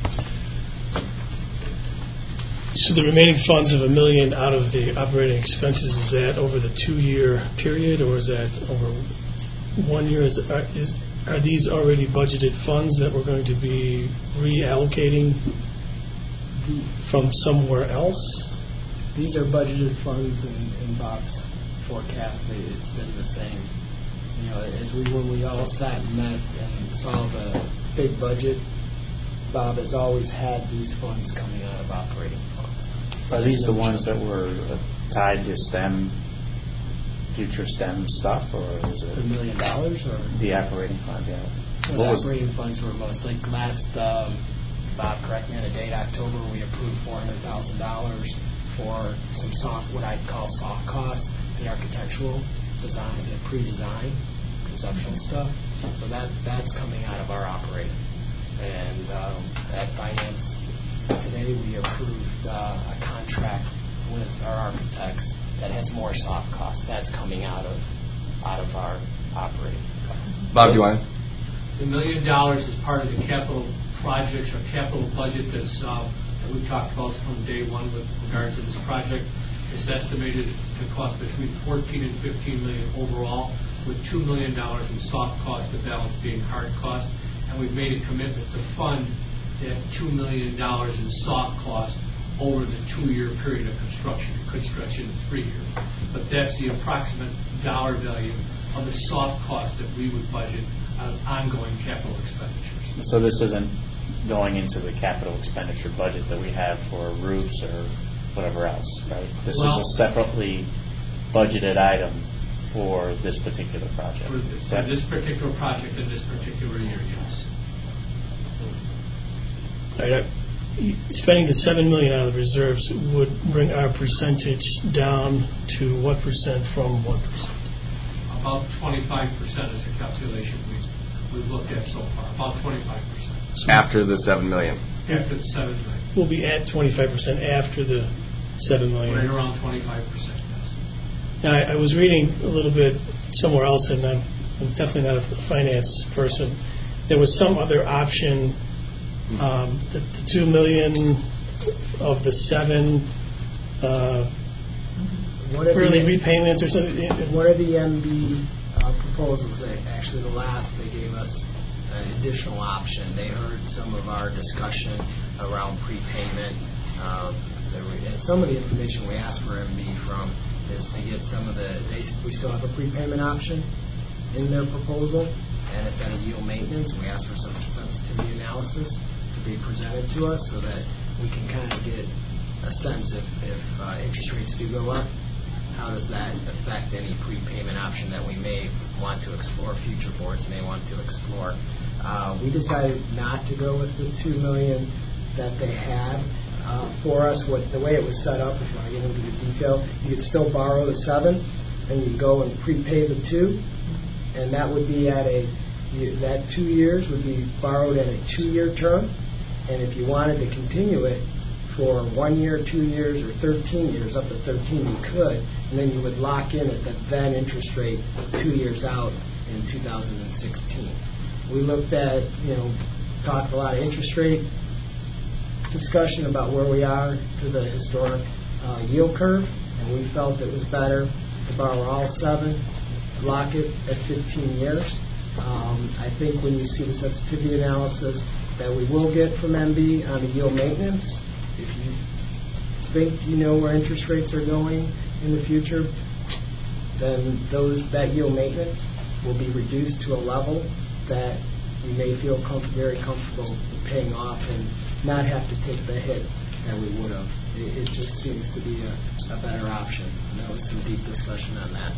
Speaker 1: So the remaining funds of a million out of the operating expenses, is that over the two-year period, or is that over one year? Is, are, is, are these already budgeted funds that we're going to be reallocating from somewhere else?
Speaker 10: These are budgeted funds in, in Bob's forecast. It's been the same. You know, as we when we all sat and met and saw the big budget, Bob has always had these funds coming out of operating funds.
Speaker 6: Are these the ones that were tied to STEM, future STEM stuff, or is it
Speaker 10: the million dollars, or
Speaker 6: the operating funds? Yeah.
Speaker 10: Well, the operating funds were mostly last. Um, Bob, correct me on the date. October, we approved four hundred thousand dollars for some soft, what I'd call soft costs, the architectural design, the pre-design, conceptual stuff. So that that's coming out of our operating. And um, at finance today, we approved uh, a contract with our architects that has more soft costs. That's coming out of out of our operating costs.
Speaker 8: Bob, do you want?
Speaker 12: The million dollars is part of the capital projects or capital budget that's uh, that we talked about from day one with regards to this project. It's estimated to cost between fourteen and fifteen million overall, with two million dollars in soft cost, the balance being hard cost. And we've made a commitment to fund that two million dollars in soft cost over the two-year period of construction. It could stretch into three years. But that's the approximate dollar value of the soft cost that we would budget on ongoing capital expenditures.
Speaker 6: So this isn't going into the capital expenditure budget that we have for roofs or whatever else, right? This
Speaker 12: well,
Speaker 6: is a separately budgeted item for this particular project.
Speaker 12: For, for this particular project in this particular year, yes.
Speaker 1: Right. spending the seven million dollars out of the reserves would bring our percentage down to what percent from what percent?
Speaker 12: About twenty-five percent is the calculation we've, we've looked at so far, about twenty-five percent.
Speaker 8: After the seven million dollars.
Speaker 12: After the seven million dollars.
Speaker 1: We'll be at twenty-five percent after the seven million dollars.
Speaker 12: Right around twenty-five percent, yes.
Speaker 1: Now, I, I was reading a little bit somewhere else, and I'm, I'm definitely not a finance person. There was some other option, um, the, the two million dollars of the seven uh, early repayment or something.
Speaker 10: One of the M B uh, proposals, they, actually the last, they gave us an additional option. They heard some of our discussion around prepayment. Um, there were, and some of the information we asked for M B from is to get some of the, they, we still have a prepayment option in their proposal, and it's at a yield maintenance. We asked for some sensitivity analysis to be presented to us so that we can kind of get a sense if, if uh, interest rates do go up, how does that affect any prepayment option that we may want to explore, future boards may want to explore. Uh, we decided not to go with the two million dollars that they had uh, for us. What the way it was set up, if you want to get into the detail, you could still borrow the seven, and you go and prepay the two, and that would be at a you, that two years would be borrowed at a two-year term, and if you wanted to continue it for one year, two years, or thirteen years, up to thirteen, you could, and then you would lock in at the then interest rate two years out in two thousand sixteen. We looked at, you know, talked a lot of interest rate discussion about where we are to the historic uh, yield curve, and we felt it was better to borrow all seven, lock it at fifteen years. Um, I think when you see the sensitivity analysis that we will get from M B on the yield maintenance, if you think you know where interest rates are going in the future, then those that yield maintenance will be reduced to a level that you may feel comfort, very comfortable paying off and not have to take the hit that we would have. It, it just seems to be a, a better option. And there was some deep discussion on that.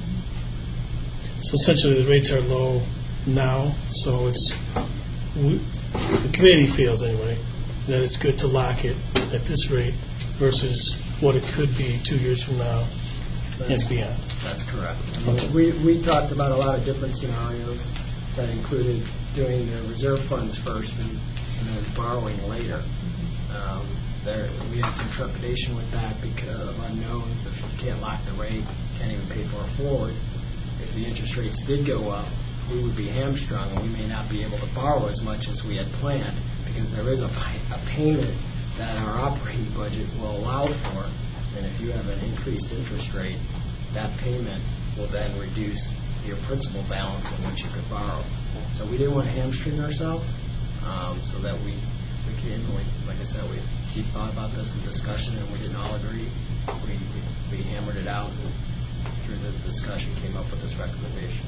Speaker 1: So essentially the rates are low now, so it's we, the committee feels anyway that it's good to lock it at this rate versus what it could be two years from now and beyond.
Speaker 10: That's correct. I mean, we, we talked about a lot of different scenarios that included doing the reserve funds first and, and then borrowing later. Um, there, we had some trepidation with that because of unknowns. If you can't lock the rate, can't even pay for it forward. If the interest rates did go up, we would be hamstrung and we may not be able to borrow as much as we had planned because there is a, a payment that our operating budget will allow for. And if you have an increased interest rate, that payment will then reduce your principal balance in which you could borrow. So we didn't want to hamstring ourselves, um, so that we, we came, we, like I said, we, we thought about this in discussion and we didn't all agree. We, we, we hammered it out and through the discussion came up with this recommendation.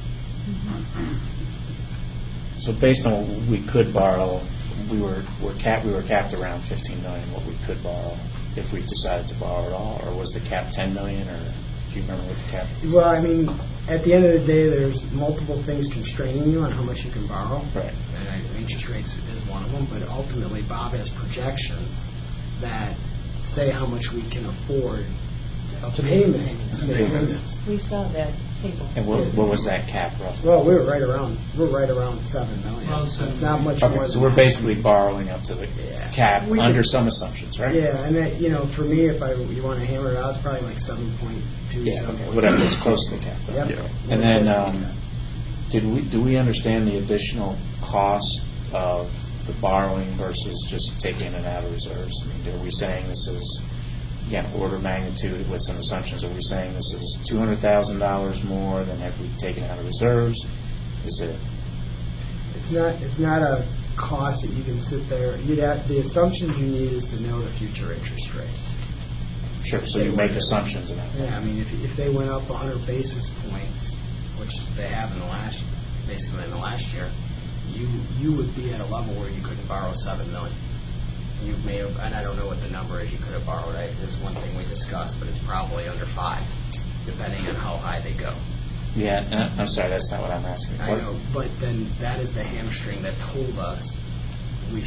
Speaker 6: So based on what we could borrow, we were we're cap we were capped around fifteen million dollars what we could borrow if we decided to borrow at all, or was the cap ten million dollars, or do you remember what the cap?
Speaker 10: Well, I mean, at the end of the day, there's multiple things constraining you on how much you can borrow.
Speaker 6: Right.
Speaker 10: And I, interest rates is one of them, but ultimately Bob has projections that say how much we can afford a payment.
Speaker 6: Payments.
Speaker 9: We saw that table.
Speaker 6: And what, what was that cap roughly?
Speaker 10: Well, we were right around we're right around seven million.
Speaker 12: Around seven
Speaker 10: It's not much
Speaker 6: okay,
Speaker 10: more.
Speaker 6: So
Speaker 10: than
Speaker 6: we're
Speaker 10: that.
Speaker 6: basically borrowing up to the
Speaker 10: Yeah.
Speaker 6: cap
Speaker 10: We
Speaker 6: under
Speaker 10: could,
Speaker 6: some assumptions, right?
Speaker 10: Yeah, and that, you know, for me, if I you want to hammer it out, it's probably like seven point two.
Speaker 6: Yeah, okay. Whatever, it's close to the cap.
Speaker 10: Yep.
Speaker 6: Yeah. And then, um, did we do we understand the additional cost of the borrowing versus just taking it out of reserves? I mean, are we saying this is, again, order of magnitude with some assumptions? Are we saying this is two hundred thousand dollars more than if we taken out of reserves? Is it?
Speaker 10: It's not. It's not a cost that you can sit there. You'd have, the assumptions you need is to know the future interest rates.
Speaker 6: Sure. So you make assumptions about that.
Speaker 10: Yeah, I mean, if if they went up one hundred basis points, which they have in the last, basically in the last year, you you would be at a level where you couldn't borrow seven million. You may have, and I don't know what the number is you could have borrowed. Right? There's one thing we discussed, but it's probably under five, depending on how high they go.
Speaker 6: Yeah, uh, I'm sorry, that's not what I'm asking.
Speaker 10: I
Speaker 6: What?
Speaker 10: know, but then that is the hamstring that told us we should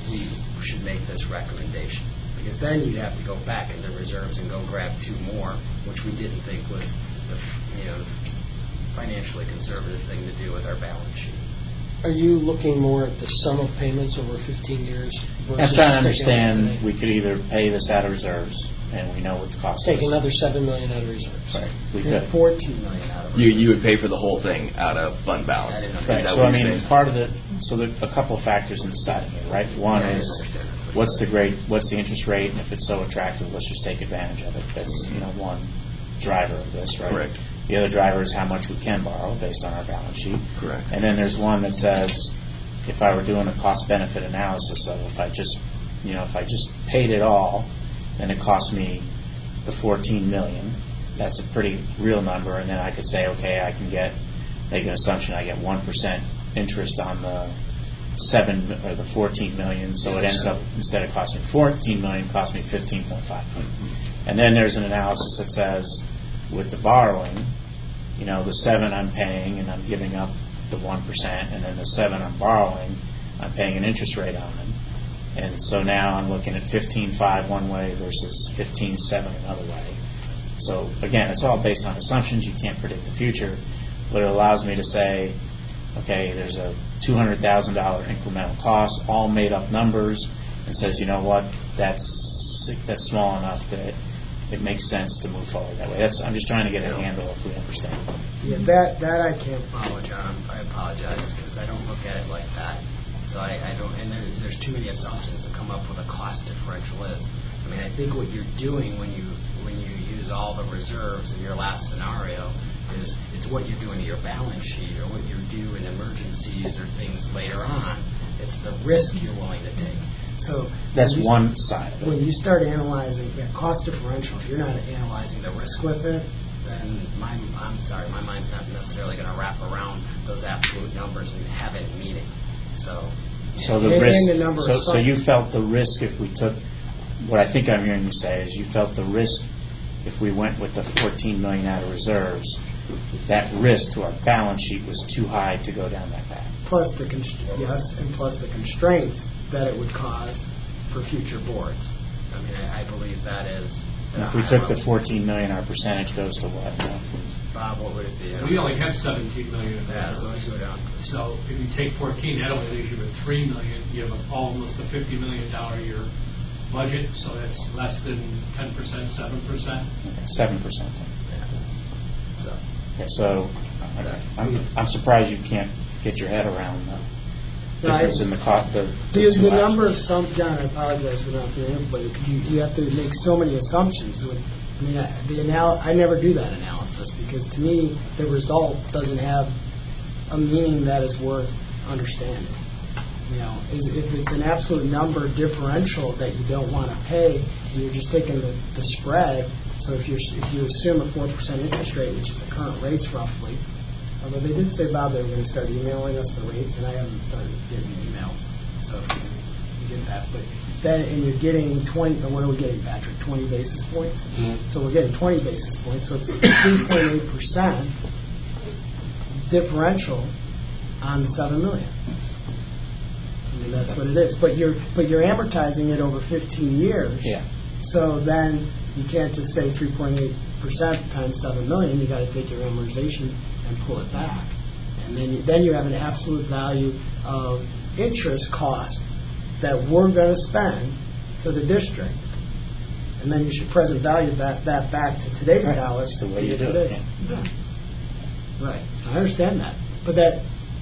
Speaker 2: we should make this recommendation. Because then you'd have to go back into reserves and go grab two more, which we didn't think was the, you know, financially conservative thing to do with our balance sheet. Are you looking more at the sum of payments over fifteen years?
Speaker 6: I'm trying to understand, we could either pay this out of reserves, and we know what the cost
Speaker 2: Take
Speaker 6: is.
Speaker 2: another seven million dollars out of reserves.
Speaker 6: Right. We
Speaker 2: And
Speaker 6: could.
Speaker 2: fourteen million dollars out of reserves.
Speaker 8: You you would pay for the whole thing out of fund balance. Is
Speaker 6: Right.
Speaker 8: that
Speaker 6: So
Speaker 8: what
Speaker 6: I
Speaker 8: you're
Speaker 6: mean,
Speaker 8: saying?
Speaker 6: part of the so there are a couple of factors in deciding it, right? One
Speaker 2: Yeah, I
Speaker 6: is
Speaker 2: understand. That's what
Speaker 6: what's the grade, what's the interest rate, and if it's so attractive, let's just take advantage of it. That's you know one driver of this, right?
Speaker 8: Correct.
Speaker 6: The other driver is how much we can borrow based on our balance sheet.
Speaker 8: Correct.
Speaker 6: And then there's one that says, if I were doing a cost-benefit analysis of if I just, you know, if I just paid it all, then it cost me the fourteen million. That's a pretty real number, and then I could say, okay, I can get, make an assumption, I get one percent interest on the seven or the fourteen million, so it ends up instead of costing fourteen million, cost me fifteen point five million. And then there's an analysis that says, with the borrowing, you know, the seven I'm paying and I'm giving up the one percent, and then the seven I'm borrowing, I'm paying an interest rate on. And so now I'm looking at fifteen five one way versus fifteen seven another way. So again, it's all based on assumptions. You can't predict the future, but it allows me to say, okay, there's a two hundred thousand dollars incremental cost, all made up numbers, and says, you know what, that's that's small enough that it makes sense to move forward that way. That's I'm just trying to get a handle if we understand.
Speaker 2: Yeah, that that I can't follow, John. I apologize because I don't look at it like that. So I, I don't, and there, there's too many assumptions to come up with a cost differential is. I mean, I think what you're doing when you when you use all the reserves in your last scenario is it's what you're doing to your balance sheet or what you do in emergencies or things later on. It's the risk you're willing to take. So
Speaker 6: that's
Speaker 2: you,
Speaker 6: one side of it.
Speaker 2: When you start analyzing yeah, cost differential, if you're not analyzing the risk with it, then my, I'm sorry, my mind's not necessarily going to wrap around those absolute numbers and have any meaning. So,
Speaker 6: so the
Speaker 2: and,
Speaker 6: risk.
Speaker 2: And the number
Speaker 6: so,
Speaker 2: of
Speaker 6: so you felt the risk if we took. What I think I'm hearing you say is you felt the risk if we went with the fourteen million out of reserves. That risk to our balance sheet was too high to go down that path.
Speaker 2: Plus the const- yes, and plus the constraints that it would cause for future boards. I mean, I, I believe that is.
Speaker 6: And if we took the fourteen million, our percentage goes to what? You know,
Speaker 2: Bob, what would it be?
Speaker 12: We only have seventeen million.
Speaker 2: Yeah, so let's go down.
Speaker 12: So if you take fourteen, that only leaves you with three million. You have a, almost a fifty million dollar a year budget, so that's less than ten percent, seven percent.
Speaker 6: Seven percent.
Speaker 2: Yeah. So.
Speaker 6: Okay, so I'm I'm surprised you can't get your head around the difference in the cost. The,
Speaker 2: the,
Speaker 6: the,
Speaker 2: the number of some. John, I apologize for not being able to, because you, you have to make so many assumptions. With, I mean, the anal- I never do that analysis because to me the result doesn't have a meaning that is worth understanding. You know, is, if it's an absolute number differential that you don't want to pay, and you're just taking the, the spread. So if you if you assume a four percent interest rate, which is the current rates roughly, although they did say, Bob, they were going to start emailing us the rates, and I haven't started getting emails. So if you, you get that, but then and you're getting twenty. What are we getting, Patrick? Twenty basis points. Mm-hmm. So we're getting twenty basis points. So it's three point eight percent differential on the seven million. I mean, that's what it is. But you're but you're amortizing it over fifteen years.
Speaker 6: Yeah.
Speaker 2: So then you can't just say three point eight percent times seven million. You got to take your amortization and pull it back, and then you, then you have an absolute value of interest cost that we're going to spend to the district, and then you should present value that that back to today's
Speaker 6: right.
Speaker 2: dollars.
Speaker 6: That's the way you do it. Yeah.
Speaker 2: Yeah. Right. I understand that, but that.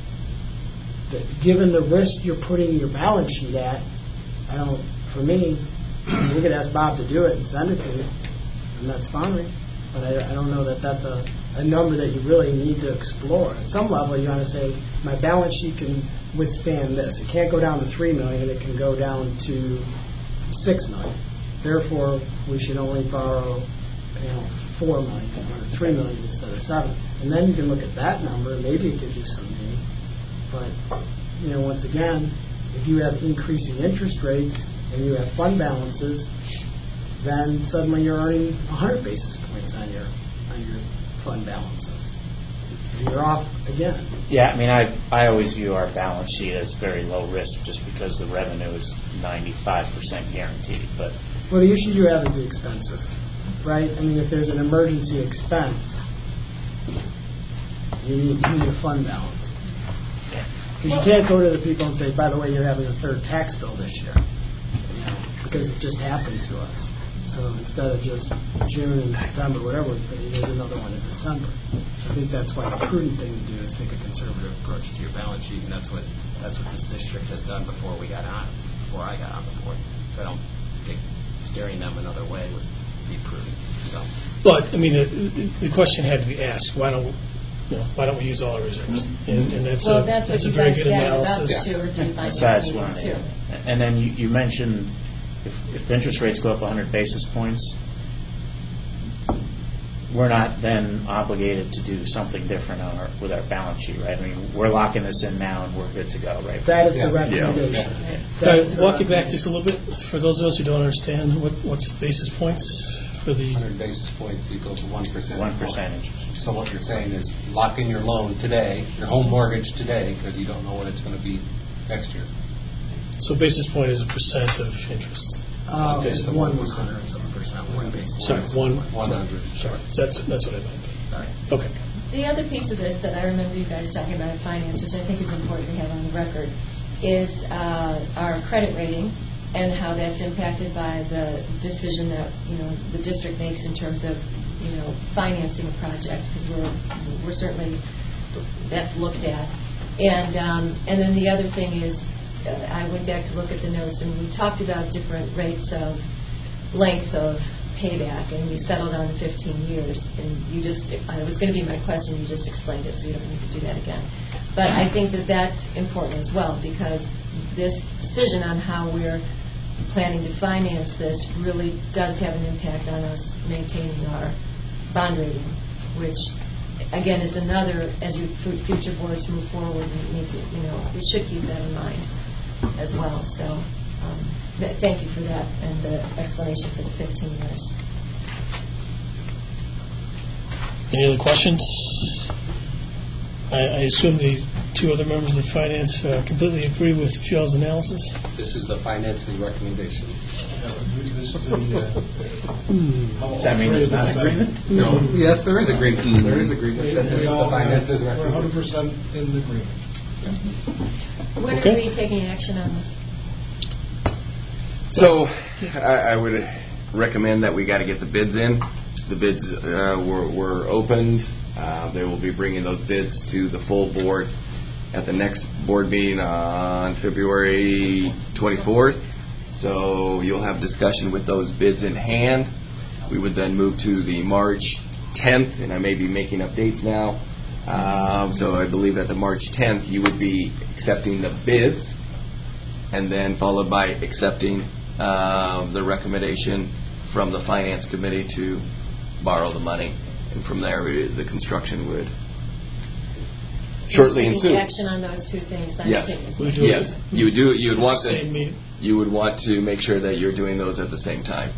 Speaker 2: Given the risk you're putting your balance sheet at, I don't. For me, we could ask Bob to do it and send it to you, and that's fine. But I, I don't know that that's a, a number that you really need to explore. At some level, you want to say my balance sheet can withstand this. It can't go down to three million. It can go down to six million. Therefore, we should only borrow, you know, four million or three million instead of seven. And then you can look at that number. Maybe it gives you some meaning. But, you know, once again, if you have increasing interest rates and you have fund balances, then suddenly you're earning one hundred basis points on your on your fund balances.
Speaker 10: you're off again.
Speaker 6: Yeah, I mean, I I always view our balance sheet as very low risk just because the revenue is ninety-five percent guaranteed. But
Speaker 10: well, the issue you have is the expenses, right? I mean, if there's an emergency expense, you need, you need a fund balance. Because you can't go to the people and say, by the way, you're having a third tax bill this year, you know, because it just happened to us. So instead of just June and September, whatever, there's another one in December. I think that's why the prudent thing to do is take a conservative approach to your balance sheet, and that's what that's what this district has done before we got on, before I got on the board. So I don't think steering them another way would be prudent. So,
Speaker 1: but I mean, the, the question had to be asked: Why don't you know, why don't we use all our reserves? And, and that's
Speaker 9: well,
Speaker 1: a
Speaker 9: that's,
Speaker 1: that's a
Speaker 9: what
Speaker 1: very
Speaker 9: you
Speaker 1: good
Speaker 9: guys
Speaker 1: analysis.
Speaker 9: Yeah.
Speaker 6: Besides one, too. And then you, you mentioned if, if interest rates go up one hundred basis points, we're not then obligated to do something different on our, with our balance sheet, right? I mean, we're locking this in now and we're good to go, right?
Speaker 10: That is yeah. the recommendation.
Speaker 1: Yeah. Yeah. Uh, walk it back just a little bit for those of us who don't understand what what's basis points for the
Speaker 11: one hundred basis points equals one percent.
Speaker 6: One percentage.
Speaker 11: So what you're saying is lock in your loan today, your home mortgage today, because you don't know what it's going to be next year.
Speaker 1: So basis point is a percent of interest.
Speaker 10: Uh, it's one percent. One basis.
Speaker 1: Sorry, one.
Speaker 11: One hundred.
Speaker 1: Sorry, that's that's what I meant.
Speaker 10: Sorry.
Speaker 1: Okay.
Speaker 9: The other piece of this that I remember you guys talking about in finance, which I think is important to have on the record, is uh, our credit rating and how that's impacted by the decision that you know the district makes in terms of you know financing a project, because we're we're certainly that's looked at, and um, and then the other thing is uh, I went back to look at the notes and we talked about different rates of length of payback, and you settled on fifteen years, and you just it was going to be my question, you just explained it, so you don't need to do that again. But I think that that's important as well, because this decision on how we're planning to finance this really does have an impact on us maintaining our bond rating, which again is another, as you future boards move forward, we need to, you know, we should keep that in mind as well. So um, th- thank you for that and the explanation for the fifteen years.
Speaker 1: Any other questions? I, I assume the two other members of the finance uh, completely agree with Joe's analysis.
Speaker 11: This is the financing recommendation.
Speaker 16: This is the, uh,
Speaker 6: Does that mean there's not agreement?
Speaker 11: No. Yes, there is agreement. Mm-hmm. There is agreement.
Speaker 16: We,
Speaker 11: This
Speaker 16: we
Speaker 11: is
Speaker 16: all
Speaker 11: the finances
Speaker 16: have, we're one hundred percent in agreement.
Speaker 9: Mm-hmm. When
Speaker 1: okay.
Speaker 9: are we taking action on this?
Speaker 8: So I, I would recommend that we got to get the bids in. The bids uh, were, were opened. Uh, they will be bringing those bids to the full board at the next board meeting on February twenty-fourth. So you'll have discussion with those bids in hand. We would then move to the March tenth, and I may be making up dates now. Um, so I believe at the March tenth you would be accepting the bids, and then followed by accepting uh, the recommendation from the Finance Committee to borrow the money. And from there, we, the construction would shortly ensue.
Speaker 9: Action on those two things.
Speaker 8: Yes, yes. You would do. You would want to. You would want to make sure that you're doing those at the same time.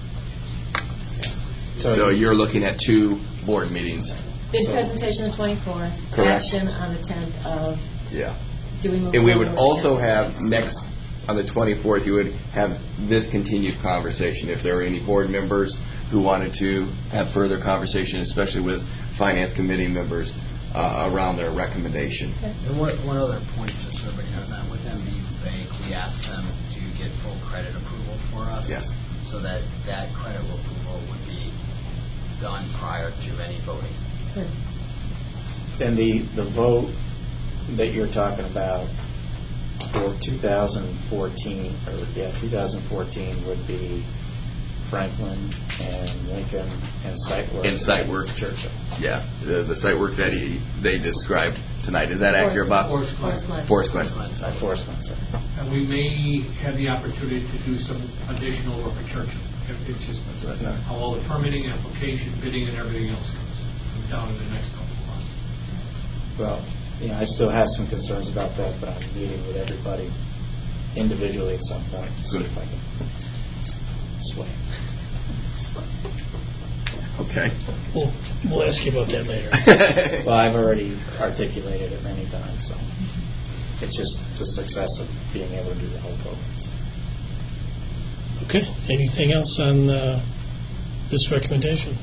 Speaker 8: So, so you're looking at two board meetings.
Speaker 9: Bid
Speaker 8: so.
Speaker 9: presentation the twenty-fourth.
Speaker 8: Correct.
Speaker 9: Action on the tenth of.
Speaker 8: Yeah.
Speaker 9: Do we move
Speaker 8: and we would also
Speaker 9: again?
Speaker 8: have next on the twenty-fourth. You would have this continued conversation. If there are any board members who wanted to have further conversation, especially with finance committee members uh, around their recommendation.
Speaker 2: Okay. And one, one other point, just so everybody knows that, with M B Bank, we asked them to get full credit approval for us.
Speaker 8: Yes.
Speaker 2: So that that credit approval would be done prior to any voting.
Speaker 9: Good.
Speaker 6: And the, the vote that you're talking about for two thousand fourteen, or yeah, two thousand fourteen would be Franklin and Lincoln and site work.
Speaker 8: And site work.
Speaker 6: Churchill.
Speaker 8: Yeah, the, the site work that he, they described tonight. Is that Forest, accurate, Bob?
Speaker 12: Forest Glen.
Speaker 8: Forest Glen.
Speaker 6: Forest Glen, sorry.
Speaker 12: And we may have the opportunity to do some additional work at Churchill. It's just how all the permitting, application, bidding, and everything else comes down in the next couple of months.
Speaker 6: Well, you know, I still have some concerns about that, but I'm meeting with everybody individually at some point to see if I can sway.
Speaker 8: Okay.
Speaker 1: We'll, we'll ask you about that later.
Speaker 6: Well, I've already articulated it many times, so it's just the success of being able to do the whole program.
Speaker 1: Okay. Anything else on uh, this recommendation?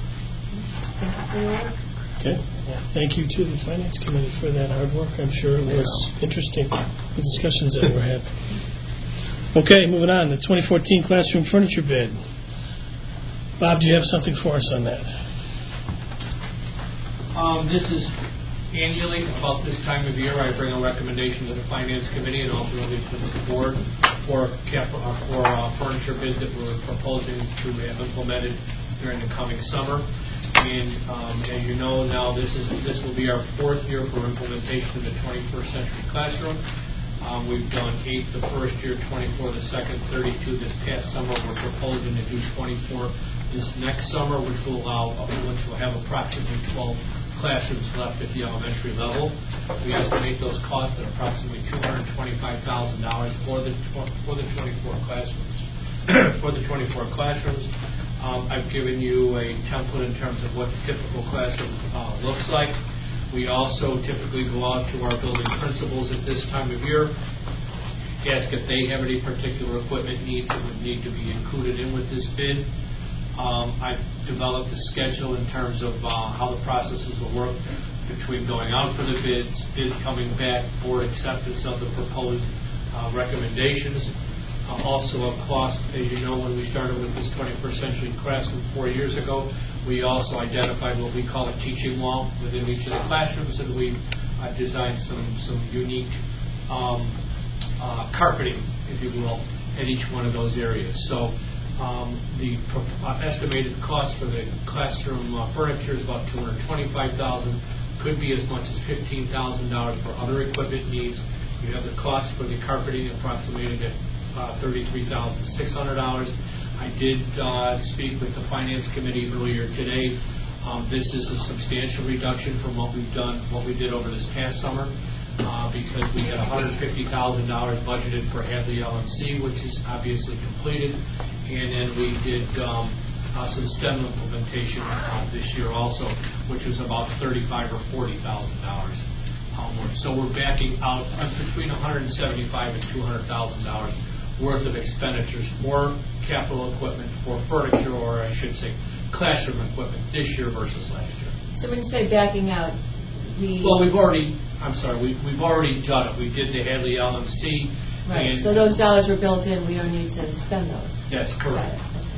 Speaker 1: Okay. Thank you to the Finance Committee for that hard work. I'm sure it was interesting, the discussions that were had. Okay, moving on. The twenty fourteen classroom furniture bid. Bob, do you have something for us on that?
Speaker 12: Um, this is annually, about this time of year, I bring a recommendation to the Finance Committee and ultimately to the board for cap, uh, for uh, furniture bid that we're proposing to have implemented during the coming summer. And um, as you know now, this is this will be our fourth year for implementation of the twenty-first century classroom. Um, we've done eight the first year, twenty-four the second, thirty-two this past summer. We're proposing to do twenty-four this next summer, which will allow, which will have approximately twelve classrooms left at the elementary level. We estimate those costs at approximately two hundred twenty-five thousand dollars for the for the twenty-four classrooms. For the twenty-four classrooms, um, I've given you a template in terms of what the typical classroom uh, looks like. We also typically go out to our building principals at this time of year, ask if they have any particular equipment needs that would need to be included in with this bid. Um, I've developed a schedule in terms of uh, how the processes will work between going out for the bids, bids coming back, board acceptance of the proposed uh, recommendations. Uh, also a cost, as you know, when we started with this twenty-first century classroom four years ago, we also identified what we call a teaching wall within each of the classrooms, and we uh, designed some, some unique um, uh, carpeting, if you will, at each one of those areas. So um, the pro- uh, estimated cost for the classroom uh, furniture is about two hundred twenty-five thousand dollars, could be as much as fifteen thousand dollars for other equipment needs. You have the cost for the carpeting approximated at uh, thirty-three thousand six hundred dollars. I did uh, speak with the Finance Committee earlier today. Um, this is a substantial reduction from what we've done, what we did over this past summer, uh, because we had one hundred fifty thousand dollars budgeted for Hadley L M C, which is obviously completed, and then we did um, uh, some STEM implementation uh, this year also, which was about thirty-five thousand dollars or forty thousand dollars. Um, so we're backing out uh, between one hundred seventy-five thousand dollars and two hundred thousand dollars worth of expenditures, more capital equipment for furniture, or I should say classroom equipment this year versus last year.
Speaker 9: So when you say backing out, we...
Speaker 12: Well, we've already, I'm sorry, we, we've already done it. We did the Hadley L M C.
Speaker 9: Right,
Speaker 12: and
Speaker 9: so those dollars were built in. We don't need to spend those.
Speaker 12: That's correct.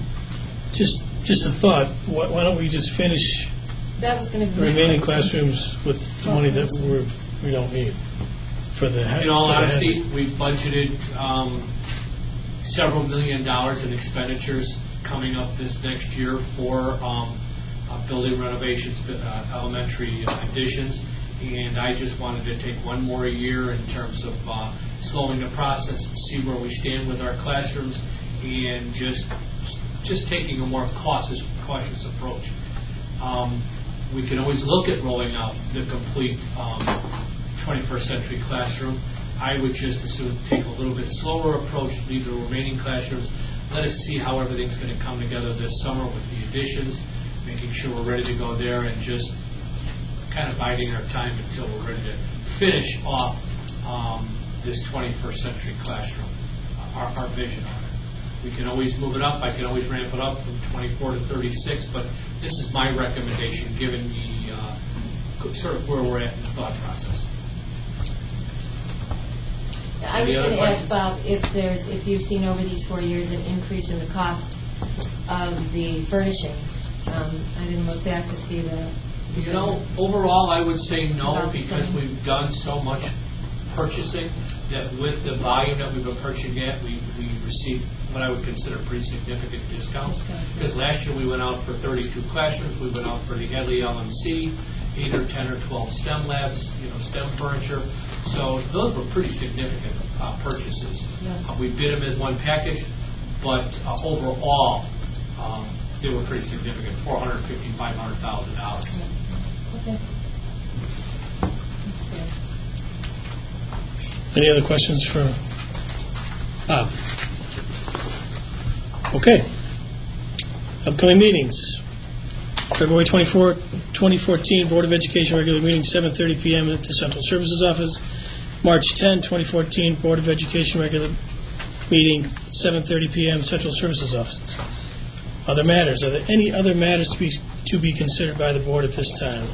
Speaker 1: Just just a thought. Why, why don't we just finish
Speaker 9: That was going to be
Speaker 1: the remaining classrooms with the money that we're, we don't need for the...
Speaker 12: In all honesty, we've budgeted um, several million dollars in expenditures coming up this next year for um, uh, building renovations, uh, elementary additions, and I just wanted to take one more year in terms of uh, slowing the process, see where we stand with our classrooms, and just just taking a more cautious, cautious approach. Um, we can always look at rolling out the complete um, twenty-first century classroom. I would just assume take a little bit slower approach, leave the remaining classrooms, let us see how everything's going to come together this summer with the additions, making sure we're ready to go there, and just kind of biding our time until we're ready to finish off um, this twenty-first century classroom, our, our vision on it. We can always move it up. I can always ramp it up from twenty-four to thirty-six, but this is my recommendation given the uh, sort of where we're at in the thought process.
Speaker 9: I was going to ask Bob if there's, if you've seen over these four years an increase in the cost of the furnishings. Um, I didn't look back to see the.
Speaker 12: You know, overall, I would say no, because we've done so much purchasing that with the volume that we've been purchasing at, we we received what I would consider pretty significant discounts. Because last year we went out for thirty-two classrooms, we went out for the Hadley L M C, eight or ten or twelve STEM labs, you know, STEM furniture. So those were pretty significant uh, purchases.
Speaker 9: Yeah.
Speaker 12: Uh, we bid them as one package, but uh, overall, um, they were pretty significant, four hundred fifty thousand dollars, five hundred thousand dollars.
Speaker 9: Okay.
Speaker 1: Any other questions for Bob? Okay. Upcoming meetings. February twenty-fourth, twenty fourteen, Board of Education regular meeting, seven thirty p.m. at the Central Services Office. March tenth, twenty fourteen, Board of Education regular meeting, seven thirty p.m. Central Services Office. Other matters. Are there any other matters to be, to be considered by the Board at this time?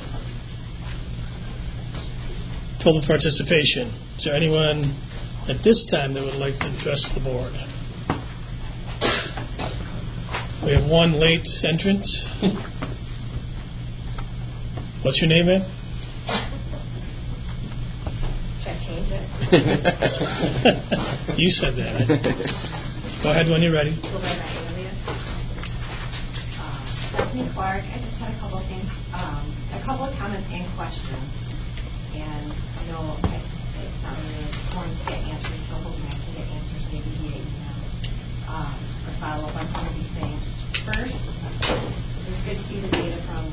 Speaker 1: Total participation. Is there anyone at this time that would like to address the Board? We have one late entrant. What's your name, man?
Speaker 17: Should I change it?
Speaker 1: You said that. Go ahead when you're ready.
Speaker 17: Stephanie Clark. I just had a couple of things, um, a couple of comments and questions. And I know I, it's not really going to get answers, so hoping I can get answers maybe via email um, or follow up on some of these things. First, it's good to see the data from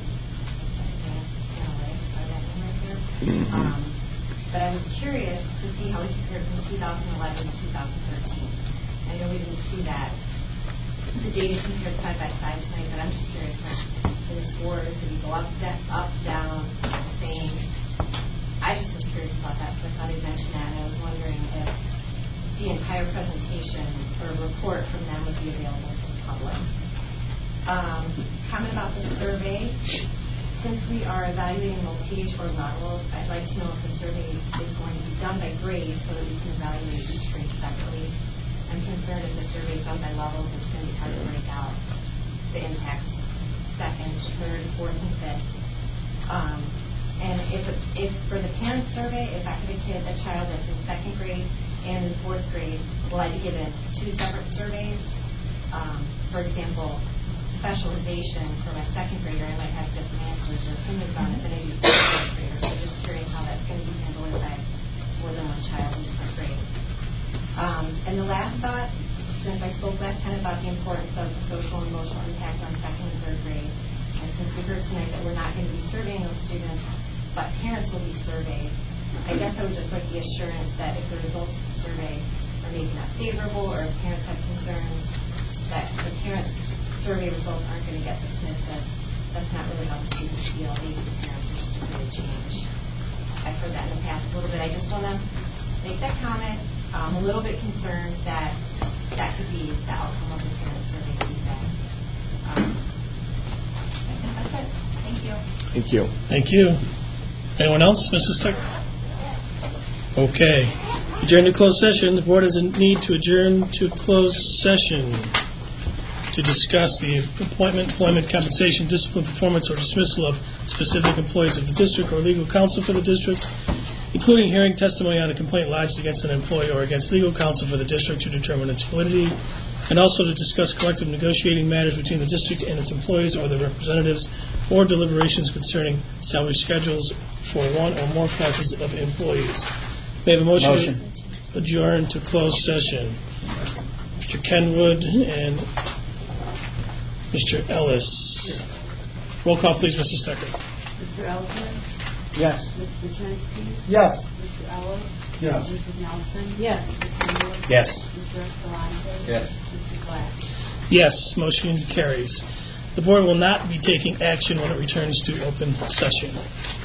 Speaker 17: analytics. Are that in right here?
Speaker 8: Mm-hmm.
Speaker 17: Um, but I was curious to see how we compared from two thousand eleven to two thousand thirteen. I know we didn't see that. The data compared side by side tonight, but I'm just curious, like, in the scores, did we go up, that, up, down, the same? I just was curious about that, so I thought I'd mention that, and I was wondering if the entire presentation or report from them would be available to the public. Um, comment about the survey. Since we are evaluating multi-age or levels, I'd like to know if the survey is going to be done by grade so that we can evaluate each grade separately. I'm concerned if the survey is done by levels, it's going to be hard to break out the impacts second, third, fourth, and fifth. Um, and if, it, if for the parent survey, if I have a kid, a child that's in second grade and in fourth grade, will I be given two separate surveys? Um, for example, specialization for my second grader, I might have different answers or opinions on it than I do for my fourth grader. So just curious how that's going to be handled if I have more than one child in different grades. Um, and the last thought, since I spoke last time about the importance of the social and emotional impact on second and third grade, and since we heard tonight that we're not going to be surveying those students, but parents will be surveyed, I guess I would just like the assurance that if the results of the survey are maybe not favorable or if parents have concerns, that the parents' survey results aren't going to get dismissed as that's not really how the students feel. Maybe the parents are just going to change. I've heard that in the past a little bit. I just want to make that comment. I'm a little bit concerned that that could be the outcome of the parent survey feedback. Um, I think that's it. Thank you.
Speaker 8: Thank you.
Speaker 1: Thank you. Anyone else? Missus Tucker? Okay. Adjourn to closed session. The board has a need to adjourn to closed session to discuss the appointment, employment, compensation, discipline, performance, or dismissal of specific employees of the district or legal counsel for the district, including hearing testimony on a complaint lodged against an employee or against legal counsel for the district to determine its validity, and also to discuss collective negotiating matters between the district and its employees or their representatives, or deliberations concerning salary schedules for one or more classes of employees. May I have a motion,
Speaker 6: motion.
Speaker 1: to adjourn to closed session? Mister Kenwood and Mister Ellis. Roll call, please, Missus Tucker.
Speaker 4: Mister Ellison?
Speaker 6: Yes.
Speaker 4: Mister Chensky?
Speaker 10: Yes.
Speaker 4: Mister Ellis?
Speaker 16: Yes.
Speaker 4: Missus Nelson?
Speaker 9: Yes.
Speaker 4: Mister Kenwood?
Speaker 6: Yes.
Speaker 4: Mister Escalante?
Speaker 6: Yes.
Speaker 4: Mister Glass?
Speaker 1: Yes, motion carries. The board will not be taking action when it returns to open session.